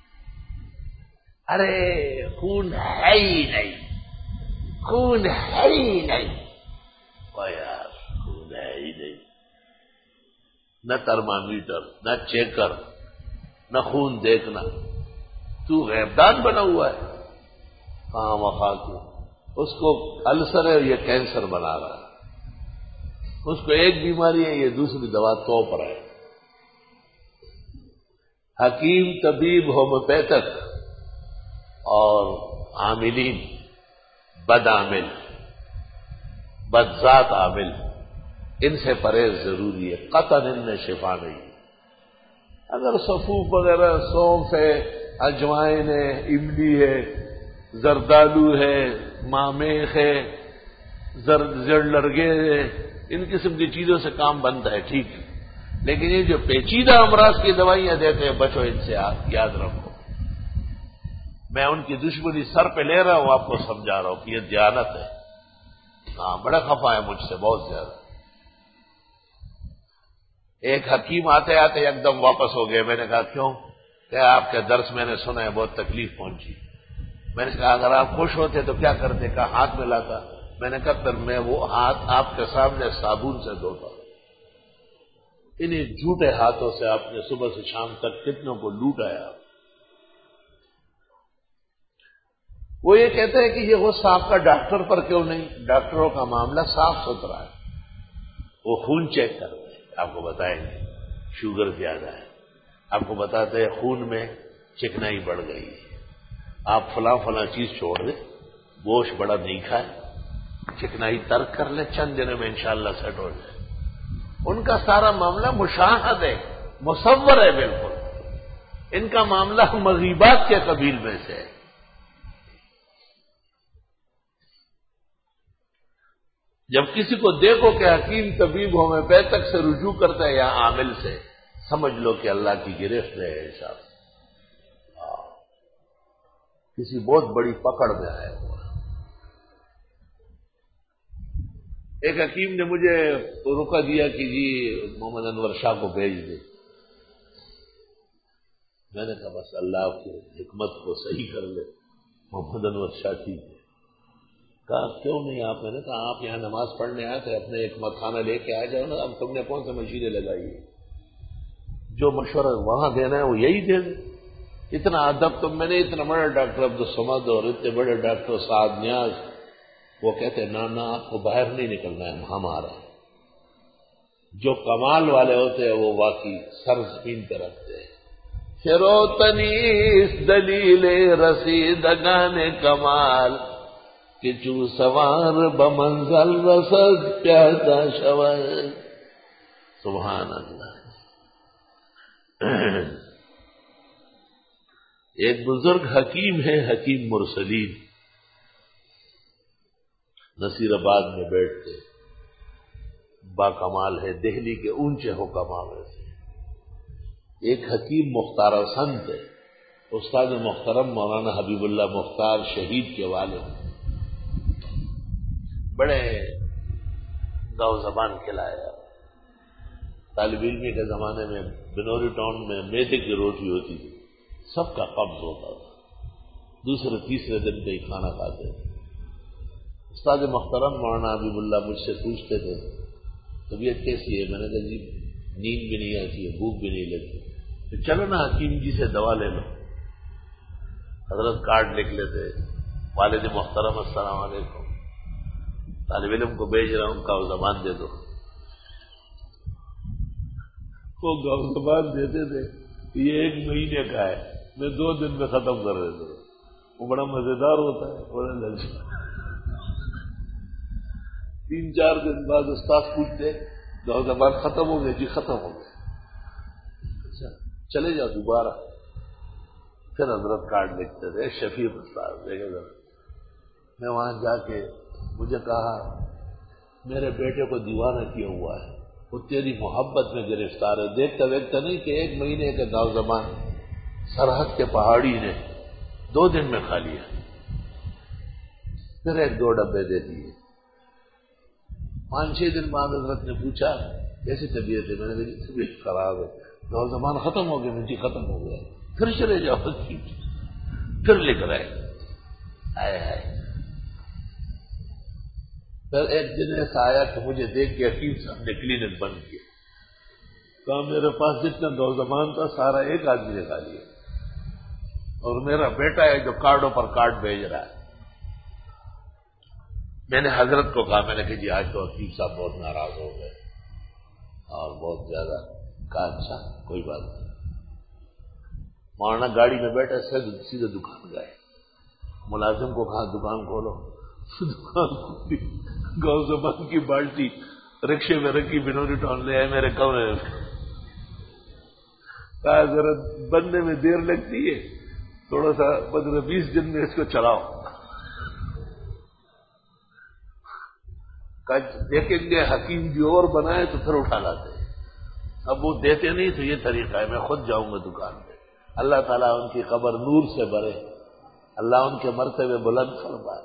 ارے خون ہے ہی نہیں، خون ہے ہی نہیں. او یار خون ہے ہی نہیں، نہ ترمامیٹر، نہ چیکر، نہ خون دیکھنا. تو غیبدان بنا ہوا ہے. ہاں وفا کو اس کو السر ہے، یہ کینسر بنا رہا ہے. اس کو ایک بیماری ہے، یہ دوسری دوا تو پر ہے. حکیم طبیب ہومیوپیتھک اور عاملین بد عامل، بدذات عامل، ان سے پرہیز ضروری ہے. قطعاً ان میں شفا نہیں. اگر صفوف وغیرہ، سونف ہے، اجوائن ہے، املی ہے، زردالو ہے، مامیخ ہے، زر لرگے ہے، ان قسم کی چیزوں سے کام بنتا ہے، ٹھیک ہے. لیکن یہ جو پیچیدہ امراض کی دوائیاں دیتے ہیں، بچو ان سے، یاد رکھو. میں ان کی دشمنی سر پہ لے رہا ہوں، آپ کو سمجھا رہا ہوں کہ یہ دیانت ہے. ہاں بڑا خفا ہے مجھ سے، بہت زیادہ. ایک حکیم آتے آتے ایک دم واپس ہو گئے. میں نے کہا کیوں؟ کہ آپ کے درس میں نے سنا ہے، بہت تکلیف پہنچی. میں نے کہا اگر آپ خوش ہوتے تو کیا کرتے؟ کہا ہاتھ میں لاتا. میں نے کہا پھر میں وہ ہاتھ آپ کے سامنے صابن سے دھوتا. انہیں جھوٹے ہاتھوں سے آپ نے صبح سے شام تک کتنوں کو لوٹایا. وہ یہ کہتے ہیں کہ یہ غصہ آپ کا ڈاکٹر پر کیوں نہیں؟ ڈاکٹروں کا معاملہ صاف ستھرا ہے، وہ خون چیک کرتے ہیں، آپ کو بتائیں گے شوگر زیادہ ہے، آپ کو بتاتے ہیں خون میں چکنائی بڑھ گئی ہے، آپ فلاں فلاں چیز چھوڑ دیں، گوشت بڑا نہیں کھائے، چکنائی ترک کر لیں، چند دنوں میں انشاءاللہ سیٹ ہو جائے. ان کا سارا معاملہ مشاہد ہے، مصور ہے بالکل. ان کا معاملہ مغیبات کے قبیل میں سے ہے. جب کسی کو دیکھو کہ حکیم طبیب ہومیوپیتھک سے رجوع کرتا ہے یا عامل سے، سمجھ لو کہ اللہ کی گرفت ہے صاحب، کسی بہت بڑی پکڑ میں آیا ہوا. ایک حکیم نے مجھے رکا دیا کہ جی محمد انور شاہ کو بھیج دے. میں نے کہا بس اللہ کی حکمت کو صحیح کر لے، محمد انور شاہ ٹھیک ہے. کہا کیوں نہیں آپ؟ میں نے کہا آپ یہاں نماز پڑھنے آئے تھے، اپنے ایک مکھانہ لے کے آ جاؤ نا. اب تم نے کون سے مشیریں لگائی ہے؟ جو مشورہ وہاں دینا ہے وہ یہی دے دیں. اتنا ادب تم میں نے، اتنا بڑا ڈاکٹر عبدالصمد اور اتنے بڑے ڈاکٹر سعد نیاز، وہ کہتے ہیں نا نا آپ کو باہر نہیں نکلنا ہے ہمارا. جو کمال والے ہوتے ہیں وہ واقعی سر زمین پہ رکھتے ہیں. فروتنیس دلیل رسیدگان کمال کہ چو سوار بمنزل رسد پیادا شود. سبحان اللہ. ایک بزرگ حکیم ہے، حکیم مرسلین، نصیر آباد میں بیٹھتے، با کمال ہے، دہلی کے اونچے حکماء میں سے. ایک حکیم مختار سنت ہے، استاد محترم مولانا حبیب اللہ مختار شہید کے والد، بڑے گاؤں زبان کھلایا. طالب علمی کے زمانے میں بنوری ٹاؤن میں میدے کی روٹی ہوتی تھی، سب کا قبض ہوتا تھا، دوسرے تیسرے دن پہ ہی کھانا کھاتے تھے. استاد محترم مولانا حبیب اللہ مجھ سے پوچھتے تھے طبیعت کیسی ہے؟ میں نے کہا جی نیند بھی نہیں آتی ہے، بھوک بھی نہیں لگتی. تو چلو نا حکیم جی سے دوا لے لو. حضرت کارڈ لکھ لیتے، والد محترم السلام علیکم، طالب علم کو بھیج رہا ہوں، گاؤں زبان دے دو. وہ گاؤں زبان دیتے تھے، یہ ایک مہینے کا ہے، میں دو دن میں ختم کر دیتا ہوں. وہ بڑا مزیدار ہوتا ہے، بڑا لذیذ. تین چار دن بعد استاد پوچھتے گاؤں زبان ختم ہو گئے؟ جی ختم ہو گئے. اچھا چلے جاؤ دوبارہ. پھر حضرت کارڈ لکھتے تھے، شفیق استاد دیکھے گا. میں وہاں جا کے مجھے کہا میرے بیٹے کو دیوانہ کیا ہوا ہے، وہ تیری محبت میں گرفتار ہے. دیکھتا دیکھتا نہیں کہ ایک مہینے کے گاؤں زبان سرحد کے پہاڑی نے دو دن میں کھا لیا. پھر ایک دو ڈبے دے دیے. پانچ چھ دن بعد حضرت نے پوچھا کیسی طبیعت ہے؟ میں نے کہا طبیعت خراب ہے. گاؤں زبان ختم ہو گئے؟ میں جی ختم ہو گیا. پھر چلے جاؤ. پھر لکھ رہے آئے آئے. پھر ایک دن ایسا آیا کہ مجھے دیکھ کے حکیم صاحب نے کلینک بند کیا. کہا میرے پاس جتنا گاؤں زبان تھا سارا ایک آدمی نے کھا لیا، اور میرا بیٹا ہے جو کارڈوں پر کارڈ بھیج رہا ہے. میں نے حضرت کو کہا، میں نے کہ جی آج تو حکیم صاحب بہت ناراض ہو گئے اور بہت زیادہ. کہا اچھا کوئی بات نہیں. مولانا گاڑی میں بیٹھا سیدھے دکان گئے. ملازم کو کہا دکان کھولو. دکان کھولی، گاؤں زبان کی بالٹی رکشے میں رکھی، بنوری ٹاؤن لے آئے میرے کمرے میں. کہا ذرا بننے میں دیر لگتی ہے، تھوڑا سا پندرہ بیس دن میں اس کو چلاؤ. دیکھیں گے حکیم جی اور بنائے تو پھر اٹھا لاتے. اب وہ دیتے نہیں تو یہ طریقہ ہے، میں خود جاؤں گا دکان پہ. اللہ تعالیٰ ان کی قبر نور سے بھرے، اللہ ان کے مرتبے بلند فرمائے.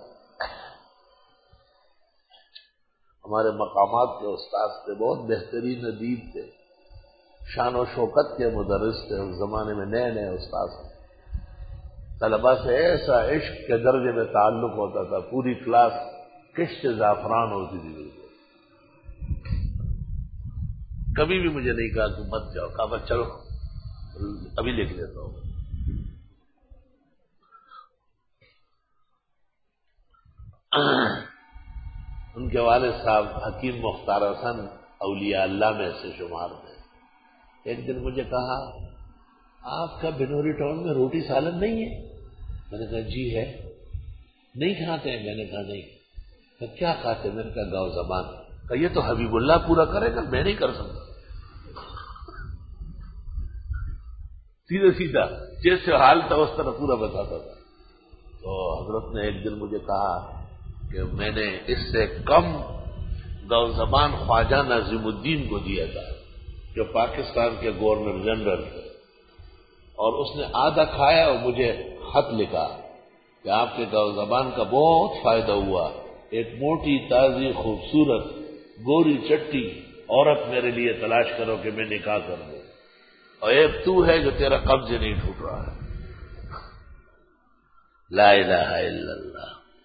ہمارے مقامات کے استاد تھے، بہت بہترین ادیب تھے، شان و شوکت کے مدرس تھے. اس زمانے میں نئے نئے استاد تھے. طلبا سے ایسا عشق کے درجے میں تعلق ہوتا تھا، پوری کلاس کشت زعفران ہوتی تھی. کبھی بھی مجھے نہیں کہا کہ مت جاؤ، کہا بس چلو ابھی لکھ لیتا ہوں۔ ان کے والد صاحب حکیم مختار حسن اولیاء اللہ میں سے شمار تھے۔ ایک دن مجھے کہا آپ کا بنوری ٹاؤن میں روٹی سالن نہیں ہے؟ میں نے کہا جی ہے۔ نہیں کھاتے ہیں؟ میں نے کہا نہیں۔ کہ کیا کھاتے؟ میں نے کہا گاؤں زبان۔ کہ یہ تو حبیب اللہ پورا کرے گا، میں نہیں کر سکتا۔ سیدھا سیدھا جیسے حال تھا اس طرح پورا بتاتا تھا۔ تو حضرت نے ایک دن مجھے کہا کہ میں نے اس سے کم گاؤں زبان خواجہ ناظم الدین کو دیا تھا جو پاکستان کے گورنر جنرل تھے، اور اس نے آدھا کھایا اور مجھے خط لکھا کہ آپ کے گاؤں زبان کا بہت فائدہ ہوا، ایک موٹی تازی خوبصورت گوری چٹی عورت میرے لیے تلاش کرو کہ میں نکاح کر دوں، اور ایک تو ہے جو تیرا قبض نہیں ٹوٹ رہا ہے۔ لا الہ الا اللہ۔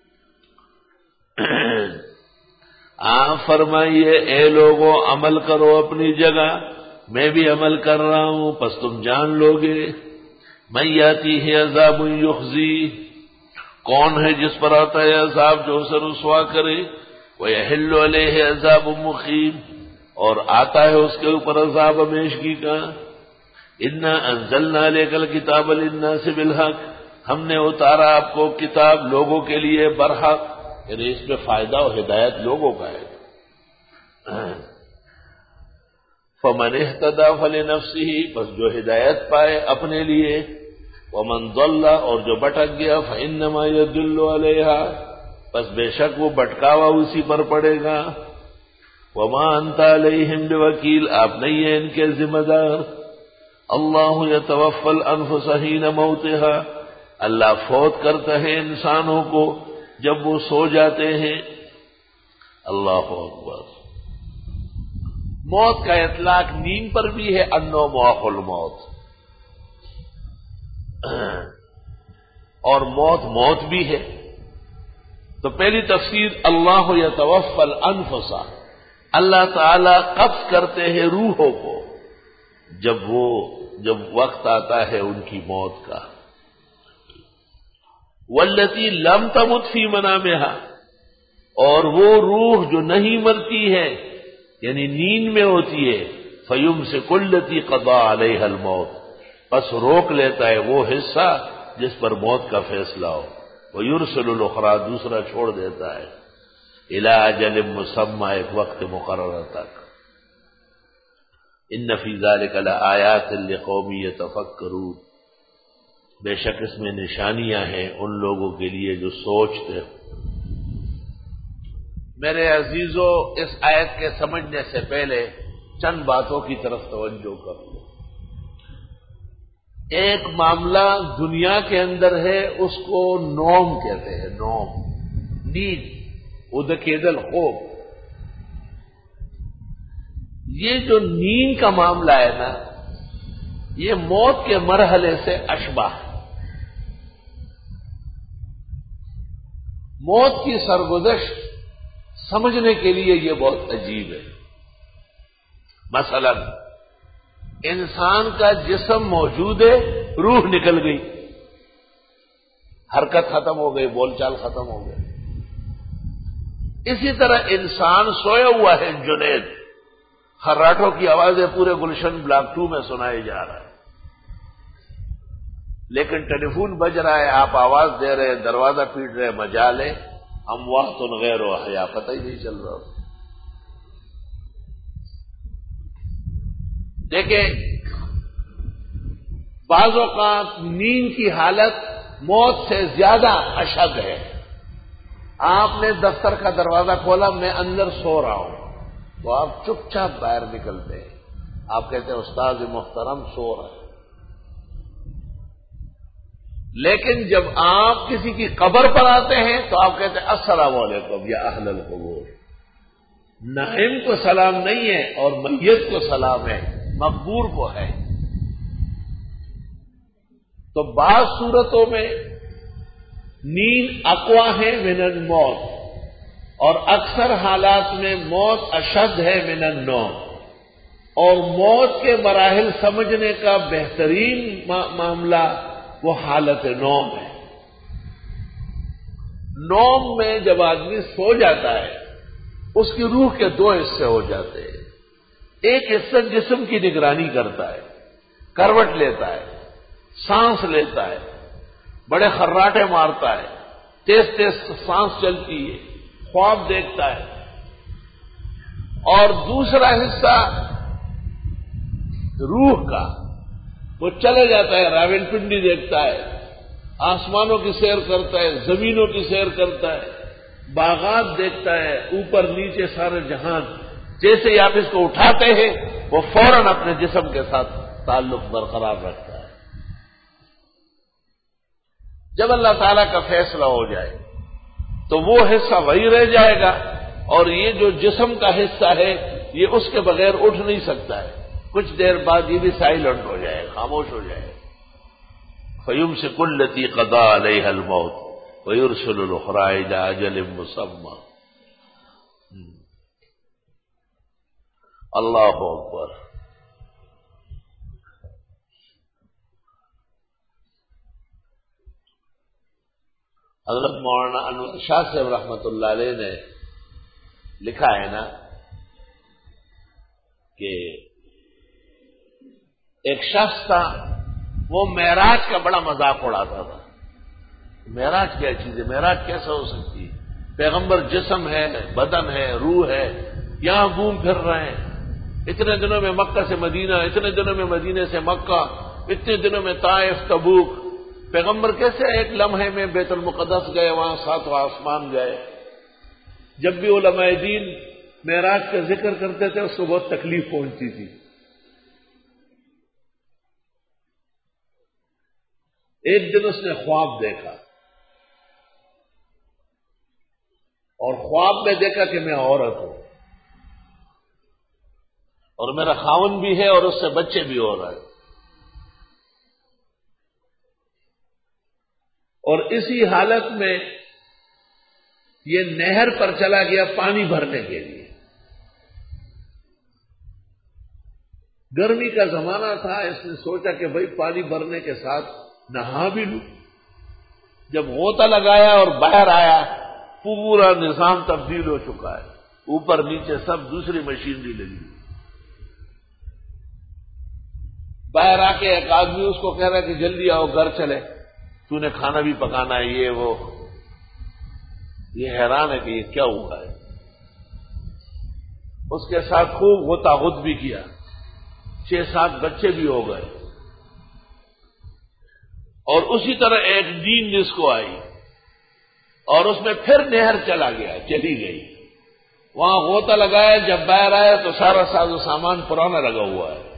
آپ فرمائیے اے لوگوں عمل کرو اپنی جگہ، میں بھی عمل کر رہا ہوں، پس تم جان لو گے۔ من یاتیہ عذاب یخزی، کون ہے جس پر آتا ہے عذاب جو اسے رسوا کرے، ویحل علیہ عذاب مقیم، اور آتا ہے اس کے اوپر عذاب ہمیشگی کا۔ انا انزلنا الیک الکتاب للناس بالحق، ہم نے اتارا آپ کو کتاب لوگوں کے لیے برحق، یعنی اس میں فائدہ اور ہدایت لوگوں کا ہے۔ فمن اہتدی فلنفسہ، بس جو ہدایت پائے اپنے لیے، ومن ضل، اور جو بھٹک گیا فانما یضل علیہا، بس بے شک وہ بھٹکاوا اسی پر پڑے گا۔ وما انت علیہم بوکیل، آپ نہیں ہیں ان کے ذمہ دار۔ اللہ یتوفی الانفس حین موتہا، اللہ فوت کرتا ہے انسانوں کو جب وہ سو جاتے ہیں۔ اللہ اکبر۔ موت کا اطلاق نیند پر بھی ہے، النوم اخو الموت، اور موت موت بھی ہے۔ تو پہلی تفسیر اللہ یتوفی الانفس، اللہ تعالی قبض کرتے ہیں روحوں کو جب وہ جب وقت آتا ہے ان کی موت کا۔ والتی لم تمت فی منامہا، اور وہ روح جو نہیں مرتی ہے یعنی نیند میں ہوتی ہے، فیمسک التی قضی علیہا الموت، پس روک لیتا ہے وہ حصہ جس پر موت کا فیصلہ ہو، ویرسل الاخری، دوسرا چھوڑ دیتا ہے، الی اجل مسمی، ایک وقت مقررہ تک۔ ان فی ذلک لآیات لقوم یتفکرون، بے شک اس میں نشانیاں ہیں ان لوگوں کے لیے جو سوچتے۔ میرے عزیزو، اس آیت کے سمجھنے سے پہلے چند باتوں کی طرف توجہ کر لو۔ ایک معاملہ دنیا کے اندر ہے، اس کو نوم کہتے ہیں، نوم، نیند، ادکیدل خوب۔ یہ جو نیند کا معاملہ ہے نا، یہ موت کے مرحلے سے اشباہ ہے۔ موت کی سرگزشت سمجھنے کے لیے یہ بہت عجیب ہے۔ مثلا انسان کا جسم موجود ہے، روح نکل گئی، حرکت ختم ہو گئی، بول چال ختم ہو گئی۔ اسی طرح انسان سویا ہوا ہے، جنید، خراٹوں کی آوازیں پورے گلشن بلاک ٹو میں سنائی جا رہا ہے، لیکن ٹیلی فون بج رہا ہے، آپ آواز دے رہے، دروازہ پیٹ رہے، مجالے ہم وقت غیر و حیا، پتہ ہی نہیں چل رہا۔ دیکھیں، بعض اوقات نیند کی حالت موت سے زیادہ اشد ہے۔ آپ نے دفتر کا دروازہ کھولا، میں اندر سو رہا ہوں، تو آپ چپ چاپ باہر نکلتے ہیں، آپ کہتے ہیں استاد محترم سو رہا ہے۔ لیکن جب آپ کسی کی قبر پر آتے ہیں تو آپ کہتے ہیں السلام علیکم یا اہل القبور۔ نائم کو سلام نہیں ہے اور میت کو سلام ہے، مقبور کو ہے۔ تو بعض صورتوں میں نیند اقوا ہے من الموت، اور اکثر حالات میں موت اشد ہے من النوم۔ اور موت کے مراحل سمجھنے کا بہترین معاملہ وہ حالت نوم ہے۔ نوم میں جب آدمی سو جاتا ہے اس کی روح کے دو حصے ہو جاتے ہیں۔ ایک حصہ جسم کی نگرانی کرتا ہے، کروٹ لیتا ہے، سانس لیتا ہے، بڑے خراٹے مارتا ہے، تیز تیز سانس چلتی ہے، خواب دیکھتا ہے۔ اور دوسرا حصہ روح کا وہ چلے جاتا ہے، راول پنڈی دیکھتا ہے، آسمانوں کی سیر کرتا ہے، زمینوں کی سیر کرتا ہے، باغات دیکھتا ہے، اوپر نیچے سارے جہان۔ جیسے ہی آپ اس کو اٹھاتے ہیں وہ فوراً اپنے جسم کے ساتھ تعلق برقرار رکھتا ہے۔ جب اللہ تعالیٰ کا فیصلہ ہو جائے تو وہ حصہ وہی رہ جائے گا، اور یہ جو جسم کا حصہ ہے یہ اس کے بغیر اٹھ نہیں سکتا ہے۔ کچھ دیر بعد یہ بھی سائلنٹ ہو جائے، خاموش ہو جائے۔ فَيُمْسِكُ الَّتِي قَضَىٰ عَلَيْهَا الْمَوْتَ وَيُرْسِلُ الْأُخْرَىٰ إِلَىٰ أَجَلٍ مُّسَمًّى۔ اللہ اکبر۔ حضرت مولانا انور شاہ صاحب رحمۃ اللہ علیہ نے لکھا ہے نا کہ ایک شخص تھا، وہ معراج کا بڑا مذاق اڑاتا تھا۔ معراج کیا چیز ہے؟ معراج کیسا ہو سکتی ہے؟ پیغمبر جسم ہے، بدن ہے، روح ہے، یہاں گھوم پھر رہے ہیں، اتنے دنوں میں مکہ سے مدینہ، اتنے دنوں میں مدینے سے مکہ، اتنے دنوں میں طائف، تبوک۔ پیغمبر کیسے ایک لمحے میں بیت المقدس گئے، وہاں ساتواں آسمان گئے؟ جب بھی علماء دین معراج کا ذکر کرتے تھے اس کو بہت تکلیف پہنچتی تھی۔ ایک دن اس نے خواب دیکھا، اور خواب میں دیکھا کہ میں عورت ہوں اور میرا خاون بھی ہے اور اس سے بچے بھی ہو رہے ہیں، اور اسی حالت میں یہ نہر پر چلا گیا پانی بھرنے کے لیے۔ گرمی کا زمانہ تھا، اس نے سوچا کہ بھئی پانی بھرنے کے ساتھ نہا بھی لوں۔ جب غوطہ لگایا اور باہر آیا، پورا نظام تبدیل ہو چکا ہے، اوپر نیچے سب دوسری مشینری لگی۔ باہر آ کے ایک آدمی اس کو کہہ رہا ہے کہ جلدی آؤ گھر چلے، تو نے کھانا بھی پکانا ہے، یہ وہ۔ یہ حیران ہے کہ یہ کیا ہوا ہے۔ اس کے ساتھ خوب غوطہ غوط بھی کیا، چھ سات بچے بھی ہو گئے، اور اسی طرح ایک نیند جس کو آئی اور اس میں پھر نہر چلا گیا، چلی گئی۔ وہاں غوطہ لگایا، جب باہر آیا تو سارا ساز و سامان پرانا لگا ہوا ہے۔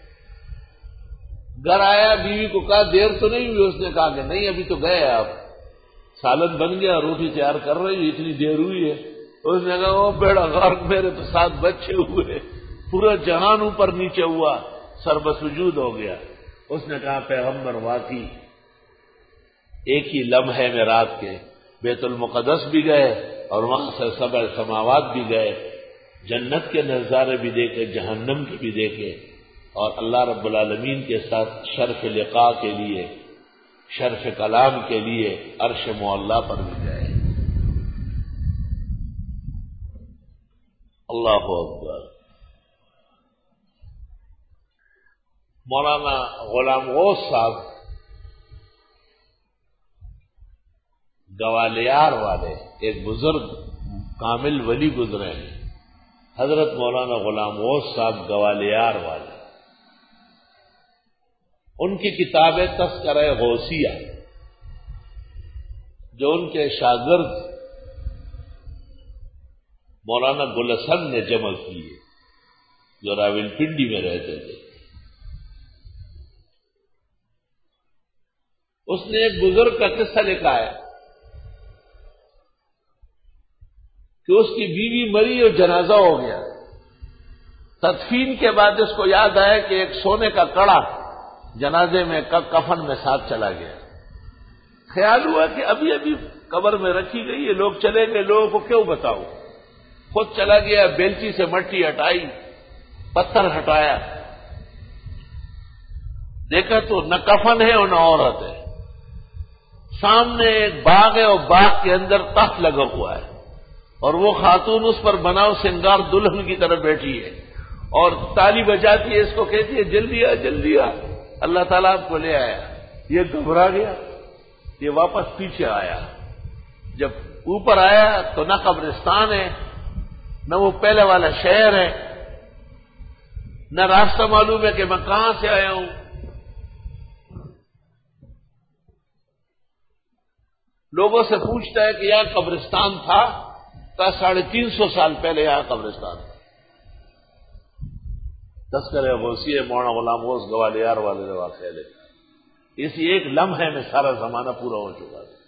گھر آیا، بیوی کو کہا دیر تو نہیں ہوئی؟ اس نے کہا کہ نہیں، ابھی تو گئے آپ، سالن بن گیا، روٹی تیار کر رہی، اتنی دیر ہوئی ہے۔ اس نے کہا وہ بیڑا غرق، میرے تو سات بچے ہوئے، پورا جہان اوپر نیچے ہوا، سر بسجود ہو گیا۔ اس نے کہا پیغمبر واقعی ایک ہی لمحے میں رات کے بیت المقدس بھی گئے اور وہاں سے سبع سماوات بھی گئے، جنت کے نظارے بھی دیکھے، جہنم کے بھی دیکھے، اور اللہ رب العالمین کے ساتھ شرف لقاء کے لیے، شرف کلام کے لیے عرش معلیٰ پر بھی گئے۔ اللہ اکبر۔ مولانا غلام غوث صاحب گوالیار والے ایک بزرگ کامل ولی گزرے ہیں، حضرت مولانا غلام غوث صاحب گوالیار والے۔ ان کی کتابیں تذکرہ غوثیہ جو ان کے شاگرد مولانا گل حسن نے جمع کی ہے، جو راول پنڈی میں رہتے تھے۔ اس نے ایک بزرگ کا قصہ لکھا ہے کہ اس کی بیوی مری اور جنازہ ہو گیا۔ تدفین کے بعد اس کو یاد آیا کہ ایک سونے کا کڑا جنازے میں کفن میں ساتھ چلا گیا۔ خیال ہوا کہ ابھی ابھی قبر میں رکھی گئی ہے، لوگ چلے گئے، لوگوں کو کیوں بتاؤ؟ خود چلا گیا، بیلچی سے مٹی ہٹائی، پتھر ہٹایا، دیکھا تو نہ کفن ہے اور نہ عورت ہے، سامنے ایک باغ ہے اور باغ کے اندر تخت لگا ہوا ہے، اور وہ خاتون اس پر بناؤ سنگار دلہن کی طرح بیٹھی ہے اور تالی بجاتی ہے، اس کو کہتی ہے جلدی آ جلدی آ، اللہ تعالیٰ آپ کو لے آیا۔ یہ گھبرا گیا، یہ واپس پیچھے آیا، جب اوپر آیا تو نہ قبرستان ہے نہ وہ پہلے والا شہر ہے، نہ راستہ معلوم ہے کہ میں کہاں سے آیا ہوں۔ لوگوں سے پوچھتا ہے کہ یہاں قبرستان تھا، کا ساڑھے تین سو سال پہلے یہاں قبرستان تھا۔ تذکرہ غوثی مولانا غلام غوث گوالیار والے نے واقعہ لکھا، اسی ایک لمحے میں سارا زمانہ پورا ہو چکا تھا۔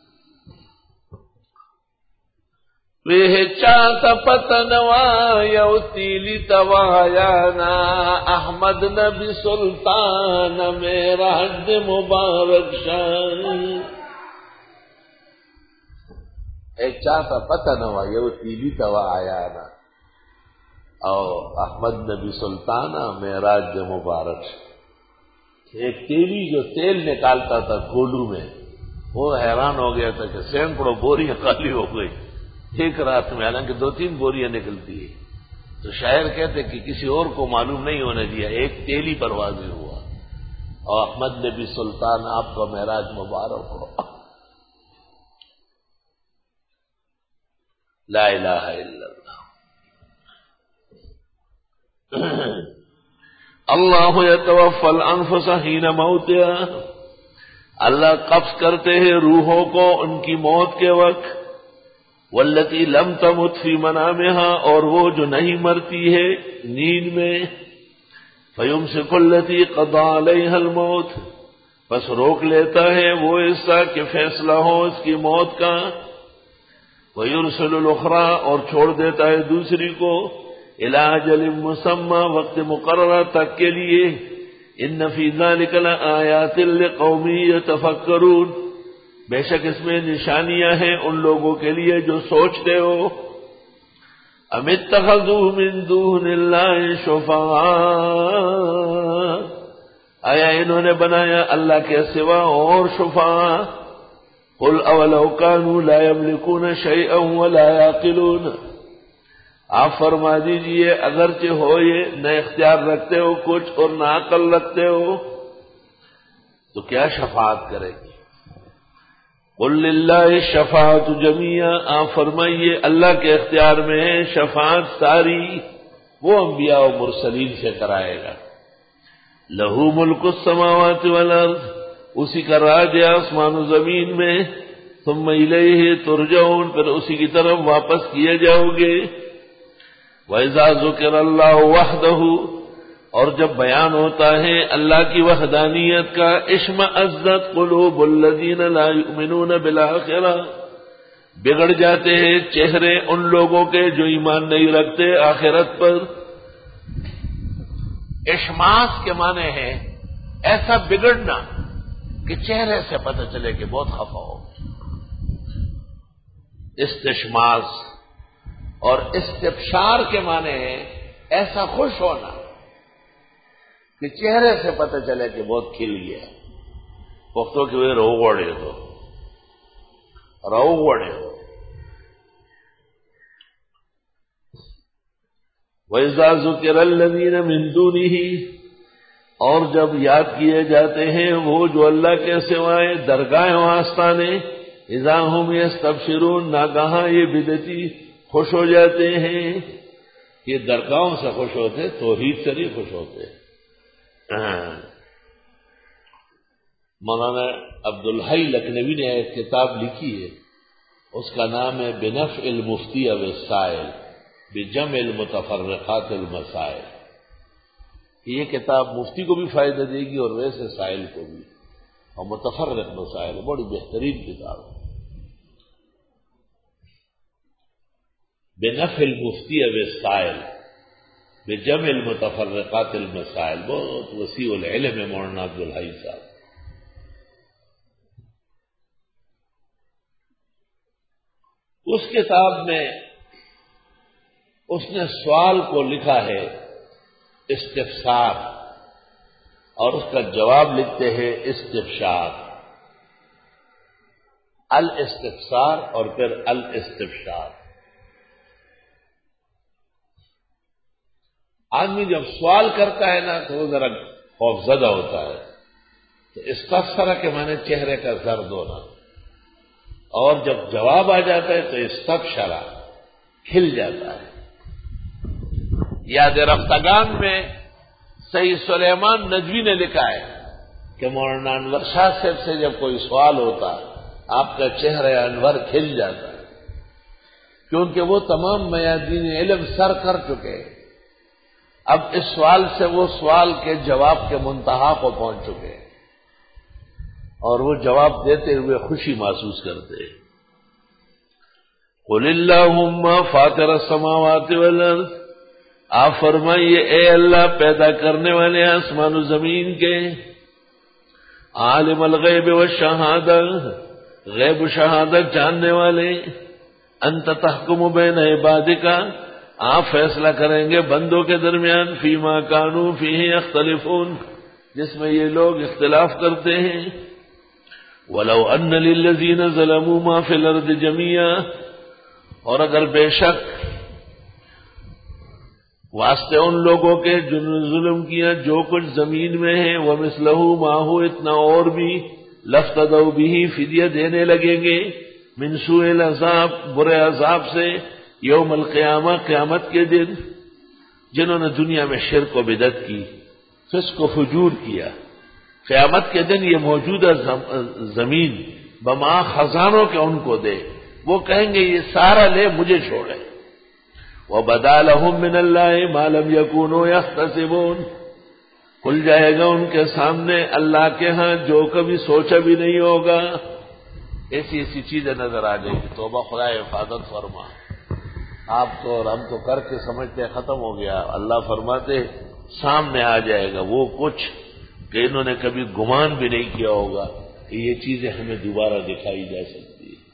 وہچات پتنوا یوتیلی توایانا احمد نبی سلطان میرا حد مبارک شان، ایک چاہتا پتنوا یوتیلی توایانا اور احمد نبی سلطانہ معراج مبارک، ایک تیلی جو تیل نکالتا تھا کولو میں، وہ حیران ہو گیا تھا کہ سینکڑوں بوریاں خالی ہو گئی ایک رات میں، حالانکہ دو تین بوریاں نکلتی ہے۔ تو شاعر کہتے کہ کسی اور کو معلوم نہیں ہونے دیا، ایک تیلی پر واضح ہوا، اور احمد نبی سلطان آپ کا معراج مبارک ہو۔ لا الہ الا اللہ۔ اللہ یتوفی الانفس حین موتها، اللہ قبض کرتے ہیں روحوں کو ان کی موت کے وقت، والتی لم تمت فی منامها، اور وہ جو نہیں مرتی ہے نیند میں، فیمسک التی قضی علیہا الموت، پس روک لیتا ہے وہ حصہ کہ فیصلہ ہو اس کی موت کا، ویرسل الاخری، اور چھوڑ دیتا ہے دوسری کو، الی اجل مسمی، وقت مقررہ تک کے لیے، ان فی ذلک لآیات لقوم یتفکرون، بے شک اس میں نشانیاں ہیں ان لوگوں کے لیے جو سوچتے ہو۔ ام اتخذوا من دون اللہ شفعاء، آیا انہوں نے بنایا اللہ کے سوا اور شفعاء، قل اولو كانوا لا يملكون شيئا ولا يعقلون، آپ فرما دیجئے اگرچہ ہو یہ نہ اختیار رکھتے ہو کچھ اور نہ عقل رکھتے ہو تو کیا شفاعت کرے گی۔ قل للہ الشفاعۃ جمیعا، آپ فرمائیے اللہ کے اختیار میں ہے شفاعت ساری، وہ انبیاء و مرسلین سے کرائے گا۔ لہو ملک السماوات والارض، اسی کا راج ہے آسمان و زمین میں، ثم الیہ ترجعون، پھر اسی کی طرف واپس کیے جاؤ گے۔ وَإِذَا ذُكِرَ اللَّهُ وَحْدَهُ، اور جب بیان ہوتا ہے اللہ کی وحدانیت کا، اشمئزت قلوب الذین لا یؤمنون بالآخرہ، بگڑ جاتے ہیں چہرے ان لوگوں کے جو ایمان نہیں رکھتے آخرت پر۔ اشماس کے معنی ہے ایسا بگڑنا کہ چہرے سے پتہ چلے کہ بہت خفا ہو، استشماس، اور استبشار کے معنی ہے ایسا خوش ہونا کہ چہرے سے پتہ چلے کہ بہت کھل گیا۔ پختوں کے وہ رو گوڑے تو رو گوڑے ہو۔ وَإِذَا ذُكِرَ الَّذِينَ مِن دُونِهِ، اور جب یاد کیے جاتے ہیں وہ جو اللہ کے سوائے درگاہ و آستانے، اذا ہم یستبشرون، ناگہاں یہ بدعتی خوش ہو جاتے ہیں، یہ درگاہوں سے خوش ہوتے، توحید سے نہیں خوش ہوتے۔ مولانا عبدالحی لکھنوی نے ایک کتاب لکھی ہے، اس کا نام ہے بنفع المفتی والسائل بجمع المتفرقات المسائل۔ یہ کتاب مفتی کو بھی فائدہ دے گی اور ویسے سائل کو بھی، اور متفرق مسائل، بڑی بہترین کتاب ہے۔ بنفع المفتی والسائل بجمع المتفرقات المسائل، بہت وسیع العلم ہے مولانا عبدالحی صاحب۔ اس کتاب میں اس نے سوال کو لکھا ہے استفسار، اور اس کا جواب لکھتے ہیں استفشار، الاستفسار اور پھر الاستفشار۔ آدمی جب سوال کرتا ہے نا تو وہ ذرا خوفزدہ ہوتا ہے، تو استفسر کے معنی چہرے کا زرد ہونا، اور جب جواب آ جاتا ہے تو استبشرا کھل جاتا ہے۔ یاد رفتگان میں سید سلیمان ندوی نے لکھا ہے کہ مولانا انور شاہ صاحب سے جب کوئی سوال ہوتا آپ کا چہرہ انور کھل جاتا ہے، کیونکہ وہ تمام میادین علم سر کر چکے، اب اس سوال سے وہ سوال کے جواب کے منتہا کو پہنچ چکے اور وہ جواب دیتے ہوئے خوشی محسوس کرتے ہیں۔ قل اللہم فاطر السماوات والارض، آپ فرمائیے اے اللہ پیدا کرنے والے آسمان و زمین کے، عالم الغیب والشہادہ، غیب و شہادت جاننے والے، انت تحکم بین عبادک، آپ فیصلہ کریں گے بندوں کے درمیان، فیما کانوا فیہ یختلفون، جس میں یہ لوگ اختلاف کرتے ہیں۔ وَلَوْ أَنَّ لِلَّذِينَ ظَلَمُوا مَا فِي الْأَرْضِ جَمِيعًا، اور اگر بے شک واسطے ان لوگوں کے جنہوں نے ظلم کیا جو کچھ زمین میں ہے، وَمِثْلَهُ مَعَهُ، اتنا اور بھی، لَافْتَدَوْا بِهِ، فدیہ دینے لگیں گے، من سوء العذاب، برے عذاب سے، یوم القیامہ، قیامت کے دن۔ جنہوں نے دنیا میں شرک و بدعت کی، فسق و فجور کیا، قیامت کے دن یہ موجودہ زمین بما خزانوں کے ان کو دے، وہ کہیں گے یہ سارا لے مجھے چھوڑے۔ وَبَدَا لَهُم مِّنَ اللَّهِ مَا لَمْ يَكُونُوا يَحْتَسِبُونَ، کھل جائے گا ان کے سامنے اللہ کے ہاں جو کبھی سوچا بھی نہیں ہوگا۔ ایسی ایسی چیزیں نظر آ جائیں گی۔ توبہ خدا حفاظت فرما۔ آپ تو اور ہم تو کر کے سمجھتے ختم ہو گیا، اللہ فرماتے سامنے آ جائے گا وہ کچھ کہ انہوں نے کبھی گمان بھی نہیں کیا ہوگا کہ یہ چیزیں ہمیں دوبارہ دکھائی جا سکتی ہیں۔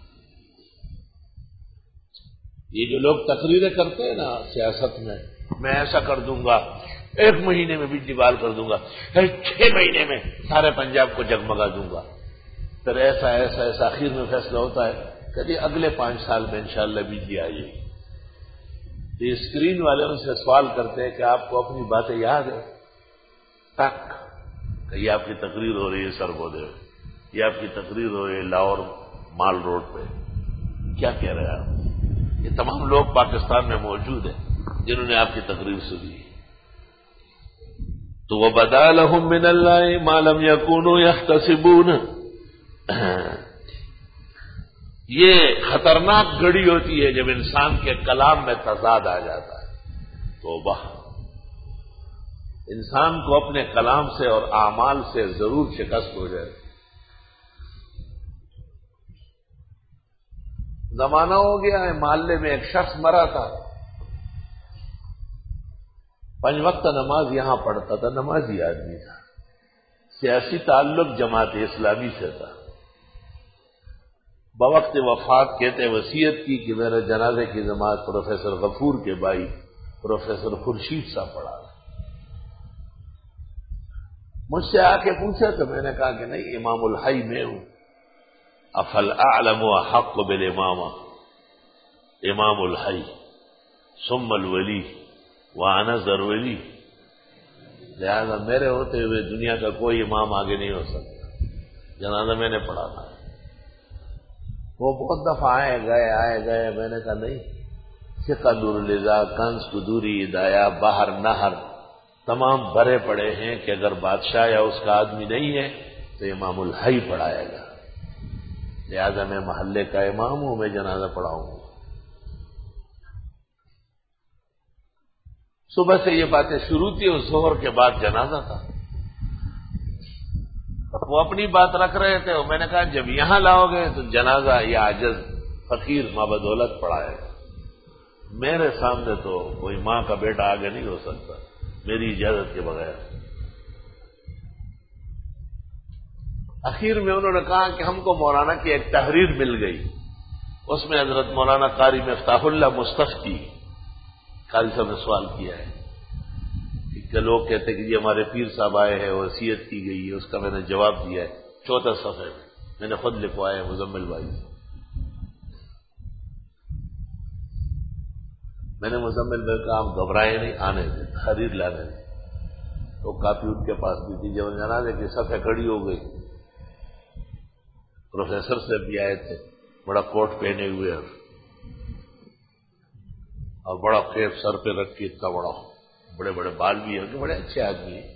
یہ جو لوگ تقریریں کرتے ہیں نا سیاست میں، میں ایسا کر دوں گا، ایک مہینے میں بجلی بحال کر دوں گا، چھ مہینے میں سارے پنجاب کو جگمگا دوں گا، پھر ایسا ایسا ایسا آخر میں فیصلہ ہوتا ہے کہ اگلے پانچ سال میں انشاءاللہ بجلی آ جائے گی۔ یہ اسکرین والے ان سے سوال کرتے ہیں کہ آپ کو اپنی باتیں یاد ہے؟ تک کہ یہ آپ کی تقریر ہو رہی ہے سربودے میں، یہ آپ کی تقریر ہو رہی ہے لاہور مال روڈ پہ، کیا کہہ رہے ہیں آپ؟ یہ تمام لوگ پاکستان میں موجود ہیں جنہوں نے آپ کی تقریر سنی۔ تو وَبَدَا لَهُم مِّنَ اللَّهِ مَا لَمْ يَكُونُوا يَحْتَسِبُونَ، یہ خطرناک گھڑی ہوتی ہے جب انسان کے کلام میں تضاد آ جاتا ہے۔ توبہ، انسان کو اپنے کلام سے اور اعمال سے ضرور شکست ہو جائے۔ زمانہ ہو گیا ہے، محلے میں ایک شخص مرا تھا، پنج وقت نماز یہاں پڑھتا تھا، نمازی آدمی تھا، سیاسی تعلق جماعت اسلامی سے تھا۔ بوقت وفات کہتے وصیت کی کہ میرے جنازے کی نماز پروفیسر غفور کے بھائی پروفیسر خورشید صاحب پڑھا۔ مجھ سے آ کے پوچھا تو میں نے کہا کہ نہیں، امام الحی میں ہوں۔ افل اعلم حق بالامامہ، امام الحی ثم الولی وانا ذرولی، لہذا میرے ہوتے ہوئے دنیا کا کوئی امام آگے نہیں ہو سکتا۔ جنازہ میں نے پڑھا تھا۔ وہ بہت دفعہ آئے گئے آئے گئے میں نے کہا نہیں، فقہ نور الرضا، کنز قدوری، ہدایہ، باہر نہر تمام بھرے پڑے ہیں کہ اگر بادشاہ یا اس کا آدمی نہیں ہے تو امام الحی پڑھائے گا، لہذا میں محلے کا امام ہوں، میں جنازہ پڑھاؤں گا۔ صبح سے یہ باتیں شروع تھی اور ظہر کے بعد جنازہ تھا۔ وہ اپنی بات رکھ رہے تھے اور میں نے کہا جب یہاں لاؤ گے تو جنازہ یہ عاجز فقیر ماں بدولت پڑھائے گا، میرے سامنے تو کوئی ماں کا بیٹا آگے نہیں ہو سکتا میری اجازت کے بغیر۔ اخیر میں انہوں نے کہا کہ ہم کو مولانا کی ایک تحریر مل گئی، اس میں حضرت مولانا قاری مفتاح اللہ مستفتی قاری صاحب نے سوال کیا ہے کہ لوگ کہتے ہیں کہ یہ ہمارے پیر صاحب آئے ہیں، وصیت کی گئی ہے، اس کا میں نے جواب دیا ہے چوتھا صفحے میں، میں نے خود لکھوایا ہے مزمل بھائی سے۔ میں نے مزمل بھائی کا آپ گھبرائے نہیں، آنے دیں، تحریر لانے دیں۔ تو کافی ان کے پاس بھی تھی، جب جنازے کی صفحے کھڑی ہو گئی، پروفیسر سے بھی آئے تھے، بڑا کوٹ پہنے ہوئے اور بڑا کیپ سر پہ رکھ کے، اتنا بڑا، بڑے بڑے بال بھی ہیں، بڑے اچھے آدمی ہیں۔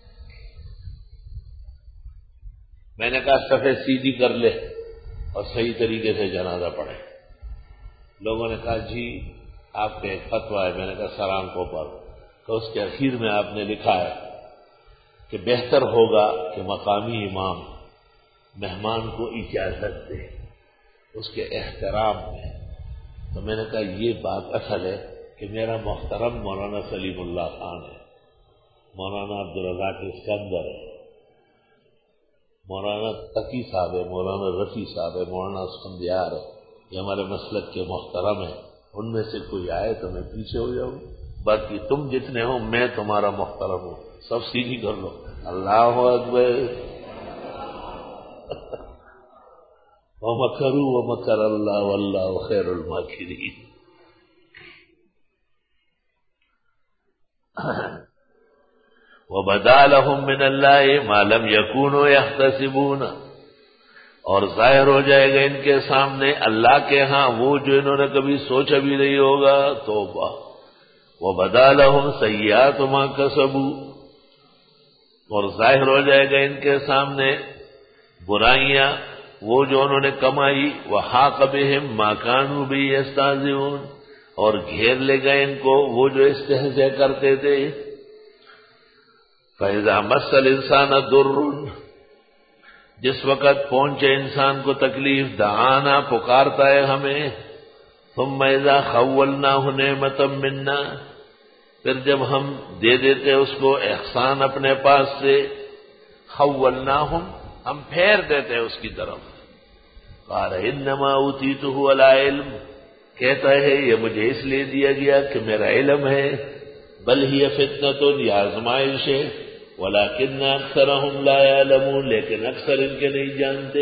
میں نے کہا صفحے سیدھی کر لے اور صحیح طریقے سے جنازہ پڑھے۔ لوگوں نے کہا جی آپ کا ایک فتویٰ ہے۔ میں نے کہا سر آنکھوں پر، تو اس کے اخیر میں آپ نے لکھا ہے کہ بہتر ہوگا کہ مقامی امام مہمان کو اجازت دے اس کے احترام میں۔ تو میں نے کہا یہ بات اصل ہے کہ میرا محترم مولانا سلیم اللہ خان ہے، مولانا عبدالرزاق اسکندر ہے، مولانا تقی صاحب ہے، مولانا رفیع صاحب ہے، مولانا اسفندیار ہے، یہ ہمارے مسلک کے محترم ہیں، ان میں سے کوئی آئے تو میں پیچھے ہو جاؤں، باقی تم جتنے ہو میں تمہارا محترم ہوں، سب سیدھی کر لو۔ اللہ اکبر۔ وَمَكَرُوا وَمَكَرَ اللَّهُ وَاللَّهُ خَيْرُ الْمَاكِرِينَ۔ وَبَدَا لَهُم مِّنَ اللَّهِ مَا لَمْ يَكُونُوا يَحْتَسِبُونَ، اور ظاہر ہو جائے گا ان کے سامنے اللہ کے ہاں وہ جو انہوں نے کبھی سوچا بھی نہیں ہوگا۔ توبہ۔ وَبَدَا لَهُمْ سَيِّئَاتُ مَا كَسَبُوا، اور ظاہر ہو جائے گا ان کے سامنے برائیاں وہ جو انہوں نے کمائی، وَحَاقَ بِهِم مَا كَانُوا بِهِ يَسْتَهْزِئُونَ، اور گھیر لے گئے ان کو وہ جو استہزاء کرتے تھے۔ فَإِذَا مَسَّ الْإِنسَانَ ضُرٌّ، جس وقت پہنچے انسان کو تکلیف، دعانا پکارتا ہے ہمیں، ثُمَّ إِذَا خَوَّلْنَاهُ نِعْمَةً مِنَّا، پھر جب ہم دے دیتے اس کو احسان اپنے پاس سے، خَوَّلْنَاهُمْ ہم پھیر دیتے اس کی طرف، قال انما اوتیتہ علی علم، کہتا ہے یہ مجھے اس لیے دیا گیا کہ میرا علم ہے، بل ہی فتنۃ، یہ آزمائش ہے، ولکن اکثرهم لا یعلمون، لیکن اکثر ان کے نہیں جانتے۔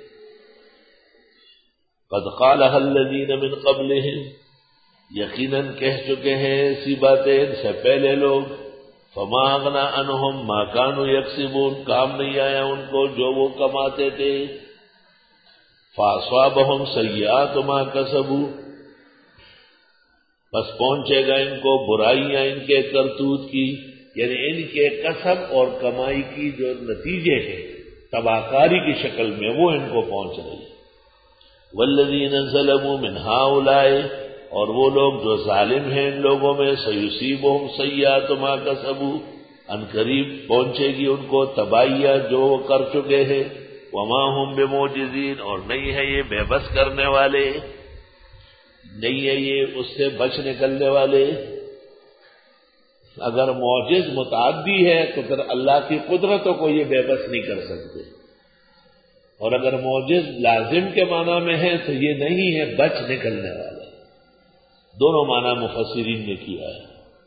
قد قالها الذین من قبلہم، یقیناً کہہ چکے ہیں ایسی باتیں ان سے پہلے لوگ، فما اغنی عنہم ما کانوا یکسبون، کام نہیں آیا ان کو جو وہ کماتے تھے، فاصابہم سیئات ما کسبوا، بس پہنچے گا ان کو برائیاں ان کے کرتوت کی، یعنی ان کے کسب اور کمائی کی جو نتیجے ہیں تباہکاری کی شکل میں وہ ان کو پہنچ رہی۔ والذین ظلموا من ہؤلاء، اور وہ لوگ جو ظالم ہیں ان لوگوں میں، سیصیبہم سیئات ما کسبوا، ان قریب پہنچے گی ان کو تباہیاں جو وہ کر چکے ہیں، وما ہم بمعجزین، اور نہیں ہے یہ بے بس کرنے والے، نہیں ہے یہ اس سے بچ نکلنے والے۔ اگر معجز متعدی ہے تو پھر اللہ کی قدرتوں کو یہ بے بس نہیں کر سکتے، اور اگر معجز لازم کے معنی میں ہے تو یہ نہیں ہے بچ نکلنے والا۔ دونوں معنی مفسرین نے کیا ہے۔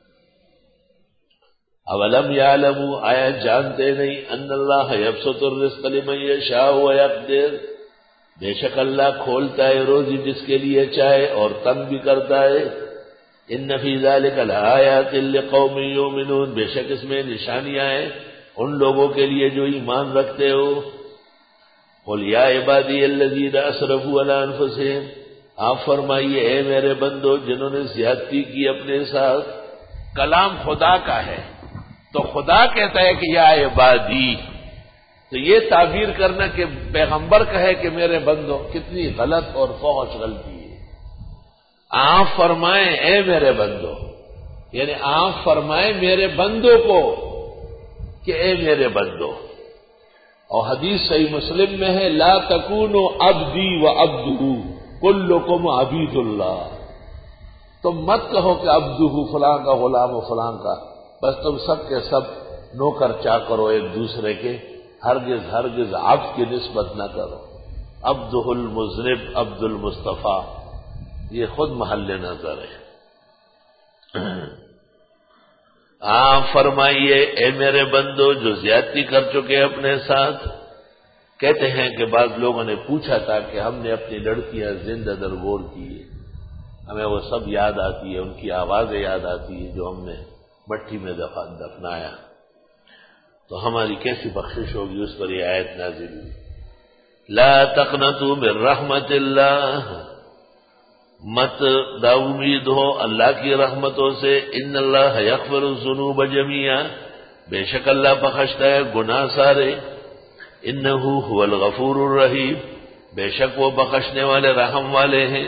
اولم یعلموا، آیا جانتے نہیں، ان اللہ یبسط الرزق لمن یشاء ویقدر، بے شک اللہ کھولتا ہے روزی جس کے لیے چاہے اور تنگ بھی کرتا ہے۔ ان فی ذلک لآیات لقوم یؤمنون، بے شک اس میں نشانیاں ہیں ان لوگوں کے لیے جو ایمان رکھتے ہو۔ قل یا عبادی الذین اسرفوا علی انفسہم، آپ فرمائیے اے میرے بندو جنہوں نے زیادتی کی اپنے ساتھ۔ کلام خدا کا ہے تو خدا کہتا ہے کہ یا عبادی، تو یہ تعبیر کرنا کہ پیغمبر کہے کہ میرے بندو، کتنی غلط اور فحش غلطی ہے۔ آپ فرمائیں اے میرے بندو، یعنی آپ فرمائیں میرے بندوں کو کہ اے میرے بندو۔ اور حدیث صحیح مسلم میں ہے، لا تکونوا عبدی و عبدہ کلکم عبید اللہ، تم مت کہو کہ عبدہ فلاں کا غلام و فلاں کا، بس تم سب کے سب نوکر چاکر ہو ایک دوسرے کے، ہرگز ہرگز عبد کی نسبت نہ کرو۔ عبدہ المذنب عبد المصطفیٰ، یہ خود محل نظر ہے۔ آپ فرمائیے اے میرے بندو جو زیادتی کر چکے اپنے ساتھ. کہتے ہیں کہ بعض لوگوں نے پوچھا تھا کہ ہم نے اپنی لڑکیاں زندہ درگور کی، ہمیں وہ سب یاد آتی ہے، ان کی آوازیں یاد آتی ہیں جو ہم نے مٹی میں دفنایا، تو ہماری کیسی بخشش ہوگی. اس پر یہ آیت نازل ہوئی، لا تقنطوا من رحمت اللہ، مت دا امید ہو اللہ کی رحمتوں سے. ان اللہ یغفر الذنوب جميعا، بے شک اللہ بخشتا ہے گناہ سارے. انہ هو الغفور الرحیم، بے شک وہ بخشنے والے رحم والے ہیں.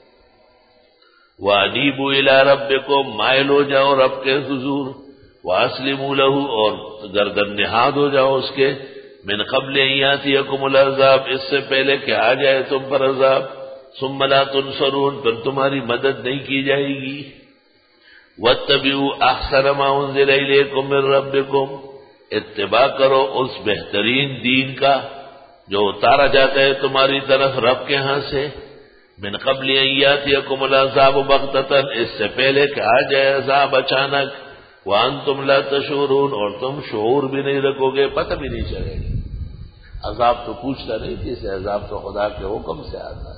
وانیبوا الی ربکم، مائل ہو جاؤ رب کے حضور. واسلموا له، اور گردن نہاد ہو جاؤ اس کے. من قبل ان یاتیکم العذاب، اس سے پہلے کہ آ جائے تم پر عذاب. ثم لا تنصرون، پھر تمہاری مدد نہیں کی جائے گی. واتبعوا احسن ما انزل الیکم من ربکم، اتباع کرو اس بہترین دین کا جو اتارا جاتا ہے تمہاری طرف رب کے ہاں سے. من قبل ان یاتیکم العذاب بغتۃ، اس سے پہلے کہ آ جائے عذاب اچانک. وانتم لا تشعرون، اور تم شعور بھی نہیں رکھو گے، پتہ بھی نہیں چلے گا. عذاب تو پوچھتا نہیں کسی، عذاب تو خدا کے حکم سے آتا ہے.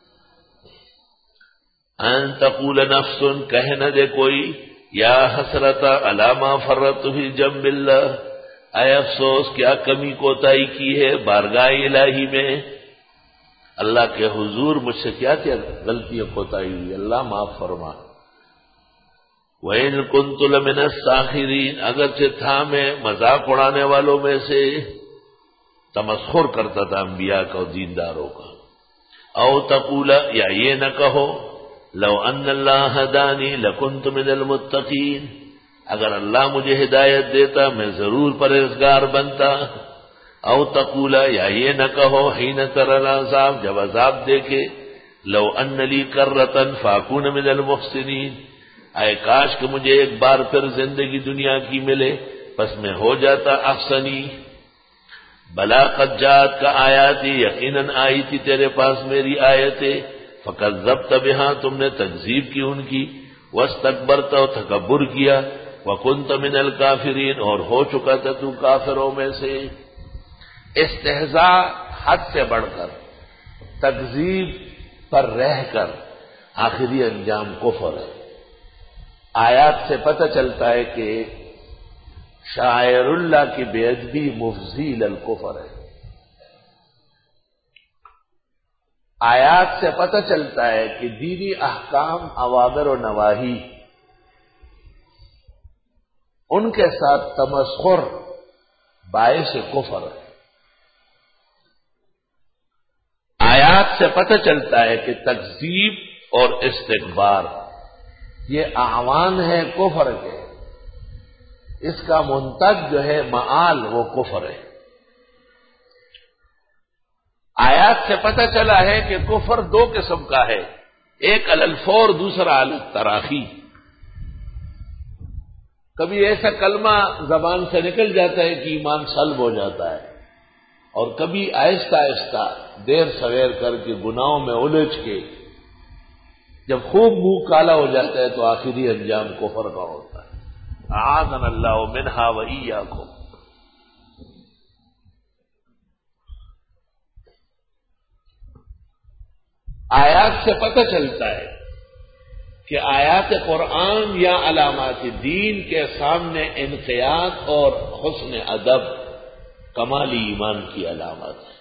ان تقول نفس، کہہ نہ دے کوئی، یا حسرت علی ما فرطت فی جنب اللہ، اے افسوس کیا کمی کوتاہی کی ہے بارگاہ الہی میں. اللہ کے حضور مجھ سے کیا کیا غلطی اور کوتاہی ہوئی، اللہ معاف فرما. وَإِن كُنتُ لَمِنَ السَّاخِرِينَ، اگرچہ تھا میں مذاق اڑانے والوں میں سے، تمسخر کرتا تھا انبیاء کا اور دینداروں کا. او تقول، یا یہ نہ کہو، لو ان اللہ ہدانی لکنت من المتقین، اگر اللہ مجھے ہدایت دیتا میں ضرور پرہیزگار بنتا. او تقول، یا یہ نہ کہو، حین تری العذاب، جب عذاب دیکھے، لو ان لی کرۃ فاکون من المحسنین، اے کاش کہ مجھے ایک بار پھر زندگی دنیا کی ملے پس میں ہو جاتا احسنی. بلا قد جاءت کا آیاتی، یقیناً آئی تھی تیرے پاس میری آیتیں. فکذبت بہا، تم نے تکذیب کی ان کی. واستکبرت، اور تکبر کیا. وکنت من الکافرین، اور ہو چکا تھا تو کافروں میں سے. استہزاء حد سے بڑھ کر، تکذیب پر رہ کر آخری انجام کفر ہے. آیات سے پتہ چلتا ہے کہ شاعر اللہ کی بے ادبی مفضی الکفر ہے. آیات سے پتہ چلتا ہے کہ دینی احکام، اوامر و نواہی، ان کے ساتھ تمسخر باعث کفر ہے. آیات سے پتہ چلتا ہے کہ تکذیب اور استکبار یہ اعوان ہے کفر کے، اس کا منتج جو ہے معال وہ کفر ہے. آیات سے پتہ چلا ہے کہ کفر دو قسم کا ہے، ایک علی الفور، دوسرا علی التراخی. کبھی ایسا کلمہ زبان سے نکل جاتا ہے کہ ایمان سلب ہو جاتا ہے، اور کبھی آہستہ آہستہ دیر سویر کر کے گناہوں میں الجھ کے جب خوب منہ کالا ہو جاتا ہے تو آخری انجام کفر کا ہوتا ہے. اعاذنا اللہ منہا وایاکم. آیات سے پتہ چلتا ہے کہ آیات قرآن یا علامات دین کے سامنے انقیاد اور حسن ادب کمالی ایمان کی علامت ہے.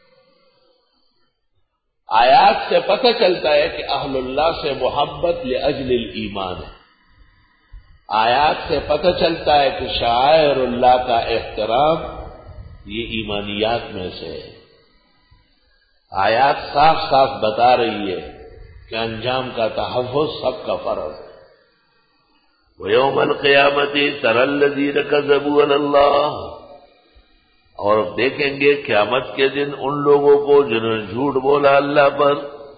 آیات سے پتہ چلتا ہے کہ اہل اللہ سے محبت لاجل الایمان ہے. آیات سے پتہ چلتا ہے کہ شعائر اللہ کا احترام یہ ایمانیات میں سے ہے. آیات صاف صاف بتا رہی ہے کہ انجام کا تحفظ سب کا فرض ہے. وَيَوْمَ الْقِيَامَةِ تَرَى الَّذِينَ كَذَّبُوا عَلَى اللَّهِ، اور دیکھیں گے قیامت کے دن ان لوگوں کو جنہوں نے جھوٹ بولا اللہ پر.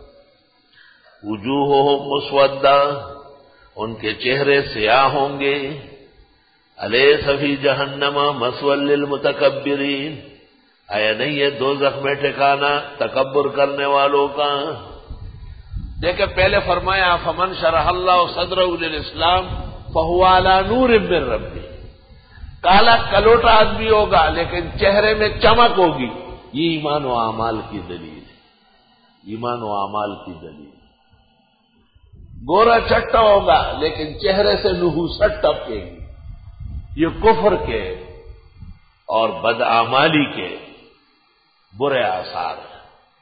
وجوہہم مسودہ، ان کے چہرے سیاہ ہوں گے. الیس فی جہنم مثوی للمتکبرین، آیا نہیں ہے دوزخ میں ٹھکانا تکبر کرنے والوں کا. دیکھیں پہلے فرمایا فمن شرح اللہ صدرہ للاسلام، فہو علی نور من ربہ، کالا کلوٹا آدمی ہوگا لیکن چہرے میں چمک ہوگی، یہ ایمان و اعمال کی دلیل ہے، ایمان و اعمال کی دلیل۔ گورا چٹا ہوگا لیکن چہرے سے نحوست ٹپکے گی، یہ کفر کے اور بدعمالی کے برے آثار ہیں۔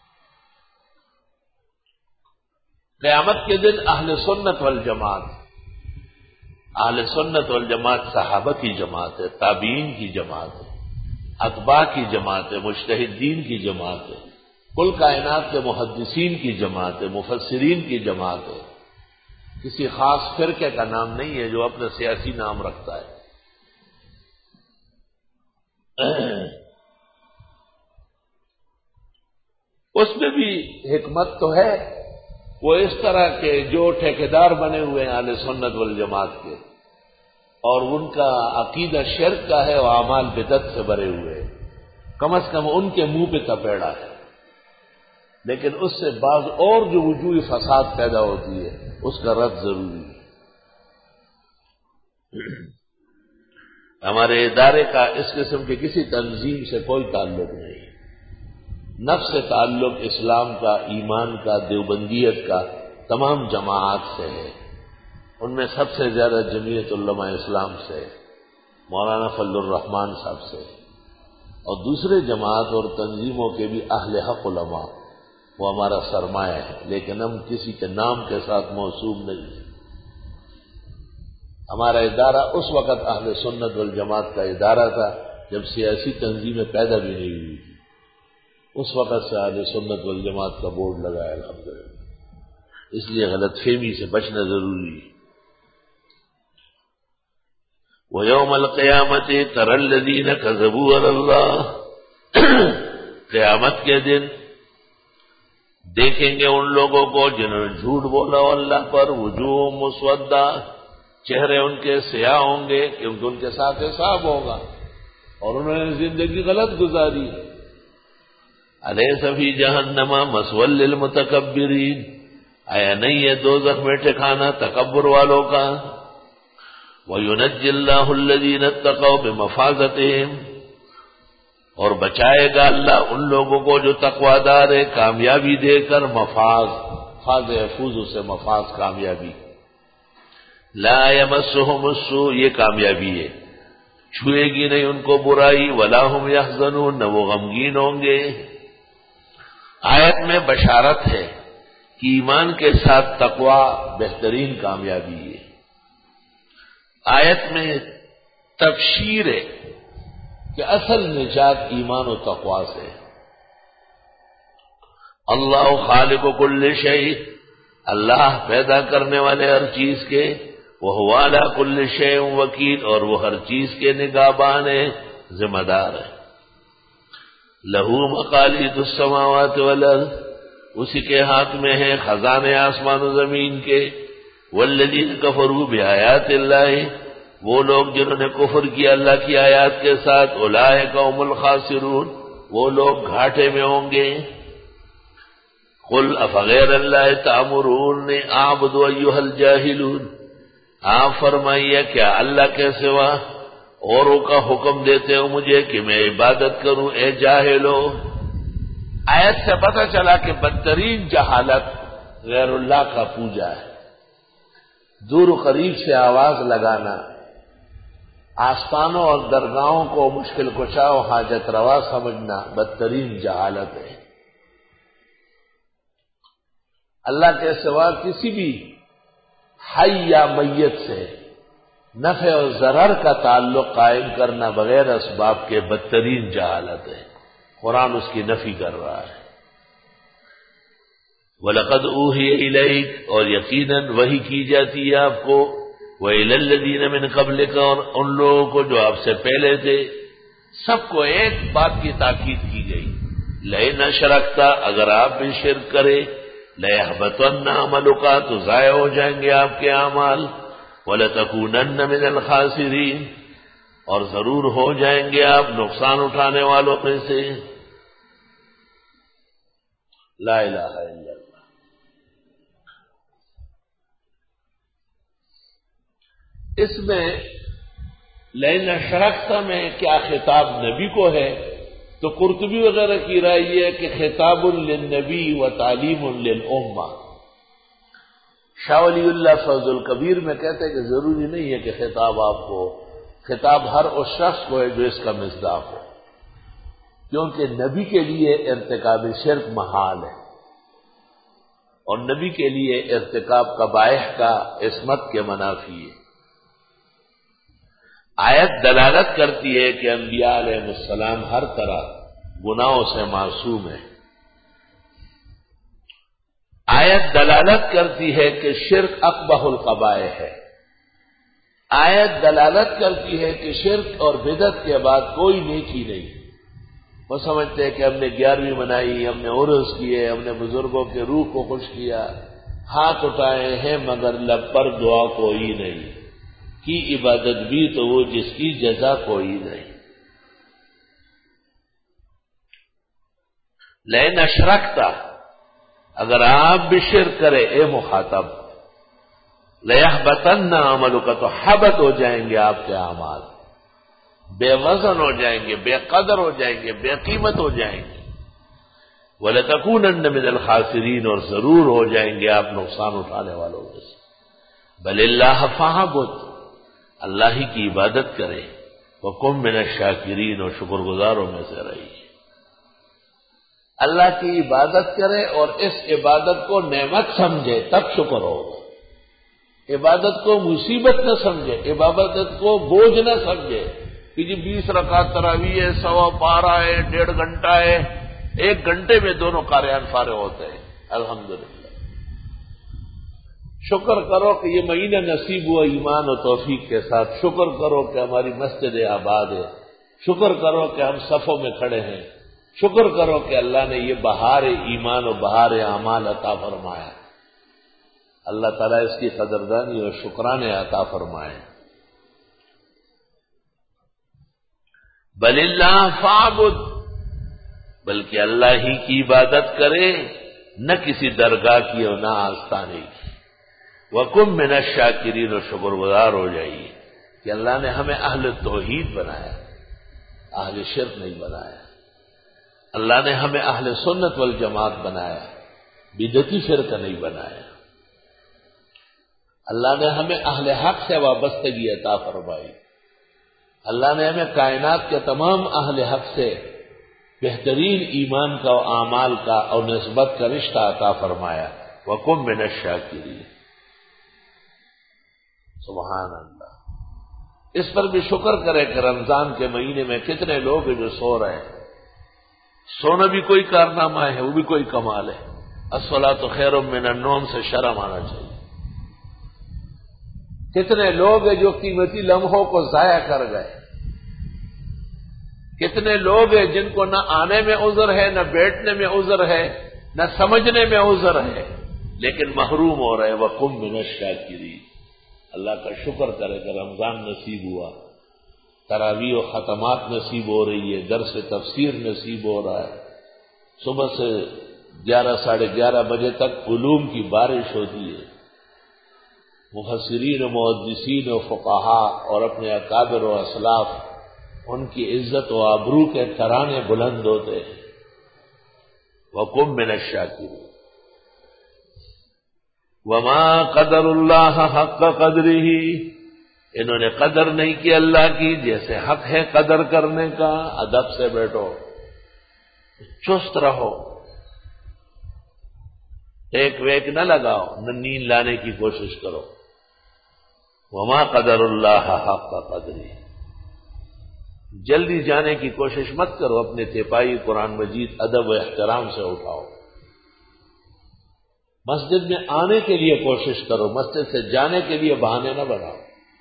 قیامت کے دن اہل سنت والجماعت، اہل سنت والجماعت صحابہ کی جماعت ہے، تابعین کی جماعت ہے، اتباع کی جماعت ہے، مجتہدین کی جماعت ہے، کل کائنات کے محدثین کی جماعت ہے، مفسرین کی جماعت ہے، کسی خاص فرقے کا نام نہیں ہے جو اپنا سیاسی نام رکھتا ہے۔ اس میں بھی حکمت تو ہے، وہ اس طرح کے جو ٹھیکیدار بنے ہوئے ہیں اہل سنت والجماعت کے، اور ان کا عقیدہ شرک کا ہے اور اعمال بدعت سے بھرے ہوئے ہیں، کم از کم ان کے منہ پہ تپیڑا ہے، لیکن اس سے بعض اور جو وجوہ فساد پیدا ہوتی ہے اس کا رد ضروری ہے۔ ہمارے ادارے کا اس قسم کی کسی تنظیم سے کوئی تعلق نہیں، نفس سے تعلق اسلام کا، ایمان کا، دیوبندیت کا تمام جماعات سے ہے۔ ان میں سب سے زیادہ جمعیت علماء اسلام سے، مولانا فضل الرحمان صاحب سے، اور دوسرے جماعت اور تنظیموں کے بھی اہل حق علماء، وہ ہمارا سرمایہ ہے، لیکن ہم کسی کے نام کے ساتھ موسوم نہیں ہیں۔ ہمارا ادارہ اس وقت اہل سنت والجماعت کا ادارہ تھا جب سیاسی تنظیمیں پیدا بھی نہیں ہوئی تھی، اس وقت سے اہل سنت والجماعت کا بورڈ لگا ہے الحمدللہ، اس لیے غلط فہمی سے بچنا ضروری ہے۔ وَيَوْمَ الْقِيَامَةِ تَرَى الَّذِينَ كَذَبُوا عَلَى اللَّهِ، قیامت کے دن دیکھیں گے ان لوگوں کو جنہوں نے جھوٹ بولا اللہ پر، وجوہ مسودہ، چہرے ان کے سیاہ ہوں گے کیونکہ ان کے ساتھ حساب ہوگا اور انہوں نے زندگی غلط گزاری۔ الیس فی جہنم مثوی للمتکبرین، آیا نہیں ہے دوزخ میں ٹھکانہ تکبر والوں کا۔ وَيُنَجِّي اللَّهُ الَّذِينَ اتَّقَوْا بِمَفَازَتِهِمْ، اور بچائے گا اللہ ان لوگوں کو جو تقوی دار ہے کامیابی دے کر، مفاز، فاز یفوز سے مفاز کامیابی، لا یمسہم السوء یہ کامیابی ہے، چھوئے گی نہیں ان کو برائی، ولا ہم یحزنون نہ وہ غمگین ہوں گے۔ آیت میں بشارت ہے کہ ایمان کے ساتھ تقوی بہترین کامیابی ہے، آیت میں تبشیر ہے کہ اصل نجات ایمان و تقوی سے۔ اللہ خالق کل شیء، اللہ پیدا کرنے والے ہر چیز کے، وہو علی کل شیء وکیل، اور وہ ہر چیز کے نگہبان ہے، ذمہ دار ہے۔ لہ مقالید السماوات والارض، اسی کے ہاتھ میں ہے خزانے آسمان و زمین کے۔ والذین کفروا بآیات اللہ، وہ لوگ جنہوں نے کفر کیا اللہ کی آیات کے ساتھ، اولئک هم الخاسرون، وہ لوگ گھاٹے میں ہوں گے۔ قل افغیر اللہ تأمرونی اعبد ایھا الجاہلون، آپ فرمائیے کیا اللہ کے سوا اوروں کا حکم دیتے ہو مجھے کہ میں عبادت کروں اے جاہلو۔ آیت سے پتہ چلا کہ بدترین جہالت غیر اللہ کا پوجا ہے، دور و قریب سے آواز لگانا، آستانوں اور درگاہوں کو مشکل کشا و حاجت روا سمجھنا بدترین جہالت ہے۔ اللہ کے سوا کسی بھی حی یا میت سے نفع و ضرر کا تعلق قائم کرنا بغیر اسباب کے بدترین جہالت ہے، قرآن اس کی نفی کر رہا ہے۔ وَلَقَدْ أُوحِيَ إِلَيْكَ، اور یقیناً وحی کی جاتی ہے آپ کو، وَإِلَى الَّذِينَ مِنْ قَبْلِكَ، اور ان لوگوں کو جو آپ سے پہلے تھے، سب کو ایک بات کی تاکید کی گئی، لَئِنْ أَشْرَكْتَ، اگر آپ بھی شرک کرے، لَيَحْبَطَنَّ عَمَلُكَ، تو ضائع ہو جائیں گے آپ کے اعمال، وَلَتَكُونَنَّ مِنَ الْخَاسِرِينَ، اور ضرور ہو جائیں گے آپ نقصان اٹھانے والوں میں سے۔ لا الہ الا اللہ۔ اس میں لئن اشرکت میں کیا خطاب نبی کو ہے؟ تو قرطبی وغیرہ کی رائے یہ ہے کہ خطاب للنبی و تعلیم للامہ۔ شاہ ولی اللہ فیض الکبیر میں کہتے ہیں کہ ضروری نہیں ہے کہ خطاب آپ کو، خطاب ہر اس شخص کو ہے جو اس کا مصداق ہو، کیونکہ نبی کے لیے ارتکاب شرک محال ہے، اور نبی کے لیے ارتکاب قبائح کا عصمت کے منافی ہے۔ آیت دلالت کرتی ہے کہ انبیاء علیہ السلام ہر طرح گناہوں سے معصوم ہیں۔ آیت دلالت کرتی ہے کہ شرک اقبح القبائح ہے۔ آیت دلالت کرتی ہے کہ شرک اور بدعت کے بعد کوئی نیکی نہیں۔ وہ سمجھتے ہیں کہ ہم نے گیارہویں منائی، ہم نے عرس کیے، ہم نے بزرگوں کے روح کو خوش کیا، ہاتھ اٹھائے ہیں مگر لب پر دعا کوئی نہیں، کی عبادت بھی تو وہ جس کی جزا کوئی نہیں۔ لئن اشرکت، اگر آپ بھی شرک کرے اے مخاطب، لیحبطن عملک، تو حبط ہو جائیں گے آپ کے اعمال، بے وزن ہو جائیں گے، بے قدر ہو جائیں گے، بے قیمت ہو جائیں گے، وَلَتَكُونَنَّ مِنَ الْخَاسِرِينَ، اور ضرور ہو جائیں گے آپ نقصان اٹھانے والوں میں سے۔ بل اللہ فاعبد، اللہ ہی کی عبادت کرے، وَكُن مِنَ الشَّاكِرِينَ، اور شکر گزاروں میں سے رہیے۔ اللہ کی عبادت کرے اور اس عبادت کو نعمت سمجھے تب شکر ہوگا، عبادت کو مصیبت نہ سمجھے، عبادت کو بوجھ نہ سمجھے کہ جی بیس رکعت تراویح ہے، سوا پارہ ہے، ڈیڑھ گھنٹہ ہے، ایک گھنٹے میں دونوں قاریان فارغ ہوتے ہیں، الحمدللہ۔ شکر کرو کہ یہ مہینہ نصیب ہوا ایمان و توفیق کے ساتھ، شکر کرو کہ ہماری مسجد آباد ہے، شکر کرو کہ ہم صفوں میں کھڑے ہیں، شکر کرو کہ اللہ نے یہ بہار ایمان و بہار اعمال عطا فرمایا۔ اللہ تعالیٰ اس کی قدردانی اور شکرانے عطا فرمائے۔ بل اللہ فاعبد، بلکہ اللہ ہی کی عبادت کرے، نہ کسی درگاہ کی اور نہ آستانے کی۔ وَكُن مِّنَ الشَّاكِرِينَ، اور شکر گزار ہو جائیے کہ اللہ نے ہمیں اہل توحید بنایا، اہل شرک نہیں بنایا۔ اللہ نے ہمیں اہل سنت والجماعت بنایا، بدعتی فرقہ نہیں بنایا۔ اللہ نے ہمیں اہل حق سے وابستگی عطا فرمائی۔ اللہ نے ہمیں کائنات کے تمام اہل حق سے بہترین ایمان کا اور اعمال کا اور نسبت کا رشتہ عطا فرمایا۔ وَكُن مِّنَ الشَّاكِرِينَ، سبحان اللہ۔ اس پر بھی شکر کرے کہ رمضان کے مہینے میں کتنے لوگ ہیں جو سو رہے ہیں۔ سونا بھی کوئی کارنامہ ہے، وہ بھی کوئی کمال ہے۔ الصلاۃ خیر من النوم سے شرم آنا چاہیے۔ کتنے لوگ ہیں جو قیمتی لمحوں کو ضائع کر گئے، کتنے لوگ ہیں جن کو نہ آنے میں عذر ہے، نہ بیٹھنے میں عذر ہے، نہ سمجھنے میں عذر ہے، لیکن محروم ہو رہے۔ وَقُم مِّنَ الشَّاكِرِينَ، اللہ کا شکر کرے کہ رمضان نصیب ہوا، تراویح و ختمات نصیب ہو رہی ہے، درس تفسیر نصیب ہو رہا ہے، صبح سے گیارہ ساڑھے گیارہ بجے تک علوم کی بارش ہوتی ہے، مفسرین و محدثین و فقہاء اور اپنے اکابر و اسلاف ان کی عزت و آبرو کے ترانے بلند ہوتے ہیں۔ وَقُم مِّنَ الشَّاكِرِينَ وَمَا قَدَرُ اللَّهَ حَقَّ قَدْرِهِ، انہوں نے قدر نہیں کی اللہ کی جیسے حق ہے قدر کرنے کا۔ ادب سے بیٹھو، چست رہو، ایک ویک نہ لگاؤ، نہ نیند لانے کی کوشش کرو۔ وما قدر اللہ حق قدری، جلدی جانے کی کوشش مت کرو، اپنے تیپائی قرآن مجید ادب و احترام سے اٹھاؤ۔ مسجد میں آنے کے لیے کوشش کرو، مسجد سے جانے کے لیے بہانے نہ بناؤ۔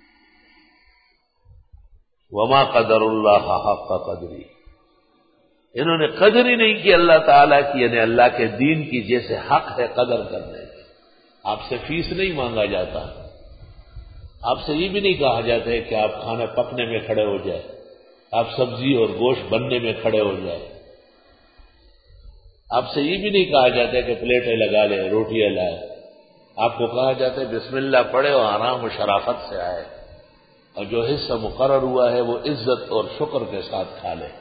وما قدر اللہ حق قدری، انہوں نے قدر ہی نہیں کی اللہ تعالیٰ کی، یعنی اللہ کے دین کی جیسے حق ہے قدر کرنے کی۔ آپ سے فیس نہیں مانگا جاتا، آپ سے یہ بھی نہیں کہا جاتا ہے کہ آپ کھانا پکنے میں کھڑے ہو جائے، آپ سبزی اور گوشت بننے میں کھڑے ہو جائے۔ آپ سے یہ بھی نہیں کہا جاتا ہے کہ پلیٹیں لگا لیں، روٹیاں لائیں۔ آپ کو کہا جاتا ہے بسم اللہ پڑھے اور آرام و شرافت سے آئے۔ اور جو حصہ مقرر ہوا ہے وہ عزت اور شکر کے ساتھ کھا لے.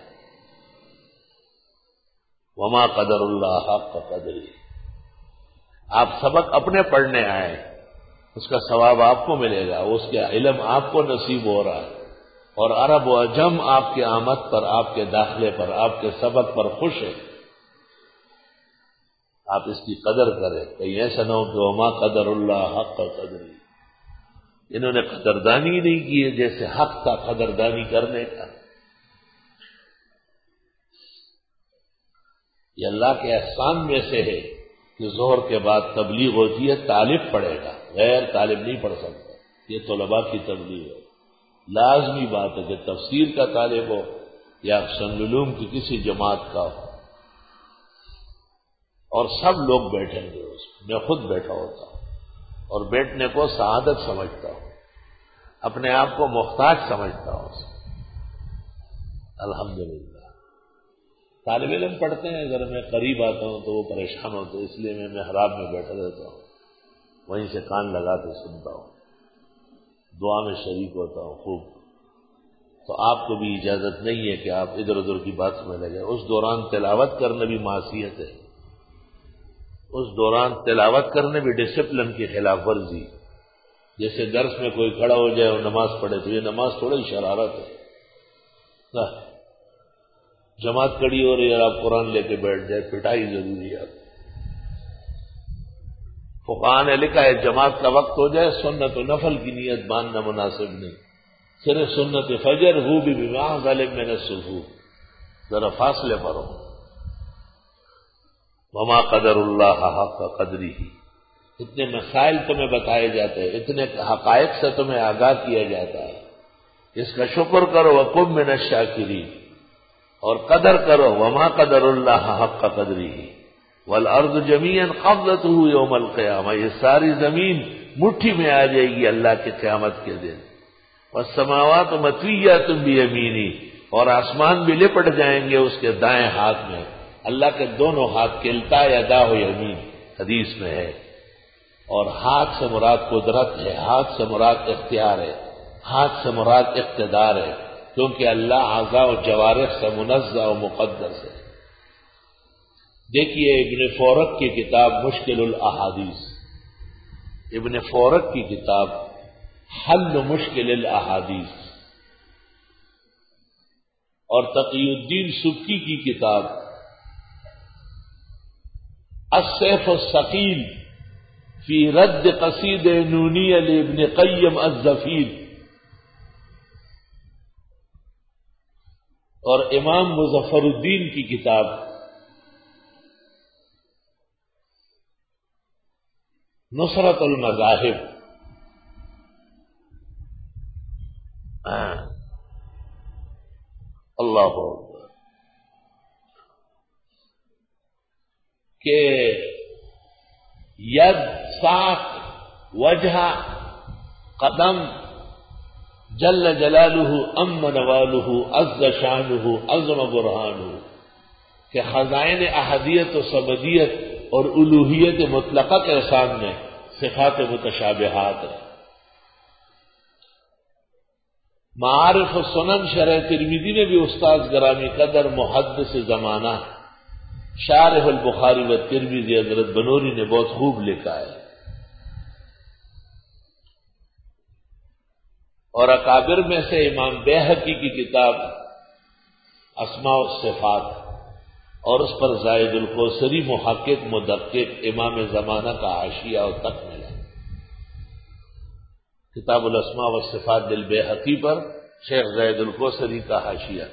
وما قدر اللہ حق قدری. آپ سبق اپنے پڑھنے آئے، اس کا ثواب آپ کو ملے گا، اس کا علم آپ کو نصیب ہو رہا ہے، اور عرب و عجم آپ کے آمد پر، آپ کے داخلے پر، آپ کے سبق پر خوش ہے. آپ اس کی قدر کریں. کہیں ایسا نہ ہو کہ وما قدر اللہ حق قدری، انہوں نے قدردانی نہیں کی ہے جیسے حق تھا قدردانی کرنے کا. یہ اللہ کے احسان میں سے ہے کہ ظہر کے بعد تبلیغ ہوتی ہے، طالب پڑھے گا، غیر طالب نہیں پڑھ سکتا. یہ طلباء کی تبلیغ ہے. لازمی بات ہے کہ تفسیر کا طالب ہو یا فن العلوم کی کسی جماعت کا ہو، اور سب لوگ بیٹھیں گے اس میں. میں خود بیٹھا ہوتا ہوں اور بیٹھنے کو سعادت سمجھتا ہوں، اپنے آپ کو محتاج سمجھتا ہوں. الحمدللہ طالب علم پڑھتے ہیں، اگر میں قریب آتا ہوں تو وہ پریشان ہوتے ہیں، اس لیے میں محراب میں بیٹھا رہتا ہوں، وہیں سے کان لگا کے سنتا ہوں، دعا میں شریک ہوتا ہوں خوب. تو آپ کو بھی اجازت نہیں ہے کہ آپ ادھر ادھر کی بات میں لگے. اس دوران تلاوت کرنا بھی معصیت ہے، اس دوران تلاوت کرنے بھی ڈسپلن کی خلاف ورزی. جیسے درس میں کوئی کھڑا ہو جائے اور نماز پڑھے تو یہ نماز تھوڑا ہی شرارت ہے. جماعت کھڑی ہو رہی ہے اور آپ قرآن لے کے بیٹھ جائے، پٹائی ضروری ہے. فقہاء نے لکھا ہے جماعت کا وقت ہو جائے سنت و نفل کی نیت باندھنا مناسب نہیں، صرف سنت فجر ہو بھی بما غالب میں نے سلو، ذرا فاصلے پر ہو. وما قدر اللہ حق قدری. اتنے مسائل تمہیں بتائے جاتے ہیں، اتنے حقائق سے تمہیں آگاہ کیا جاتا ہے. اس کا شکر کرو وکن من الشاکرین، اور قدر کرو. وما قدر اللہ حق قدری والارض جميعا قبضته یوم القیامہ. یہ ساری زمین مٹھی میں آ جائے گی اللہ کے قیامت کے دن. والسماوات مطویات بیمینی، اور آسمان بھی لپٹ جائیں گے اس کے دائیں ہاتھ میں. اللہ کے دونوں ہاتھ کلتا یداہ یمین حدیث میں ہے. اور ہاتھ سے مراد قدرت ہے، ہاتھ سے مراد اختیار ہے، ہاتھ سے مراد اقتدار ہے، کیونکہ اللہ اعضاء و جوارح سے منزہ و مقدس ہے. دیکھیے ابن فورک کی کتاب مشکل الاحادیث، ابن فورک کی کتاب حل مشکل الاحادیث، اور تقی الدین سبکی کی کتاب السیف الثقیل فی رد قصید نونی لابن قیم الظفیر، اور امام مظفر الدین کی کتاب نصرت المذاہب. اللہ اکبر. کہ ید ساق وجہ قدم جل جلالہ ام نوالہ عز شانہ عظم برہانہ، کہ خزائن احدیت و صمدیت اور الوہیت مطلقہ کے سامنے صفات متشابہات ہیں. معارف و سنن شرح ترمذی میں بھی استاد گرامی قدر محدث زمانہ شارح البخاری و ترمذی حضرت بنوری نے بہت خوب لکھا ہے. اور اکابر میں سے امام بیہقی کی کتاب اسماء الصفات، اور اس پر زائد القوصری محقق مدقق امام زمانہ کا حاشیہ اور تکملہ. کتاب الاسماء والصفات للبیہقی پر شیخ زائد القوصری کا حاشیہ.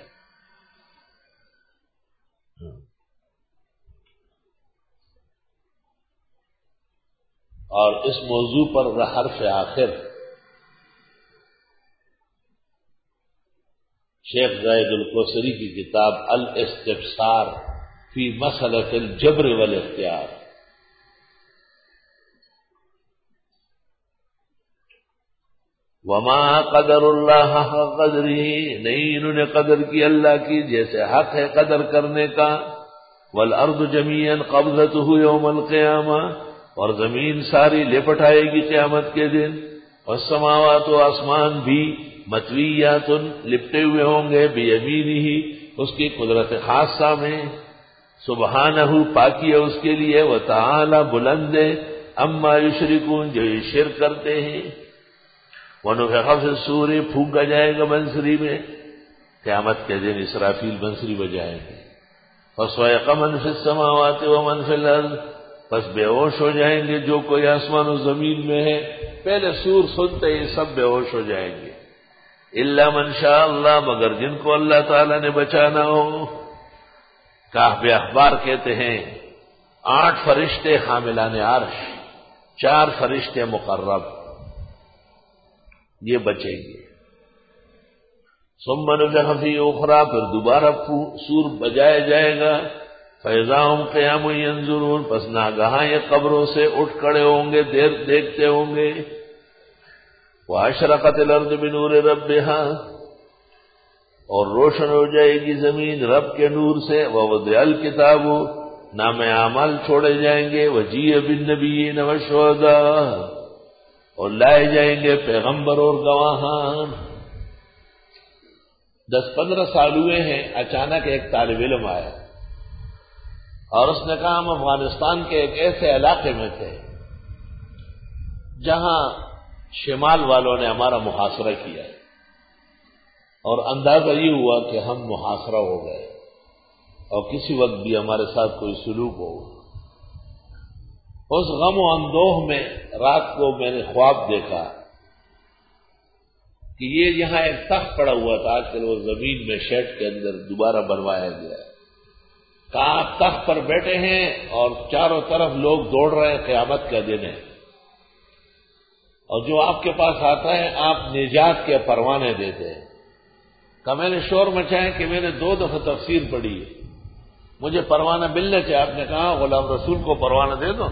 اور اس موضوع پر حرف آخر شیخ زائد القوصری کی کتاب الاستبصار فی مسئلۃ الجبر والاختیار. وما قدر اللہ حق قدری، نہیں انہوں نے قدر کی اللہ کی جیسے حق ہے قدر کرنے کا. والارض جميعا قبضته یوم القیامہ، اور زمین ساری لپٹ آئے گی قیامت کے دن. والسماوات و آسمان بھی مطویات لپٹے ہوئے ہوں گے بیمینہ اس کی قدرت خاصہ میں، سبحانہ پاکی ہے اس کے لیے، وتعالی بلند ہے، اما یشرکون جو یہ شرک کرتے ہیں۔ ونفخ فی الصور پھونکا جائے گا بنسری میں، قیامت کے دن اسرافیل بنسری بجائیں گے، فصعق من فی السماوات ومن فی الارض پس بے ہوش ہو جائیں گے جو کوئی آسمان و زمین میں ہے، پہلے سور سنتے ہی سب بے ہوش ہو جائیں گے، الا من شاء اللہ مگر جن کو اللہ تعالی نے بچانا ہو۔ کہف اخبار کہتے ہیں آٹھ فرشتے حاملان عرش، چار فرشتے مقرب، یہ بچیں گے۔ ثم نفخ فی اخری پھر دوبارہ سور بجایا جائے گا، فاذا هم قیام ینظرون پس ناگہاں یہ قبروں سے اٹھ کھڑے ہوں گے، دیر دیکھتے ہوں گے۔ واشرقت الارض بنور ربها اور روشن ہو جائے گی زمین رب کے نور سے، ووضع الکتاب نام اعمال چھوڑے جائیں گے، وجیء بالنبیین والشہداء اور لائے جائیں گے پیغمبر اور گواہان۔ دس پندرہ سال ہوئے ہیں، اچانک ایک طالب علم آیا اور اس نے کہا ہم افغانستان کے ایک ایسے علاقے میں تھے جہاں شمال والوں نے ہمارا محاصرہ کیا اور اندازہ یہ ہوا کہ ہم محاصرہ ہو گئے اور کسی وقت بھی ہمارے ساتھ کوئی سلوک ہوگا۔ اس غم و اندوہ میں رات کو میں نے خواب دیکھا کہ یہ یہاں ایک تخت پڑا ہوا تھا، آج کل وہ زمین میں شیڈ کے اندر دوبارہ بنوایا گیا ہے، کہا آپ تخت پر بیٹھے ہیں اور چاروں طرف لوگ دوڑ رہے ہیں، قیامت کا دن ہے، اور جو آپ کے پاس آتا ہے آپ نجات کے پروانے دیتے ہیں۔ کہ میں نے شور مچایا کہ میں نے دو دفعہ تفسیر پڑھی ہے، مجھے پروانہ ملنا چاہیے۔ آپ نے کہا غلام رسول کو پروانہ دے دو۔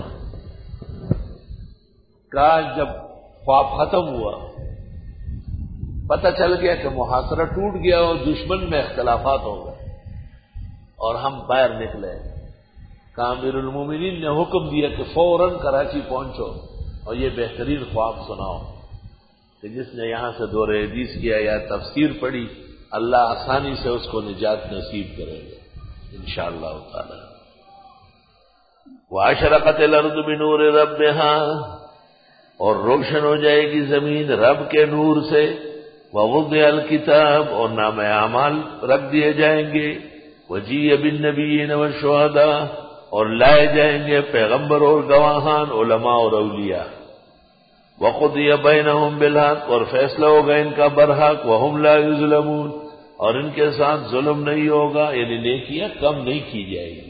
کہا جب خواب ختم ہوا پتہ چل گیا کہ محاصرہ ٹوٹ گیا اور دشمن میں اختلافات ہو گئے اور ہم باہر نکلے۔ کہا امیر المومنین نے حکم دیا کہ فوراً کراچی پہنچو اور یہ بہترین خواب سناؤ کہ جس نے یہاں سے دور حدیث کیا یا تفسیر پڑھی اللہ آسانی سے اس کو نجات نصیب کرے گا انشاءاللہ تعالی۔ واشرقت الارض بنور ربها اور روشن ہو جائے گی زمین رب کے نور سے، ووضع الکتاب اور نام اعمال رکھ دیے جائیں گے، وجیء بالنبیین والشہداء اور لائے جائیں گے پیغمبر اور گواہان، علماء اور اولیاء، وقضی بینہم بالحق اور فیصلہ ہوگا ان کا برحق، وہم لا یظلمون اور ان کے ساتھ ظلم نہیں ہوگا، یعنی نیکیاں کم نہیں کی جائے گی۔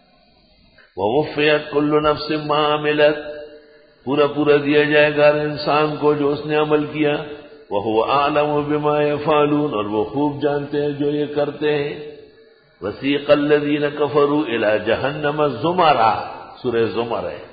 ووفیت کل نفس ما عملت پورا پورا دیا جائے گا انسان کو جو اس نے عمل کیا، وہو اعلم بما یفعلون اور وہ خوب جانتے ہیں جو یہ کرتے ہیں۔ وسیق الذین کفروا الی جہنم زمرا سورہ زمر ہے،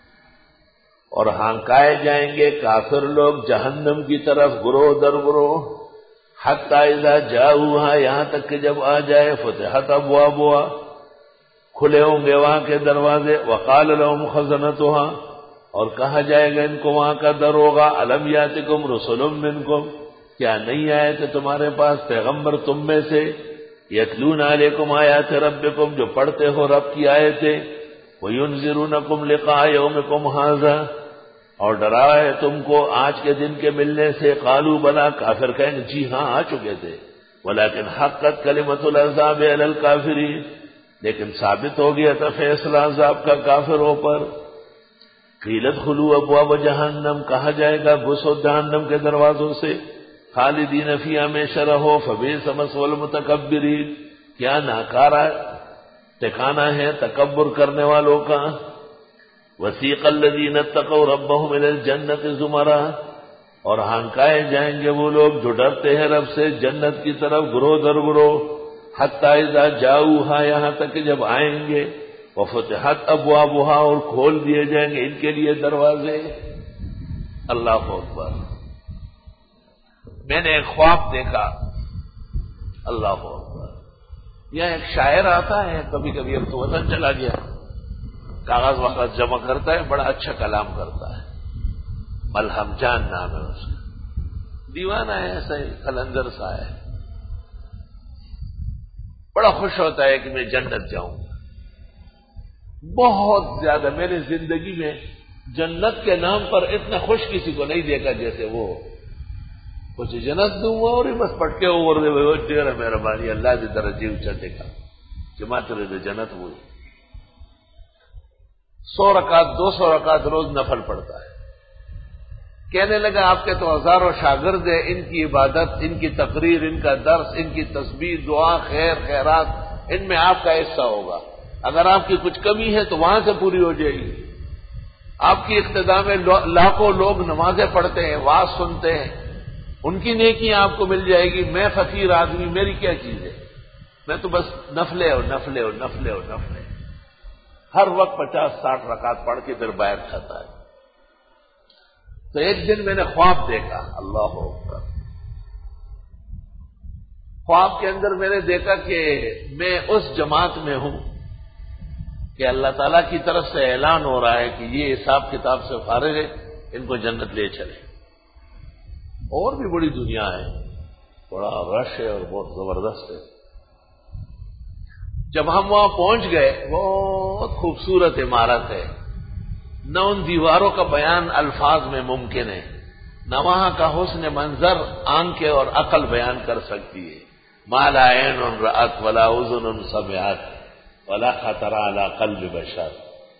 اور ہانکائے جائیں گے کافر لوگ جہنم کی طرف گروہ در گروہ، حتی اذا جاؤہا یہاں تک کہ جب آ جائے، فتحت ابوابہا کھلے ہوں گے وہاں کے دروازے، وقال لهم خزنتہا اور کہا جائے گا ان کو وہاں کا دروغہ، الم یاتکم رسل منکم کیا نہیں آئے تھے تمہارے پاس پیغمبر تم میں سے، یتلون علیکم آیات ربکم جو پڑھتے ہو رب کی آیتیں، وینذرونکم لقاء یومکم ھذا اور ڈرائے تم کو آج کے دن کے ملنے سے، قالوا بلا کافر کہیں گے جی ہاں آ چکے تھے، ولکن حقت کلمۃ العذاب علی الکافرین لیکن ثابت ہو گیا تھا فیصلہ عذاب کا کافروں پر۔ قیل ادخلوا ابواب جہنم کہا جائے گا گھسو جہنم کے دروازوں سے، خالدین فیہا ہمیشہ رہو، فبئس مثوی المتکبرین کیا ناکارہ ٹھکانہ ہے تکبر کرنے والوں کا۔ وسیق الذین اتقوا ربهم الی الجنۃ زمرا اور ہانکائے جائیں گے وہ لوگ جو ڈرتے ہیں رب سے جنت کی طرف گروہ در گروہ، حتی اذا جاؤہا یہاں تک کہ جب آئیں گے، وفتحت ابوابہا اور کھول دیے جائیں گے ان کے لیے دروازے۔ اللہ اکبر۔ میں نے ایک خواب دیکھا، اللہ اکبر، یہاں ایک شاعر آتا ہے کبھی کبھی، اب تو وطن چلا گیا، کاغذ وغیرہ جمع کرتا ہے، بڑا اچھا کلام کرتا ہے، ملہم جان نام ہے اس کا، دیوانہ ہے، ایسا ہی قلندر سا ہے، بڑا خوش ہوتا ہے کہ میں جنت جاؤں. بہت زیادہ میں نے زندگی میں جنت کے نام پر اتنا خوش کسی کو نہیں دیکھا جیسے وہ. کچھ جنت دوں اور بس پٹکے اوور دے ڈیرا مہربانی اللہ دی درجے اونچا دیکھا جماعت دے جنت ہوئی. سو رکعت دو سو رکعت روز نفل پڑتا ہے. کہنے لگا آپ کے تو ہزاروں شاگرد ہیں، ان کی عبادت، ان کی تقریر، ان کا درس، ان کی تسبیح، دعا، خیر خیرات، ان میں آپ کا حصہ ہوگا. اگر آپ کی کچھ کمی ہے تو وہاں سے پوری ہو جائے گی. آپ کی اقتداء میں لاکھوں لوگ نمازیں پڑھتے ہیں، واز سنتے ہیں، ان کی نیکیاں آپ کو مل جائے گی. میں فقیر آدمی، میری کیا چیز ہے؟ میں تو بس نفلے اور نفلے اور نفلے اور نفلے ہر وقت پچاس ساٹھ رکعت پڑھ کے پھر باہر کھاتا ہے. تو ایک دن میں نے خواب دیکھا، اللہ اکبر. خواب کے اندر میں نے دیکھا کہ میں اس جماعت میں ہوں کہ اللہ تعالیٰ کی طرف سے اعلان ہو رہا ہے کہ یہ حساب کتاب سے فارغ ہے، ان کو جنت لے چلے. اور بھی بڑی دنیا ہے، بڑا رش ہے اور بہت زبردست ہے. جب ہم وہاں پہنچ گئے، بہت خوبصورت عمارت ہے، نہ ان دیواروں کا بیان الفاظ میں ممکن ہے، نہ وہاں کا حسن منظر آنکھیں اور عقل بیان کر سکتی ہے. ما لا عین رأت ولا اذن سمعت ولا خطر علی قلب بشر.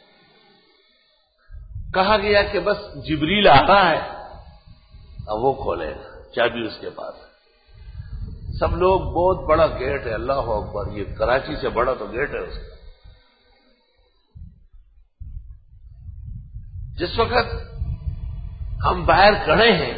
کہا گیا کہ بس جبریل آتا ہے، اب وہ کھولے گا، چابی اس کے پاس ہے. سب لوگ، بہت بڑا گیٹ ہے، اللہ اکبر، یہ کراچی سے بڑا تو گیٹ ہے اس کا. جس وقت ہم باہر کھڑے ہیں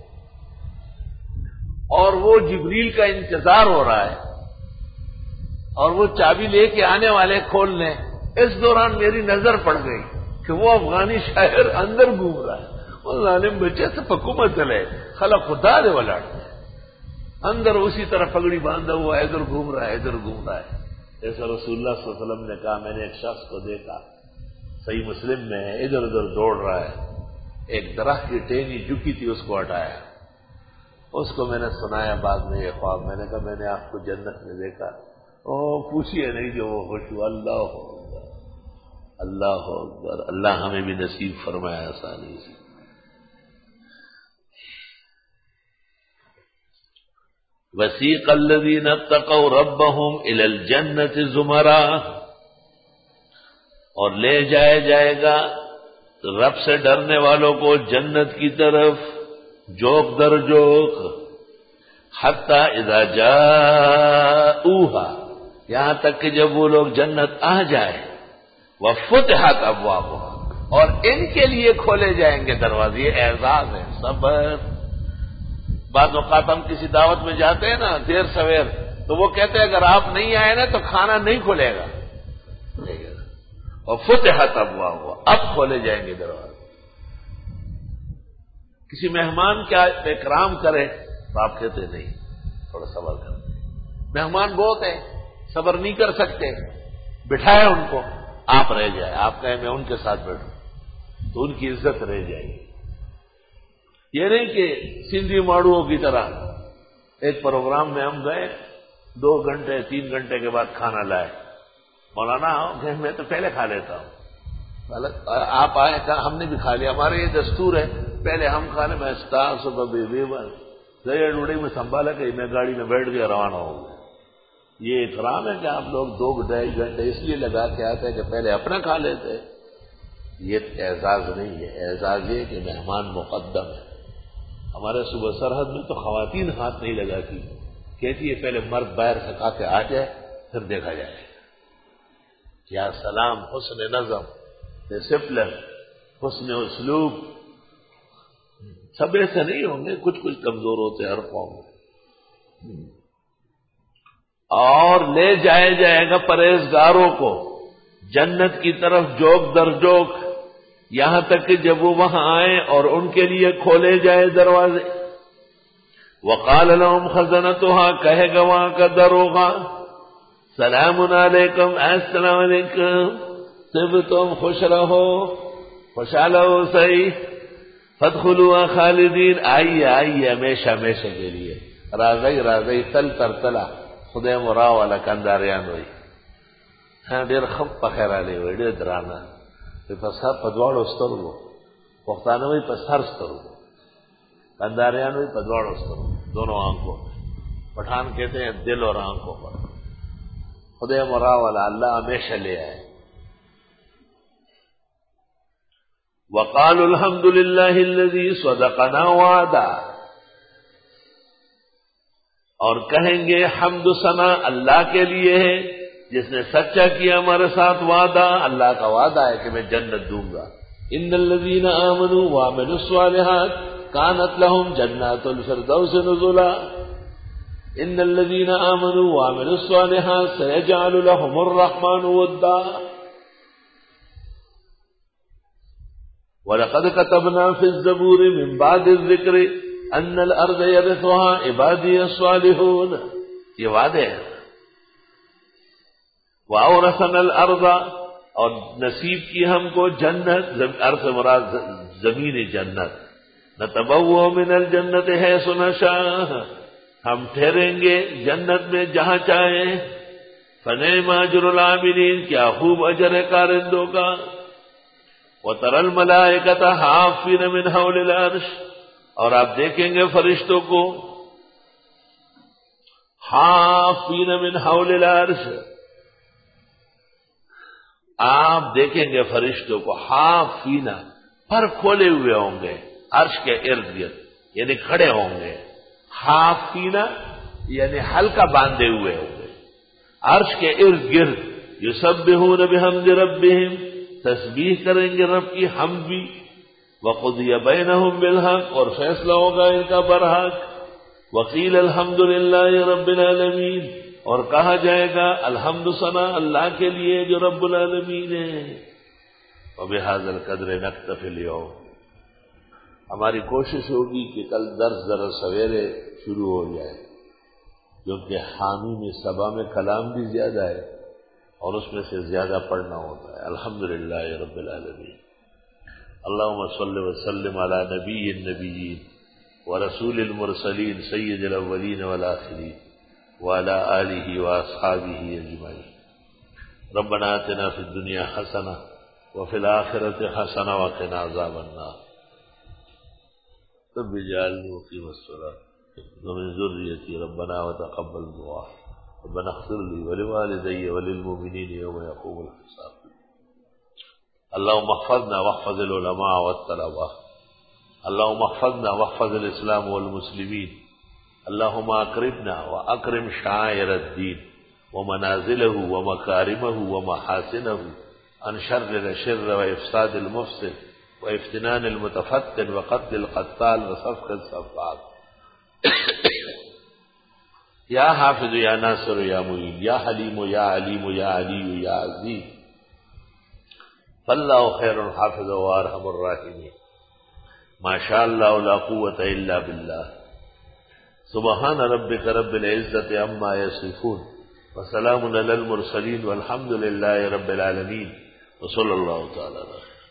اور وہ جبریل کا انتظار ہو رہا ہے اور وہ چابی لے کے آنے والے کھولنے، اس دوران میری نظر پڑ گئی کہ وہ افغانی شاعر اندر گھوم رہا ہے. وہ ظالم بچے سے پکو مت چلے، خلا خدا دے والا اندر اسی طرح پگڑی باندھا ہوا ادھر گھوم رہا ہے ادھر گھوم رہا ہے. جیسا رسول اللہ صلی اللہ علیہ وسلم نے کہا، میں نے ایک شخص کو دیکھا، صحیح مسلم میں ہے، ادھر ادھر دوڑ رہا ہے. ایک درخت کی ٹہنی جھکی تھی، اس کو ہٹایا. اس کو میں نے سنایا بعد میں یہ خواب. میں نے کہا میں نے آپ کو جنت میں دیکھا. او پوچھیے نہیں جو وہ خوش ہوا. اللہ اکبر، اللہ اکبر. اللہ ہمیں بھی نصیب فرمایا آسانی سے. وسیق الذین اتقوا ربهم الی الجنۃ زمرا، اور لے جایا جائے گا رب سے ڈرنے والوں کو جنت کی طرف جوک در جوک. حتی اذا جاؤہا، یہاں تک کہ جب وہ لوگ جنت آ جائے، وفتحت ابوابہا، اور ان کے لیے کھولے جائیں گے دروازے. یہ اعزاز ہے، صبر. بعض اوقات ہم کسی دعوت میں جاتے ہیں نا دیر سویر، تو وہ کہتے ہیں اگر آپ نہیں آئے نا تو کھانا نہیں کھلے گا. اور فتحت ابوابہا، اب کھولے جائیں گے دروازے. کسی مہمان کا اکرام کرے تو آپ کہتے نہیں، تھوڑا صبر کریں. مہمان بہت ہیں، صبر نہیں کر سکتے، بٹھائے ان کو، آپ رہ جائے. آپ کہیں میں ان کے ساتھ بیٹھوں تو ان کی عزت رہ جائے گی. یہ نہیں کہ سندھی ماڑوؤں کی طرح ایک پروگرام میں ہم گئے، دو گھنٹے تین گھنٹے کے بعد کھانا لائے. مولانا میں تو پہلے کھا لیتا ہوں. آپ آئے کہا ہم نے بھی کھا لیا. ہمارے یہ دستور ہے پہلے ہم کھانے میں اسٹار صبح ذریعہ ڈوڑی میں سنبھالا کہ میں گاڑی میں بیٹھ گیا روانہ ہو گیا. یہ اکرام ہے کہ آپ لوگ دو ڈھائی گھنٹے اس لیے لگا کے آتے ہیں کہ پہلے اپنا کھا لیتے. یہ اعزاز نہیں ہے. اعزاز یہ کہ مہمان مقدم ہے. ہمارے صوبہ سرحد میں تو خواتین ہاتھ نہیں لگاتی، کہتی ہے پہلے مرد باہر سے کھا کے آ جائے پھر دیکھا جائے. یا سلام، حسن نظم، ڈسپلن، حسن اسلوب. سب ایسے نہیں ہوں گے، کچھ کچھ کمزور ہوتے ہر قوم میں. اور لے جایا جائے گا پرہیزگاروں کو جنت کی طرف جوک در جوک، یہاں تک کہ جب وہ وہاں آئیں اور ان کے لیے کھولے جائے دروازے. وقال لهم خزنتها، کہے گا وہاں کا دروغہ، سلام علیکم، السلام علیکم، طب تم خوش رہو، خوشحال ہو. صحیح فادخلوا خالدین، آئیے آئیے ہمیشہ ہمیشہ کے لیے. راځي راځي تل تر تله خدای مو راوله کنداریان وي. ها ډېر خپ په خیر علي وي، ډېر درانه په سر په دواړو سترګو، پښتانه وي په سر سترګو، کنداریان وي په دواړو سترګو، دونوں آنکھوں. پٹھان کہتے ہیں دل اور آنکھوں پر. خدای مو راوله اللہ ہمیشہ لے آئے. وقالوا الحمد لله الذي صدقنا وعدا، اور کہیں گے حمد و ثنا اللہ کے لیے ہے جس نے سچا کیا ہمارے ساتھ وعدہ. اللہ کا وعدہ ہے کہ میں جنت دوں گا. ان الذين آمنوا وعملوا الصالحات كانت لهم جنات الفردوس نزلا. ان الذين آمنوا وعملوا الصالحات سيجعل لهم الرحمن ودا. وَلَقَدْ كَتَبْنَا فِي الزَّبُورِ مِنْ بَعْدِ الذِّكْرِ أَنَّ الْأَرْضَ يَرِثُهَا عِبَادِيَ الصَّالِحُونَ. یہ وعدے ہیں. وَأَوْرَثَنَا الْأَرْضَ، اور نصیب کی ہم کو جنت، ارض مراد زمین جنت. نَتَبَوَّأُ مِنَ الْجَنَّةِ حَيْثُ نَشَاءُ، ہم ٹھہریں گے جنت میں جہاں چاہیں. فَنِعْمَ أَجْرُ الْعَامِلِينَ، کیا خوب اجر ہے کارندوں کا. وَتَرَى الْمَلَائِكَةَ حَافِّينَ مِنْ حَوْلِ الْعَرْشِ، اور آپ دیکھیں گے فرشتوں کو حَافِّينَ مِنْ حَوْلِ الْعَرْشِ، آپ دیکھیں گے فرشتوں کو حَافِّينَ، پر کھولے ہوئے ہوں گے عرش کے ارد گرد، یعنی کھڑے ہوں گے. حَافِّينَ یعنی ہلکا باندھے ہوئے ہوں گے عرش کے ارد گرد. يُسَبِّحُونَ بِحَمْدِ رَبِّهِمْ، تسبیح کریں گے رب کی حمد بھی. وَقُضِيَ بَيْنَهُمْ بِالْحَقِّ، اور فیصلہ ہوگا ان کا برحق. وَقِيلَ الْحَمْدُ لِلَّهِ رَبِّ الْعَالَمِينَ، اور کہا جائے گا الحمد ثنا اللہ کے لیے جو رب العالمین ہے. وَبِهَذَا الْقَدْرِ نَكْتَفِي الْيَوْمَ، ہماری کوشش ہوگی کہ کل درس ذرا سویرے شروع ہو جائے، کیونکہ حامی میں صبا میں کلام بھی زیادہ ہے اور اس میں سے زیادہ پڑھنا ہوتا ہے. الحمدللہ رب العالمین. اللہم صل وسلم علی نبی النبیین ورسول المرسلین سید الاولین والآخرین وعلی آلہ واصحابہ اجمعین. ربنا آتنا فی الدنیا حسنہ وفی الآخرۃ حسنہ وقنا عذاب النار. رب اجعلنی مقیم الصلاۃ ومن ذریتی ربنا وتقبل دعاء. ربنا اغفر لي ولوالدي وللمؤمنين يوم يقوم الحساب. اللهم احفظنا واحفظ العلماء والطلباء. اللهم احفظنا واحفظ الإسلام والمسلمين. اللهم اكرمنا واكرم شعائر الدين ومنازله ومكارمه ومحاسنه عن شر الشر وإفساد المفسد وافتنان المتفتن وقتل القتال وسفك السفاك. یا حافظ یا ناصر یا معین یا حلیم یا علیم یا علی یا عزیز. فاللہ خیر حافظ و ارحم الراحمین. ما شاء اللہ لا قوة الا باللہ. سبحان ربک رب العزت عما یصفون وسلام علی المرسلین والحمد للہ رب العالمین وصلی اللہ تعالی علیہ